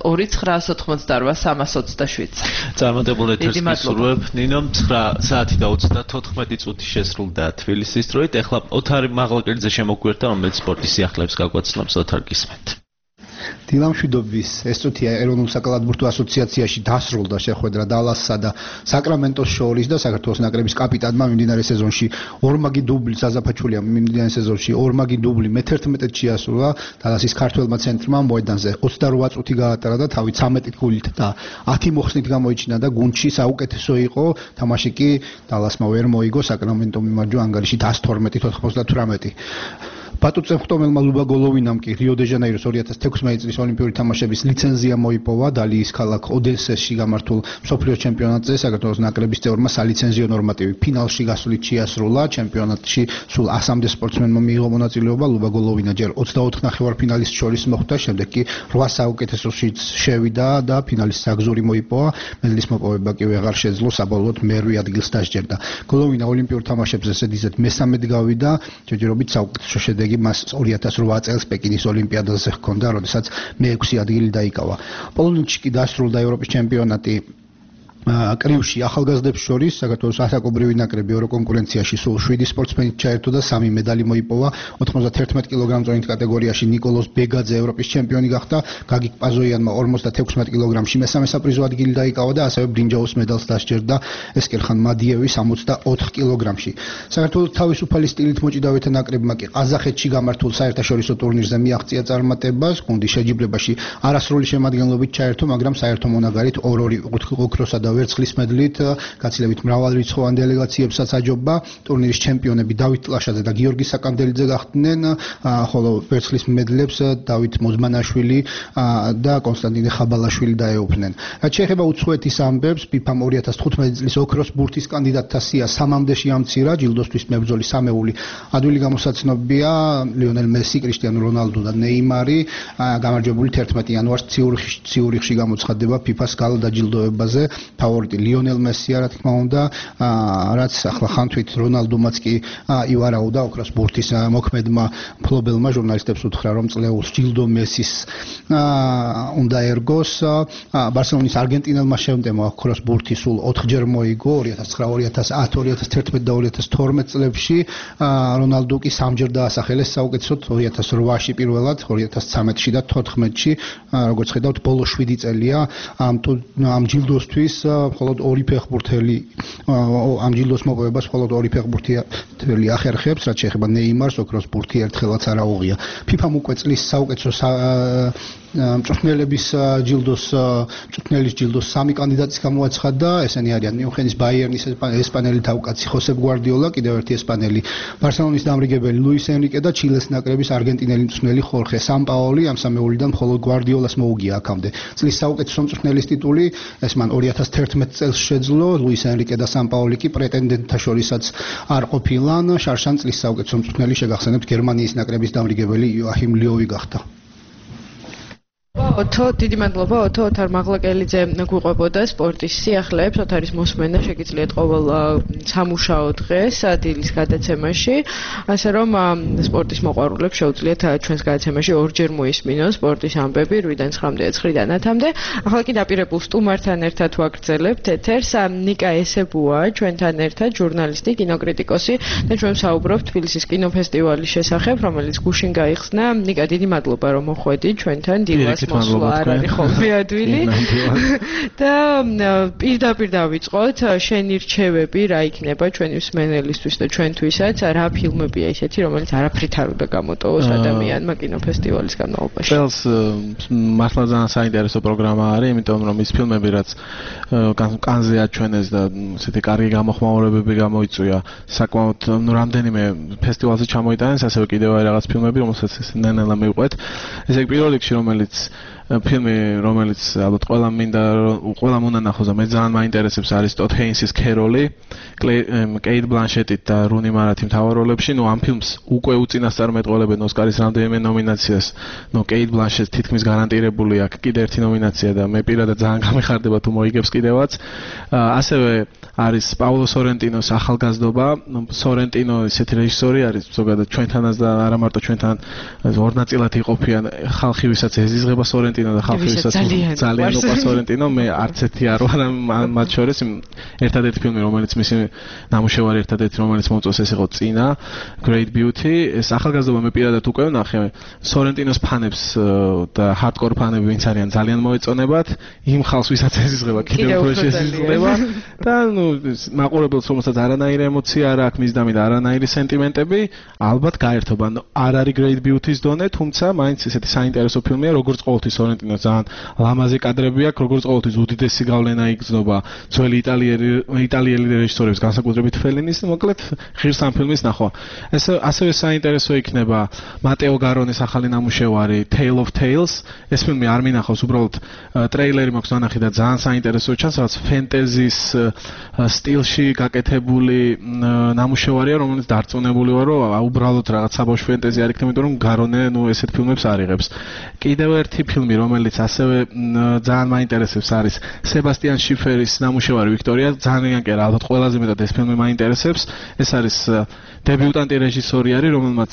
2-988-327. წარმატებულ ეთერს გისურვებ. ნინო 9 საათი და 34 წუთი შესრულდა თბილისის დროით. ეხლა ოთარ მაღლაკელიძე შემოგვიერთდა, რომელიც სპორტის სიახლეებს გაგვაცნობს. ოთარ, გისმენთ. დილამშვიდობის ეს წუთია ეროვნულ საკალათბურთო ასოციაციაში დასრულდა შეხვედრა დალასსა და საკრამენტოს შორის და საქართველოს ნაკრების კაპიტანმა მიმდინარე სეზონში ორმაგი დუბლი საზაფაჩულია მიმდინარე სეზონში ორმაგი დუბლი მე-11 შეასრულა დალასის ქართველმა ცენტრმა მოედანზე 28 წუთი გაატარა და თავი 13 გოლით და 10 მოხსნით გამოიჩინა და გუნდში საუკეთესო იყო თამაში კი დალასმა ვერ მოიგო საკრამენტო მიმარჯვა ანგარიში 112-98 პატუწემხტომელმა ლუბა გოლოვინამ კი რიო-დე-ჟანეიროს 2016 წლის ოლიმპიური თამაშების ლიცენზია მოიპოვა დალიის ქალაქ ოდესაში გამართულ მსოფლიო ჩემპიონატზე საქართველოს ნაკრების წევრმა სალიცენზიო ნორმატივი ფინალში გასვლით შეასრულა ჩემპიონატში სულ 100-მდე სპორტსმენმა მიიღო მონაწილეობა ლუბა გოლოვინა ჯერ 24 ნახევარფინალისტ შორის მოხვდა შემდეგ კი 8 საუკეთესოშიც შევიდა და ფინალის საგზური მოიპოვა მედლის მოპოვება კი ვეღარ შეძლო საბოლოოდ მერვე ადგილს დასჯერდა გოლოვინა ოლიმპიურ თამაშებზე ზედიზედ მესამედ გავიდა ჯერჯერობით საუკეთესო შედეგი მას 2008 წელს პეკინის ოლიმპიადაზე ჰქონდა, როდესაც მე-6 ადგილი დაიკავა. პოლონეთში კი დასრულდა ევროპის ჩემპიონატი კრივში ახალგაზრდებს შორის საქართველოს ასაკობრივი ნაკრები ევროკონკურენციაში სულ 7 სპორტსმენი ჩაერთო და 3 медали მოიპოვა 91 კილოგრამ წონით კატეგორიაში ნიკოლოზ ბეგაძე ევროპის ჩემპიონი გახდა გაგიკ პაზოიანმა 56 კილოგრამში მესამე საპრიზო ადგილი დაიკავა და ასევე ბრინჯაოს მედალს დასჯერდა ესკერხან მადიევი 64 კილოგრამში საქართველოს თავისუფალი სტილით მოჭიდავეთა ნაკრებმა კი ყაზახეთში გამართულ საერთაშორისო ტურნირზე მიაღწია წარმატებას გუნდის შეჯიბლებაში არასრული შემადგენლობით ჩაერთო მაგრამ საერთო მონაგარით 2 ოქროსა და ვერცხლის მედლით გაცილებით მრავალრიცხოვან დელეგაციებსაც აჯობა ტურნირის ჩემპიონები დავით ტლაშაძე და გიორგი საკანდელიძე გახდნენ ხოლო ვერცხლის მედლებს დავით მოზმანაშვილი და კონსტანტინე ხაბალაშვილი დაეუფლნენ რაც შეეხება უცხოეთის ამბებს FIFA-მ 2015 წლის ოქროს ბურთის კანდიდატთა სია 3-მდე შეამცირა ჯილდოსთვის მებრძოლი სამეული ადვილი გამოსაცნობია ლიონელ მესი კრისტიანო რონალდო და ნეიმარი გამარჯვებული 11 იანვარს ციურიხში გამოცხადდება FIFA-ს გალ დაჯილდოებაზე ფავორიტი ლიონელ მესია რა თქმა უნდა რაც ახლა ხანთვით რონალდომაც კი ივარაუდა ოქროს ბურთის მოქმედმა ფლობელმა ჟურნალისტებს უთხრა რომ წლეულს ჯილდო მესის უნდა ერგოს ბარსელონის არგენტინელმა შემდემა ოქროს ბურთი სულ 4ჯერ მოიგო 2009 2010 2011 და 2012 წლებში რონალდო კი 3ჯერ დაასახელეს საუკეთესოდ 2008-ში პირველად 2013-ში და 2014-ში როგორც ხედავთ ბოლო 7 წელია ამ ჯილდოსთვის მხოლოდ 2 ფეხბურთელი ამ ჯილდოს მოპოვებას მხოლოდ 2 ფეხბურთელი ახერხებს რაც შეეხება ნეიმარს ოქროს ბურთი ერთხელაც არ აუღია FIFA-მ უკვე წლის საუკეთესო მწვრთნელების ჯილდოს მწვრთნელის ჯილდოს 3 კანდიდატის გამოაცხადა ესენი არიან მიუნხენის ბაიერნის ესპანელი თავკაცი ხოსე გვარდიოლა კიდევ ერთი ესპანელი ბარსელონის დამრიგებელი ლუის ენრიკე და ჩილეს ნაკრების არგენტინელი მწვრთნელი ხორხე სამპაოლი ამ სამეულიდან მხოლოდ გვარდიოლას მოუგია აქამდე წლის საუკეთესო მწვრთნელის ტიტული ეს მან 2011 წელს შეძლო ლუის ენრიკე და სამპაოლი კი პრეტენდენტთა შორისაც არ ყოფილან შარშან წლის საუკეთესო მწვრთნელი შეგახსენებთ გერმანიის ნაკრების დამრიგებელი იოახიმ ლიოვი გახდა ოთო დიდი მადლობა ოთო ოთარ მაღლაკელიძე გვიყვებოდა სპორტის სიახლეებს ოთარის მოსმენა შეგიძლიათ ყოველ სამუშაო დღეს დილის გადაცემაში ასე რომ სპორტის მოყვარულებს შეუძლიათ ჩვენს გადაცემაში ორჯერ მოისმინონ სპორტის ამბები 8-დან 9-მდე 9-დან 10-მდე ახლა კი დაპირებულ სტუმართან ერთად ვაგრძელებთ ეთერს ნიკა ესებუა ჩვენთან ერთად ჟურნალისტი კინოკრიტიკოსი და ჩვენ საუბრობთ თბილისის კინოფესტივალის შესახებ რომელიც გუშინ გაიხსნა ნიკა დიდი მადლობა რომ მოხვედი ჩვენთან დილას მოსვლა არ არის ხოლმე ადვილი და პირდაპირ დავიწყოთ შენი რჩევები რა იქნება ჩვენი მსმენელისთვის და ჩვენთვისაც რა ფილმებია ისეთი რომელიც არაფრით არ უნდა გამოტოვოს ადამიანმა კინოფესტივალის განმავლობაში წელს მართლა ძალიან საინტერესო პროგრამა არის იმიტომ რომ ის ფილმები რაც კანზე აჩვენეს და ესეთი კარგი გამოხმაურებები გამოიწვია საკმაოდ რამდენიმე ფესტივალზე ჩამოიტანეს ასევე კიდევ რაღაც ფილმები რომელსაც ნელა მივყვეთ ესე პირველ რიგში რომელიც ფილმი, რომელიც ალბათ ყველამ მინდა ყველამ უნდა ნახოს და მე ძალიან მაინტერესებს არის ტოდ ჰეინსის ქეროლი, კეით ბლანშეტით და რუნი მარათი მთავარ როლებში. ნუ ამ ფილმს უკვე უწინასწარმეტყველებენ ოსკარის რამდენიმე ნომინაციას. ნუ კეით ბლანშეტი თითქმის გარანტირებული აქვს კიდე ერთი ნომინაცია და მე პირადად ძალიან გამეხარდება თუ მოიგებს კიდევაც. ასევე არის პაულო სორენტინოს ახალგაზრდობა. სორენტინო ესეთი რეჟისორი არის ზოგადად ჩვენთანაც და არა მარტო ჩვენთან ორ ნაწილად იყოფიან ხალხი ვისაც ეზიზღება სორენტინო და ხალხი ვისაც ძალიან უყვარს სორენტინო. მე არც ერთი არ ვარ მათ შორის. ერთადერთი ფილმი რომელიც მისი ნამუშევარი ერთადერთი რომელიც მომწონს ეს იყო წინა Great Beauty. ეს ახალგაზრდობა მე პირადად უკვე ვნახე. სორენტინოს ფანებს და hardcore ფანები ვინც არიან ძალიან მოეწონებათ. იმ ხალხს ვისაც ეზიზღება კიდევ უფრო ეზიზღება და ნუ მაყურებელს რომელსაც არანაირი ემოცია არ აქვს მის დამი და არანაირი სენტიმენტები ალბათ გაერთობა. არ არის Great Beauty-ის დონე, თუმცა მაინც ესეთი საინტერესო ფილმია, როგორც ყოველთვის სორენტინოს ძალიან ლამაზი კადრები აქვს, როგორც ყოველთვის უდიდესი გავლენა იგრძნობა ძველი იტალიელი რეჟისორების, განსაკუთრებით ფელინის, მოკლედ ღირს ამ ფილმის ნახვა. ასევე საინტერესო იქნება მატეო გარონეს ახალი ნამუშევარი Tale of Tales. ეს ფილმი არ მინახავს, უბრალოდ ტრეილერი მაქვს ნანახი და ძალიან საინტერესო ჩანს, რაც ფენტეზის სტილში გაკეთებული ნამუშევარია, რომელიც დარწმუნებული ვარ, რომ უბრალოდ რაღაც საბავშვო ფენტეზი არ იქნება, იმიტომ რომ გარონე ნუ ესეთ ფილმებს არ იღებს. კიდევ ერთი ფილმი, რომელიც ასევე ძალიან მაინტერესებს არის სებასტიან შიფერის ნამუშევარი ვიქტორია. ძალიან კი არა, ალბათ ყველაზე მეტად ეს ფილმი მაინტერესებს. ეს არის დებიუტანტი რეჟისორი არის, რომელმაც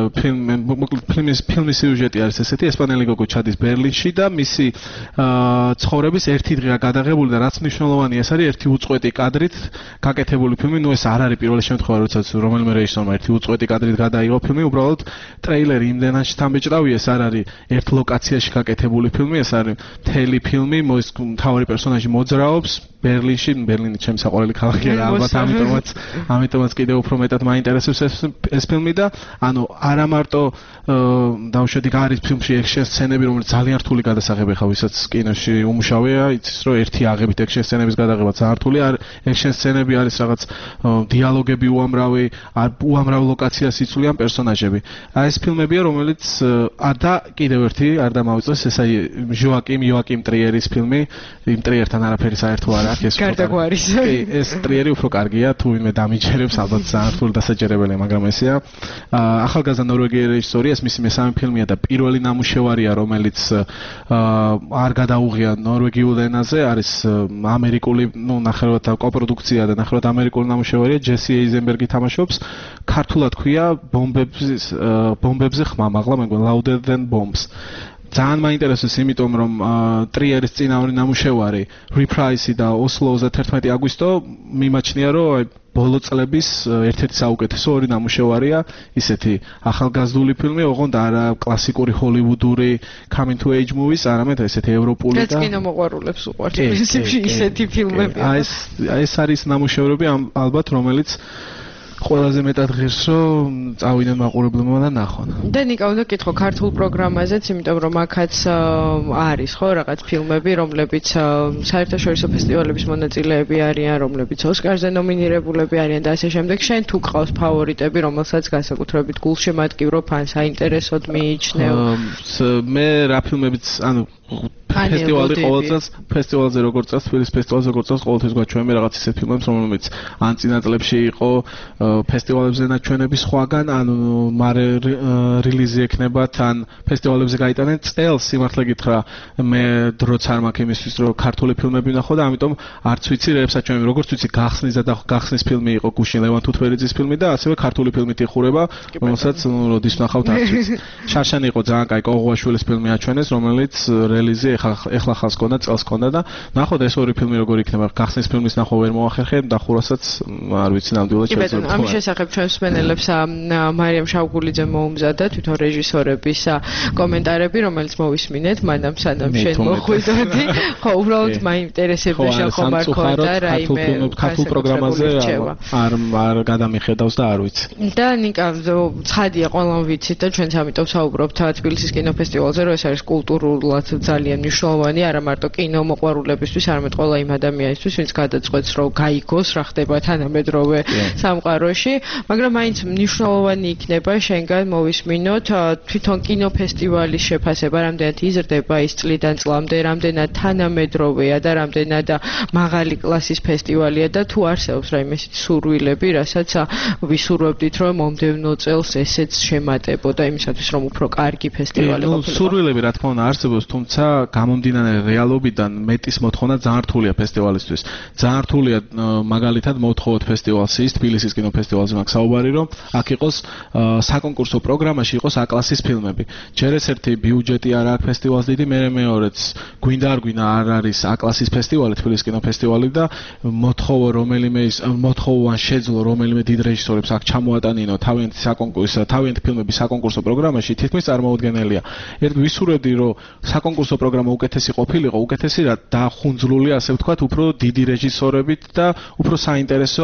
ფილმის სიუჟეტი არის ესეთი: ესპანელი გოგო ჩადის ბერლინში და მისი ცხოვრების ერთი დღეა გადაღებული და რაც მნიშვნელოვანია, ეს არის ერთი უწყვეტი კადრით გაკეთებული ფილმი. ნუ ეს არ არის პირველი შემთხვევა, როდესაც რომელიმე რეჟისორმა ერთი უწყვეტი კადრით გადაიღო ფილმი, უბრალოდ ტრეილერი იმდენად შთამბეჭდავია, ეს არ არის ერთ ლოკაციაში გაკეთებული ფილმი, ეს არის მთელი ფილმი, მთავარი პერსონაჟი მოძრაობს ბერლინში. ბერლინი ჩემი საყვარელი ქალაქია და ალბათ ამიტომაც კიდევ უფრო მეტად მაინტერესებს ეს ფილმი და ანუ არა მარტო დავშვედი არის ფილმში ექშენ სცენები, რომელიც ძალიან რთული გადასაღები ხა ვისაც კინოში უმუშავეა, იცის რომ ერთი აღებით ექშენ სცენების გადაღება ძალიან რთული არის. ექშენ სცენები არის რაღაც დიალოგები უამრავ ლოკაციას იცვლიან პერსონაჟები. ეს ფილმებია, რომელიც და კიდევ ერთი არ დამავიწყდეს, ეს აი იოაკიმ ტრიერის ფილმი. იმ ტრიერთან არაფერი საერთო არ აქვს. კი, ეს ტრიერი უფრო კარგია, თუ ვინმე დამიჯერებს, ალბათ ძალიან რთული დასაჯერებელია, მაგრამ ესეა. ახალგაზრდა ნორვეგიელი რეჟისორი, ეს მისი მესამე ფილმია და პირველი ნამუშევარია, რომელიც არ გადაუღია ნორვეგიულ ენაზე, არის ამერიკული, ნუ ნახევრად კოპროდუქცია და ნახევრად ამერიკული ნამუშევარია, ჯესი ეიზენბერგი თამაშობს. ქართულად ქვია ბომბებზე ხმა, მაღლა მეგონა Louder Than Bombs. ძალიან მაინტერესებს, იმიტომ რომ ტრიერის წინა ორი ნამუშევარი, Reprise და Oslo-ზე 11 აგვისტო მიმაჩნია, რომ ბოლო წლების ერთ-ერთი საუკეთესო ორი ნამუშევარია, ისეთი ახალგაზრდული ფილმი, ოღონდ არა კლასიკური ჰოლივუდური coming to age movies, არამედ ესეთი ევროპული და რაც კინომოყვარულებს უყვართ პრინციპში ისეთი ფილმები. ეს არის ნამუშევრები ალბათ, რომელიც ყველაზე მეტად ღირს რომ წავიდნენ მაყურებლებმა და ნახონ. და ნიკა უნდა კითხო ქართულ პროგრამაზეც, იმიტომ რომ აქაც არის ხო რაღაც ფილმები, რომლებიც საერთაშორისო ფესტივალების მონაწილეები არიან, რომლებიც ოსკარზე ნომინირებულები არიან და ასე შემდეგ. შენ თუ გყავს ფავორიტები, რომელსაც განსაკუთრებით გულშემატკივრო ფანს საინტერესოდ მიიჩნევ? მე რა ფილმებიც, ანუ ფესტივალზე როგორც წელს, თბილისის ფესტივალზე როგორც წელს ყოველთვის გვაჩვენებენ რაღაც ისეთ ფილმებს, რომლებიც ან წინა წლებში იყო ფესტივალებზე ნაჩვენები სხვაგან, ანუ მარე რელიზი ექნება, თან ფესტივალებზე გაიტანენ წელს, სიმართლე გითხრა, მე დროც არ მაქვს იმისთვის, რომ ქართული ფილმები ვნახო და ამიტომ არც ვიცი რეებსაჩვენები, როგორც ვიცი, გახსნის ფილმი იყო გუშინ ლევან თუთვერიძის ფილმი და ასევე ქართული ფილმით იხურება, რომელსაც როდის ვნახავთ არც ვიცი. შარშანი იყო ძალიან კაი, კოღუაშვილის ფილმი აჩვენეს, რომელიც რელიზი ეხლა ხალხს ქონდა, წელს ქონდა და ნახოთ ეს ორი ფილმი როგორ იქნება. გახსნის ფილმის ნახვა ვერ მოახერხე, დახურასაც არ ვიცი ნამდვილად შეძლო. ამ შესახებ ჩვენს მსმენელებს მარიამ შავგულიძე მოუმზადა თვითონ რეჟისორების კომენტარები, რომელიც მოვისმინეთ, მანამ სანამ შენ მოხვიდოდი. ხო, უბრალოდ მაინტერესებდა შეხომ არ ქონდა რაიმე ქართულ პროგრამაზე არ გადამიხედავს და არ ვიცი. და ნიკა ცხადია, ყველამ ვიცით და ჩვენც ამიტომ საუბრობთ თბილისის კინოფესტივალზე, რომ ეს არის კულტურულად ძალიან მნიშვნელოვანი არა მარტო კინომოყვარულებისთვის, არამედ ყველა იმ ადამიანისთვის, ვინც გადაწყვეტს, რომ გაიგოს რა ხდება თანამედროვე სამყაროში, მაგრამ მაინც მნიშვნელოვანი იქნება შენგან მოვისმინოთ თვითონ კინოფესტივალის შეფასება, რამდენად იზრდება ის წლიდან წლამდე, რამდენად თანამედროვეა და რამდენად მაღალი კლასის ფესტივალია და თუ არსებობს რაიმე სურვილები, რასაც ვისურვებდით, რომ მომდევნო წელს ესეც შემატებოდა იმისათვის, რომ უფრო კარგი ფესტივალი ყოფილიყო. სურვილები რა თქმა უნდა არსებობს, თუმცა გამომდინარე რეალობიდან მეტის მოთხოვნა ძალიან რთულია ფესტივალისთვის. ძალიან რთულია მაგალითად მოვთხოვოთ ფესტივალს ის თბილისის კინოფესტივალზე მაქვს საუბარი, რომ აქ იყოს საკონკურსო პროგრამაში იყოს A-კლასის ფილმები. ჯერ ეს ერთი ბიუჯეტი არ აქვს ფესტივალს დიდი, მეორეც გვინდა არ გვინდა არ არის A-კლასის ფესტივალი, თბილისის კინოფესტივალი და მოთხოვო რომელიმე ის მოთხოვან შეძლო რომელიმე დიდ რეჟისორებს აქ ჩამოატანინო თავიანთი ფილმები საკონკურსო პროგრამაში თითქმის წარმოუდგენელია. ერთ ვისურვებდი რომ საკონკურსო პროგრამა უკეთესი ყოფილიყო, უკეთესი რა დახუნძლული ასე ვთქვათ, უფრო დიდი რეჟისორებით და უფრო საინტერესო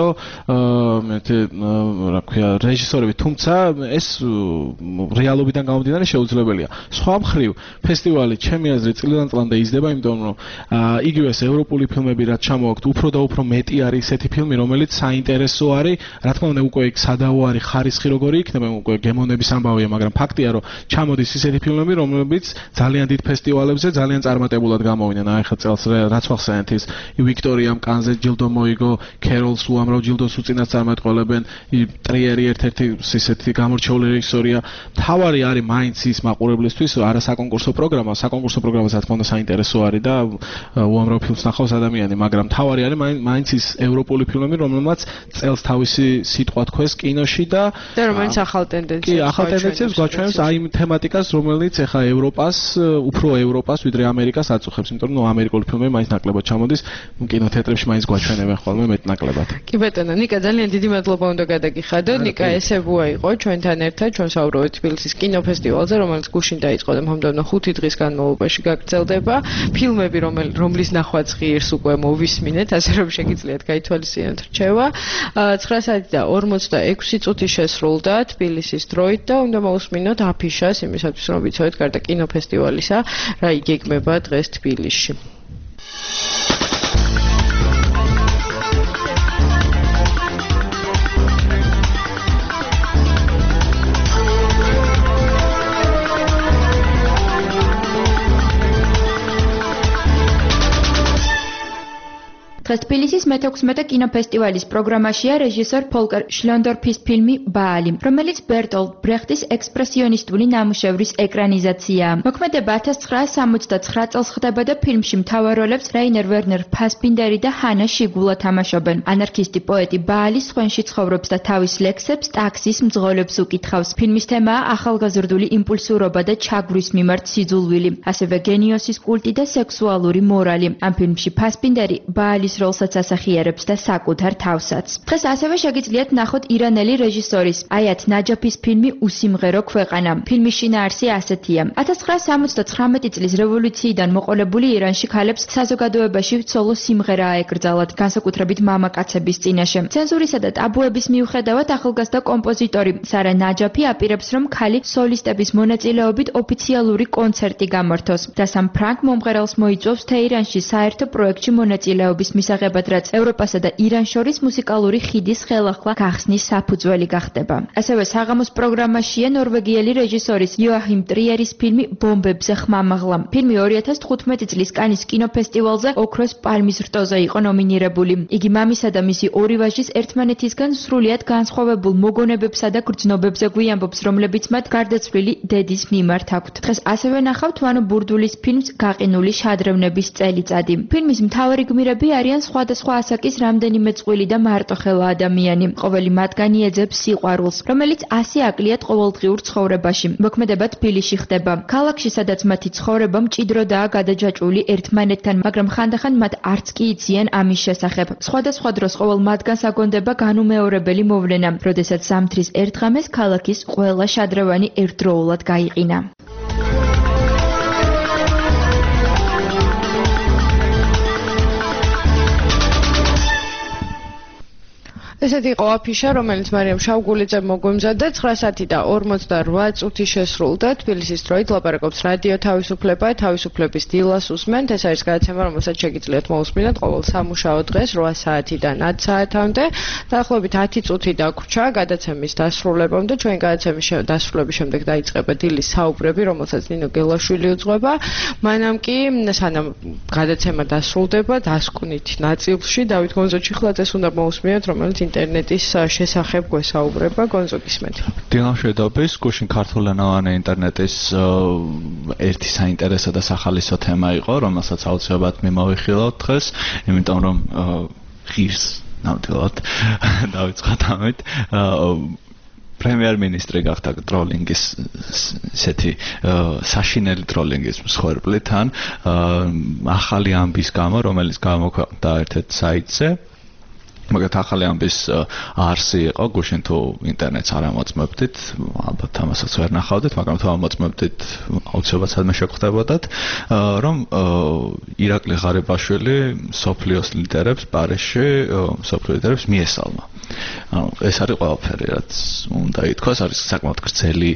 რა ქვია რეჟისორებით, თუმცა ეს რეალობიდან გამომდინარე შეუძლებელია. სხვა მხრივ ფესტივალი ჩემი აზრით წლიდან წლამდე იზრდება, იმიტომ რომ იგივე ეს ევროპული ფილმები რაც ჩამოვაქვთ, უფრო და უფრო მეტი არის ესეთი ფილმი, რომელიც საინტერესო არის, რა თქმა უნდა უკვე იქ სადავო არის ხარისხი როგორი იქნება, უკვე გემოვნების ამბავია, მაგრამ ფაქტია რომ ჩამოდის ისეთი ფილმები, რომლებიც ძალიან დიდ ფესტივალებზე ძალიან წარმატებულად გამოვიდნენ. აი ხა წელს რაც ვახსენეთ ის ვიქტორიამ კანზე ჯილდო მოიგო, ქეროლს უამრავ ჯილდოს უწინათ წარმატყოლებენ, ტრიერი ერთ-ერთი ისეთი გამორჩეული რეჟისორია. თავარი არის მაინც ის მაყურებლისთვის არა საკონკურსო პროგრამა, საკონკურსო პროგრამაც რა თქმა უნდა საინტერესო არის და უამრავ ფილმს ნახავს ადამიანი, მაგრამ თავარი არის მაინც ის ევროპული ფილმები, რომელმაც წელს თავისი სიტყვა თქვეს კინოში და რომელიც ახალ ტენდენციებს კი, ახალ ტენდენციებს გვაჩვენებს აი იმ თემატიკას, რომელიც ეხა ევროპას, უფრო ევროპას ვიდრე ამერიკას აწუხებს, იმიტომ რომ ამერიკული ფილმები მაინც ნაკლებად ჩამოდის, კინოთეატრებში მაინც გვაჩვენებენ ხოლმე მეტნაკლებად. კი ბატონო, ნიკა ძალიან დიდი მადლობა უნდა გადაგიხადო. ნიკა ესებუა იყო ჩვენთან ერთად, ჩვენ საუბრობთ თბილისის კინოფესტივალზე, რომელიც გუშინ დაიწყო და მომდევნო 5 დღის განმავლობაში გაგრძელდება. ფილმები, რომლის ნახვაც ღირს უკვე მოვისმინეთ, ასე რომ შეგიძლიათ გაითვალისწინოთ რჩევა. 9 საათი და 46 წუთი შესრულდა თბილისის დროით და უნდა მოусმინოთ აფიშას იმისათვის, რომ ვიცოდეთ გარდა კინოფესტივალისა, რა იგეგმება დღეს თბილისში. დღეს თბილისის მე-16 კინოფესტივალის პროგრამაშია რეჟისორ ფოლკერ შლონდორფის ფილმი ბაალი, რომელიც ბერტოლდ ბრეხტის ექსპრესიონისტული ნამუშევრის ეკრანიზაციაა. მოქმედება 1969 წელს ხდება და ფილმში მთავარ როლებს რაინერ ვერნერ ფასბინდერი და ჰანა შიგულა თამაშობენ. ანარქისტი პოეტი ბაალი სხვენში ცხოვრობს და თავის ლექსებს ტაქსის მძღოლებს უკითხავს. ფილმის თემაა ახალგაზრდული იმპულსურობა და ჩაგვრის მიმართ სიძულვილი, ასევე გენიოსის კულტი და სექსუალური მორალი. ამ ფილმში ფასბინდერი ბაალის როლსაც ასახიერებს და საკუთარ თავსაც. დღეს ასევე შეგიძლიათ ნახოთ ირანელი რეჟისორის აიათ ნაჯაფის ფილმი უსიმღერო ქვეყანა. ფილმის შინაარსი ასეთია. 1979 წლის რევოლუციიდან მოყოლებული ირანში ქალებს საზოგადოებაში სოლო სიმღერა აეკრძალათ, განსაკუთრებით მამაკაცების წინაშე. ცენზურისა და ტაბუების მიუხედავად ახალგაზრდა კომპოზიტორი სარა ნაჯაფი აპირებს, რომ ქალი სოლისტების მონაწილეობით ოფიციალური კონცერტი გამართოს და სამ ფრანგ მომღერალს მოიწვევს თეირანში საერთო პროექტში მონაწილეობის მისაღებად, რაც ევროპასა და ირანს შორის მუსიკალური ხიდის ხელახლა გახსნის საფუძველი გახდება. ასევე საღამოს პროგრამაშია ნორვეგიელი რეჟისორის იოაჰიმ ტრიერის ფილმი ბომბებზე ხმამაღლა. ფილმი 2015 წლის კანის კინოფესტივალზე ოქროს პალმის რტოზე იყო ნომინირებული. იგი მამისა და მისი ორი ვაჟის ერთმანეთისგან სრულიად განსხვავებულ მოგონებებსა და გრძნობებზე გვიამბობს, რომლებიც მათ გარდაცვლილი დედის მიმართ აქვთ. დღეს ასევე ნახავთ ვანო ბურდულის ფილმს გაყინული შადრევნების წელიწადი. ფილმის მთავარი გმირები არიან სხვადასხვა ასაკის რამდენიმე წყვილი და მარტოხელა ადამიანი. ყოველი მათგანი ეძებს სიყვარულს, რომელიც 100 აკლიათ ყოველდღიურ ცხოვრებაში. მოქმედება თბილისში ხდება. ქალაქში, სადაც მათი ცხოვრება მჭიდროდაა გადაჯაჭვული ერთმანეთთან, მაგრამ ხანდახან მათ არც კი იციან ამის შესახებ. სხვადასხვა დროს ყოველ მათგანს აგონდება განუმეორებელი მოვლენა, როდესაც ზამთრის ერთ ღამეს ქალაქის ყველა შადრევანი ერთდროულად გაიყინა. ეს ესეთი იყო აფიშა, რომელიც მარიამ შავგულიძემ მოგვიმზადა 9 საათი და 48 წუთი შესრულდა თბილისის დროით ლაპარაკობს რადიო თავისუფლება, თავისუფლების დილას უსმენთ. ეს არის გადაცემა, რომელსაც შეგიძლიათ მოусმინოთ ყოველ სამუშაო დღეს 8 საათიდან 10 საათამდე. დაახლოებით 10 წუთი დაგვრჩა გადაცემის დასრულებამდე. ჩვენ გადაცემის დასრულების შემდეგ დაიწყება დილის საუბრები, რომელსაც ნინო გელაშვილი უძღვება. მანამ კი სანამ გადაცემა დასრულდება, დასკვნით ნაწილში დავით გონზო-ჩიხლაძეს უნდა მოусმინოთ, რომელიც ინტერნეტის შესახებ გვესაუბრება. გონზო, გისმენთ. დილამშვიდობის, გუშინ ქართულენოვანი ინტერნეტის ერთი საინტერესო და სახალისო თემა იყო, რომელსაც აუცილებლად მიმოვიხილავთ დღეს, იმიტომ რომ ღირს ნამდვილად დავიწყოთ ამით. პრემიერ-მინისტრი გახდა ტროლინგის ესეთი საშინელი ტროლინგის მსხვერპლი თან ახალი ამბის გამო, რომელიც გამოქვეყნდა ერთ-ერთ საიტზე. მაგათ ახალი ამბის არსი იყო, გუშინ თუ ინტერნეტს არ ამოწმებდით, ალბათ ამასაც ვერ ნახავდით, მაგრამ თუ ამოწმებდით, აუცილებლად სადმე შეგხვდებოდათ, რომ ირაკლი ღარიბაშვილი სოფლიოს ლიდერებს პარიზში, სოფლიო ლიდერებს მიესალმა. ანუ ეს არის ყველაფერი, რაც უნდა ითქვას, არის საკმაოდ გრძელი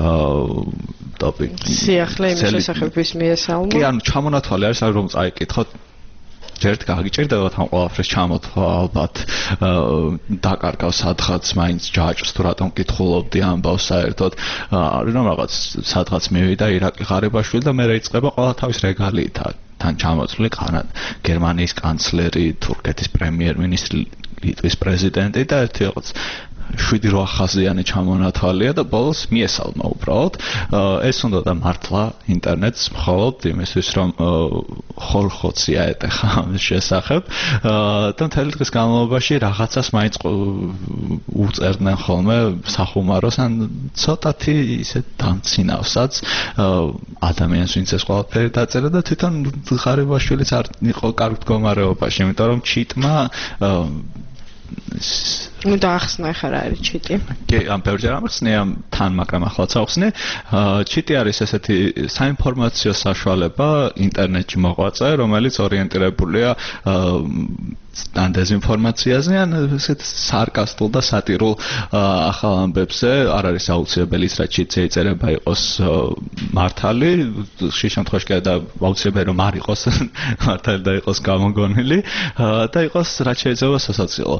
ტოპიკი. სიახლე იმის შესახებ ვის მიესალმა? კი, ანუ ჩამონათვალი არის, რომ წაიკითხოთ ჯერთ გაგიჭირდებათ ამ ყველაფრის ჩამოთვლა, ალბათ დაკარგავ სადღაც მაინც ჯაჭვს თუ რატომ კითხულობდი ამბავს საერთოდ, რომ რაღაც სადღაც მივიდა ირაკლი ღარიბაშვილი და მე იწყება ყველა თავის რეგალიით თან ჩამოთვლილი გერმანიის კანცლერი, თურქეთის პრემიერ-მინისტრი, ლიტვის პრეზიდენტი და ერთი რაღაც 7-8 ხაზიანი ჩამონათვალია და ბოლოს მიესალმა უბრალოდ. ეს უნდა და მართლა ინტერნეტს მხოლოდ იმისთვის, რომ ხორხოცია ეტეხა ამის შესახებ და მთელი დღის განმავლობაში რაღაცას მაინც უწერდნენ ხოლმე სახუმაროს ან ცოტათი ისე დამცინავსაც ადამიანს, ვინც ეს ყველაფერი დაწერა და თვითონ ღარიბაშვილიც არ იყო კარგ მდგომარეობაში, იმიტომ რომ ჩიტმა და ახსნა ხარ არის ჩიტი. კი, ამ ბევრჯერ ამხსნია თან, მაგრამ ახლაც ავხსნე. ჩიტი არის ესეთი საინფორმაციო საშუალება ინტერნეტში მოღვაწე, რომელიც ორიენტირებულია ან დეზინფორმაციაზე, ან ესეთ სარკასტულ და სატირულ ახალ ამბებზე. არ არის აუცილებელი ის, რაც ჩიტზე იწერება იყოს მართალი, ხშირ შემთხვევაში და აუცილებელი რომ არ იყოს მართალი და იყოს გამოგონილი და იყოს რაც შეიძლება სასაცილო.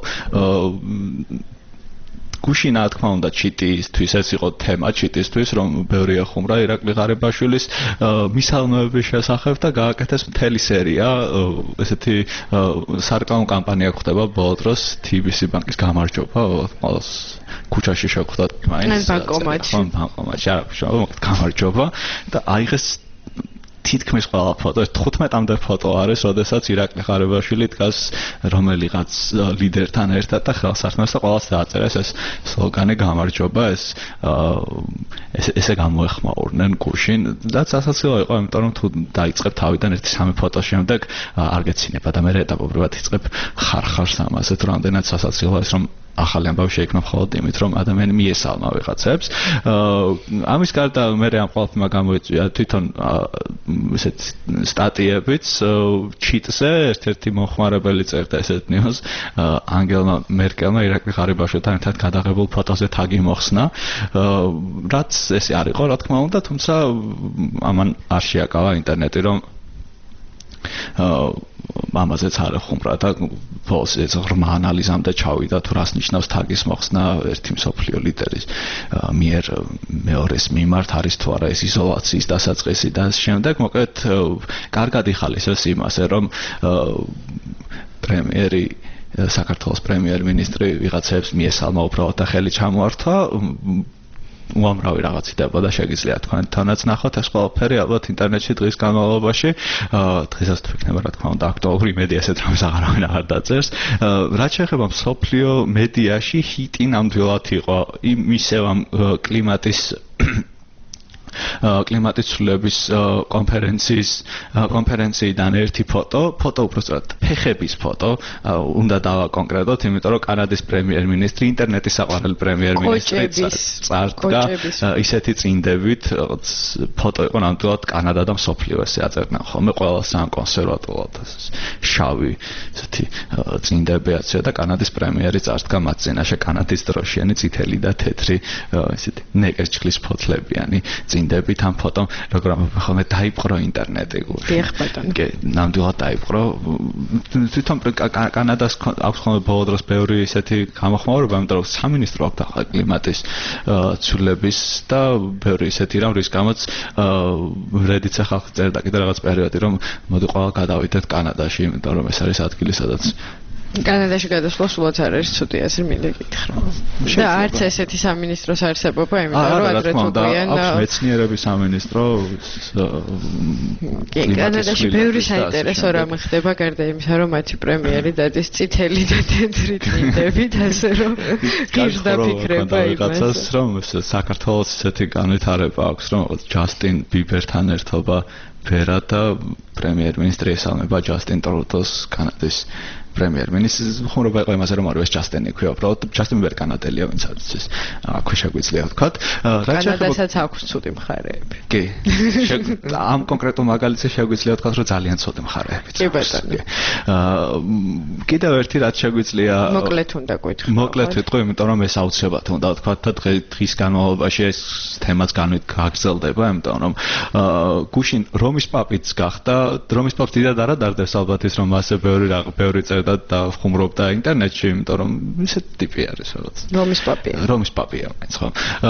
გუშინ რა თქმა უნდა ჩიტისთვის ეს იყო თემა ჩიტისთვის, რომ ბევრი ეხუმრა ირაკლი ღარიბაშვილის მისალმოების შესახებ და გააკეთეს მთელი სერია ესეთი სარეკლამო კამპანია ხდება ბოლო დროს TBC ბანკის გამარჯობა, ყველას ქუჩაში შევხვდათ მაინც ბანკომატში არა გამარჯობა და აიღეს თითქმის ყველა ფოტო, 15-მდე ფოტო არის, როდესაც ირაკლი ღარიბაშვილი დგას რომელიღაც ლიდერთან ერთად და ხელსაყრელს და ყველას დააწერეს ეს სლოგანი გამარჯობა, ესე გამოეხმაურნენ გუშინ და სასაცილო იყო, იმიტომ რომ თუ დაიწყებ თავიდან 1-3 ფოტოს შემდეგ არ გეცინება და მე ეტაპობრივად იწყებ ხარხარს ამაზე, თუ რამდენად სასაცილოა ეს, რომ ახალი ამბავი შეიქმნა მხოლოდ იმით, რომ ადამიანი მიესალმა ვიღაცებს. ამის გარდა მე ამ ყველაფერმა გამოიწვია თვითონ ესეთ სტატიებიც ჩიტზე, ერთ-ერთი მოხმარებელი წერდა ესეთ ნიუს, ანგელა მერკელმა ირაკლი ღარიბაშვილთან ერთად გადაღებულ ფოტოზე თაგი მოხსნა, რაც ესე არ იყო, რა თქმა უნდა, თუმცა ამან არ შეაკავა ინტერნეტი, რომ ამაზეც არ ეხუმრა და ბოლოს ეს ღრმა ანალიზამდე ჩავიდა თუ რას ნიშნავს თაგის მოხსნა ერთი მსოფლიო ლიდერის მიერ მეორეს მიმართ, არის თუ არა ეს იზოლაციის დასაწყისი და ამ შემდეგ მოკლედ კარგად იხალისებს იმასე, რომ საქართველოს პრემიერ-მინისტრი ვიღაცებს მიესალმა უბრალოდ და ხელი ჩამოართვა, უამრავი რაღაც იდებოდა, შეგიძლიათ თქვენთანაც ნახოთ ეს ყველაფერი ალბათ ინტერნეტში დღის განმავლობაში. დღესაც თუ იქნება რა თქმა უნდა აქტუალური მედია ესეთ რამეს აღარავინ არ დაწერს. რაც შეეხება მსოფლიო მედიაში ჰიტი ნამდვილად იყო ისევ ამ კლიმატის კლიმატის ცვლილების კონფერენციიდან ერთი ფოტო უბრალოდ ფეხების ფოტო უნდა დავაკონკრეტოთ, იმიტომ რომ კანადის პრემიერ-მინისტრი, ინტერნეტის საყვარელი პრემიერ-მინისტრი წარდგა ისეთი წინდებით, ფოტო იყო ნამდვილად კანადა და მსოფლიო ესე აწერდნენ ხოლმე ყველას ძალიან კონსერვატულად შავი ესეთი წინდები აცია და კანადის პრემიერი წარდგა მათ წინაშე კანადის დროშიანი წითელი და თეთრი ესეთი ნეკერჩხლის ფოთლებიანი წინდებით ამ ფოტომ როგორ ხოლმე დაიპყრო ინტერნეტი დიახ ბატონო კი ნამდვილად დაიპყრო თვითონ კანადას აქვს ხოლმე ბოლო დროს ბევრი ესეთი გამოხმაურება იმიტომ რომ სამინისტრო აქვს ახლა კლიმატის ცვლილების და ბევრი ესეთი რამ რის გამოც რედიც ახლა წერდა კიდე რაღაც პერიოდი რომ მოდი ყველა გადავიდეთ კანადაში იმიტომ რომ ეს არის ადგილი სადაც კანადაში გადასვლა სულაც არ არის ცუდი ასე მინდა გითხრა. და არც ესეთი სამინისტროს არსებობა, იმიტომ რომ ადრე თუ გვიან აქვს მეცნიერების სამინისტრო კანადაში ბევრი საინტერესო რამ ხდება გარდა იმისა, რომ მათი პრემიერი დადის წითელი და თეთრი წინდებით, ასე რომ გირდა ფიქრება იმას რომ საქართველოს ესეთი განვითარება აქვს, რომ ჯასტინ ბიბერთან ერთობა ფერა და პრემიერ-მინისტრი ესალმება ჯასტინ ტრუდოს კანადის პრემიერ-მინისტრის ხუმრობა იყო იმაზე რომ არის ჯასტინი ქვია უბრალოდ ჯასტინ ბიბერ კანადელია ვინც არის ეს აქვე შეგვიძლია ვთქვა კანადასაც აქვს ცუდი მხარეები კი ამ კონკრეტულ მაგალითზე შეგვიძლია ვთქვა რომ ძალიან ცუდი მხარეები კი ბატონო კიდევ ერთი რაც შეგვიძლია მოკლედ უნდა გვითხრა მოკლედ ვიტყვი იმიტომ რომ ეს აუცილებლად უნდა ვთქვა და დღის განმავლობაში ეს თემაც გაგრძელდება იმიტომ რომ გუშინ რომის პაპიც გახდა რომის პაპს დიდად არ ადარდებს ალბათ ის რომ მასე ბევრი და ხუმრობდა ინტერნეტში, იმიტომ რომ ისეთი ტიპი არის რაღაც. რომის პაპია, მაინც ხო.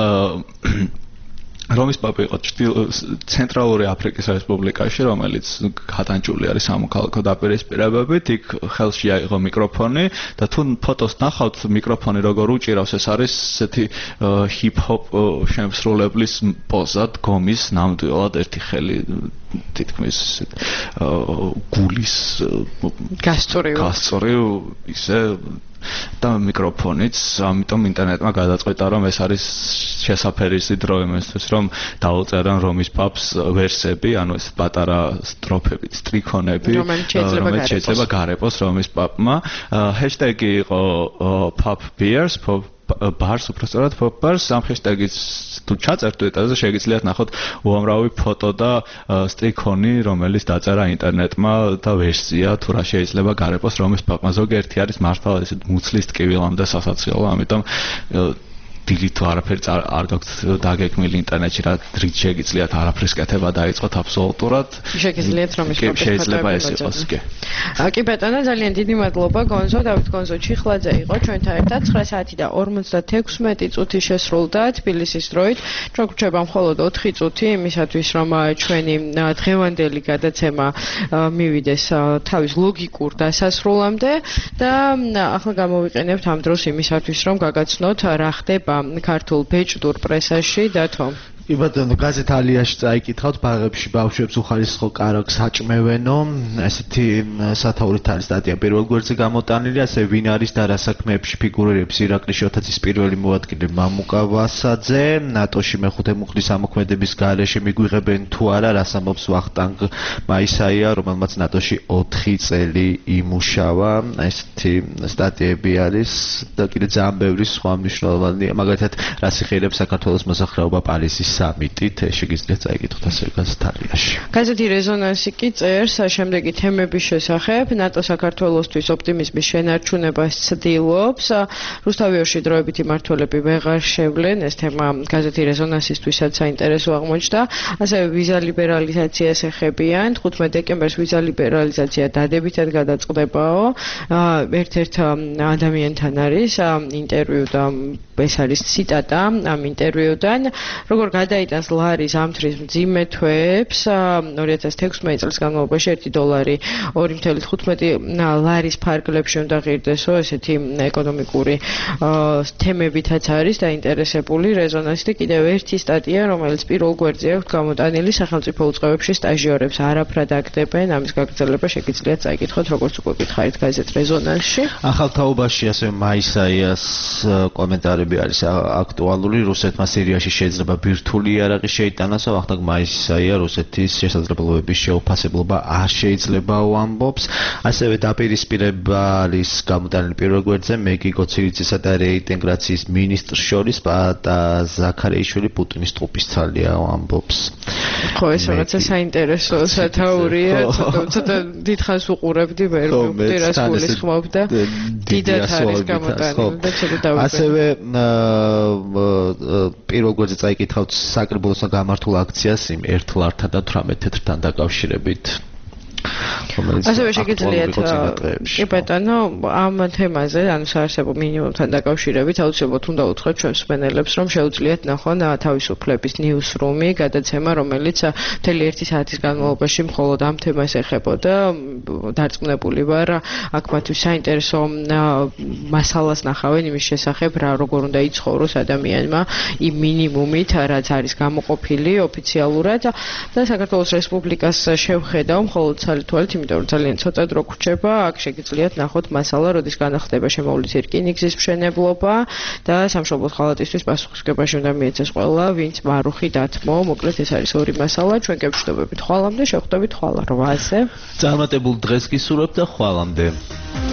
რომის პაპი იყო ცენტრალური აფრიკის რესპუბლიკაში, რომელიც გადანჭული არის სამოქალაქო დაპირისპირებებით, იქ ხელში აიღო მიკროფონი და თუ ფოტოს ნახავთ, მიკროფონი როგორ უჭირავს, ეს არის ესეთი ჰიპ-ჰოპ შემსრულებლის პოზა, დგომის ნამდვილად ერთი ხელი თითქმის გულის გასწორი ისე და მიკროფონიც, ამიტომ ინტერნეტმა გადაწყვეტა, რომ ეს არის შესაფერისი დრო იმისთვის, რომ დაუწერან რომის პაპს ვერსები, ანუ ეს პატარა სტროფები, სტრიქონები, რომელიც შეიძლება გარეპოს რომის პაპმა. ჰეშტეგი იყო pop-beers, bars უბრალოდ pop-bars, ამ ჰეშტეგის თუ ჩაწერთ ტვიტერზე შეგიძლიათ ნახოთ უამრავი ფოტო და სტრიქონი, რომელიც დაწერა ინტერნეტმა და ვერსია თუ რა შეიძლება გარეპოს რომის პაპმა. ზოგიერთი არის მართლა ესეთ მუცლის ტკივილამდე სასაცილო, ამიტომ დილით თუ არაფერი არ გაქვთ დაგეგმილი ინტერნეტში რა დრით შეგიძლიათ არაფრის კეთება დაიწყოთ აბსოლუტურად შეგიძლიათ რომ ის შეიძლება ეს იყოს კი კი ბატონო ძალიან დიდი მადლობა გონზო დავით გონზო ჩიხლაძე იყო ჩვენთან ერთად 9 საათი და 56 წუთი შესრულდა თბილისის დროით ჩვენ გვრჩება მხოლოდ 4 წუთი იმისათვის რომ ჩვენი დღევანდელი გადაცემა მივიდეს თავის ლოგიკურ დასასრულამდე და ახლა გამოვიყენებთ ამ დროს იმისათვის რომ გაგაცნოთ რა ხდება ქართულ ბეჭდურ პრესაში დათო კი ბატონო, გაზეთ ალიაში წაიკითხავთ ბაღებში ბავშვებს უხარისხო კარგს აჭმევენო. ესეთი სათაურით არის სტატია პირველ გვერდზე გამოტანილი, ასე ვინ არის და რა საქმეებში ფიგურირებს ირაკლი შოთაძის პირველი მოადგილე მამუკა ვასაძე, ნატოში მეხუთე მუხლის ამოქმედების გარეშე მიგვიღებენ თუ არა, რას ამბობს ვახტანგ მაისაია, რომელმაც ნატოში 4 წელი იმუშავა. ესეთი სტატიები არის და კიდე ძალიან ბევრი სხვა მნიშვნელოვანი, მაგალითად, რას იხილებს საქართველოს მოსახლეობა პარიზის სამიტით შეგიძლიათ წაიკითხოთ ასე გაზეთ ალიაში. გაზეთი რეზონანსი კი წერს შემდეგი თემების შესახებ. ნატო საქართველოსთვის ოპტიმიზმის შენარჩუნებას ცდილობს. რუსთავიოში დროებითი მმართველები ვეღარ შევლენ. ეს თემა გაზეთი რეზონანსისთვისაც საინტერესო აღმოჩნდა. ასევე ვიზა ლიბერალიზაციას ეხებიან. 15 დეკემბერს ვიზა ლიბერალიზაცია დადებითად გადაწყდებაო. ერთ-ერთ ადამიანთან არის ინტერვიუ და ეს არის ციტატა ამ ინტერვიუდან. როგორ გადაიტანს ლარი ზამთრის მძიმე თვეებს 2016 წლის განმავლობაში $1 2.15 ლარის ფარგლებში უნდა ღირდესო ესეთი ეკონომიკური თემებითაც არის დაინტერესებული რეზონანსი და კიდევ ერთი სტატია რომელიც პირველ გვერდზე აქვს გამოტანილი სახელმწიფო უწყებებში სტაჟიორებს არაფრად აკდებენ ამის გაგრძელება შეგიძლიათ წაიკითხოთ როგორც უკვე გითხარით გაზეთ რეზონანსში ახალ თაობაში ასე მაისაიას კომენტარები არის აქტუალური რუსეთმა სირიაში შეიძლება ბირთვული რთული იარაღი შეიტანასო, ახლა მაისია რუსეთის შესაძლებლობების შეუფასებლობა არ შეიძლება ვამბობს. ასევე დაპირისპირება არის გამოტანილი პირველ გვერდზე მეგი გოცირიძისა და რეინტეგრაციის მინისტრს შორის პატა ზაქარეიშვილი პუტინის ტყუპის ცალია ვამბობს. ხო, ეს რაღაცა საინტერესო სათაურია, ცოტა დიდხანს უყურებდი, ვერ მივხვდი რას გულისხმობ და დიდად არის გამოტანილი და ცოტა დავიწყე. ასევე პირველ გვერდზე წაიკითხავთ საკრებულოსთან გამართულ აქციას იმ 1 ლართან და 18 თეთრთან დაკავშირებით. ასევე შეგიძლიათ კი ბატონო ამ თემაზე, ანუ საარსებო მინიმუმთან დაკავშირებით აუცილებლად უნდა უთხრათ ჩვენს მსმენელებს, რომ შეუძლიათ ნახონ თავისუფლების ნიუსრუმი, გადაცემა, რომელიც მთელი 1 საათის განმავლობაში მხოლოდ ამ თემას ეხებოდა. დარწმუნებული ვარ, აქ მათთვის საინტერესო მასალას ნახავენ იმის შესახებ, რა როგორ უნდა იცხოვროს ადამიანმა იმ მინიმუმით, რაც არის გამოყოფილი ოფიციალურად და საქართველოს რესპუბლიკას შევხედავ მხოლოდ თვალით, იმიტომ რომ ძალიან ცოტა დრო გვჭირდება, აქ შეგიძლიათ ნახოთ მასალა, როდის განახდება შემოვლითი რკინიგზის მშენებლობა და სამშობლოს ხალატისთვის პასუხისმგებაში უნდა მიეცეს ყველა, ვინც მარუხი დათმო. მოკლედ ეს არის ორი მასალა, ჩვენ გებრუნდებით ხვალამდე, შევხვდებით ხვალ 8-ზე. წარმატებულ დღეს გისურვებთ და ხვალამდე.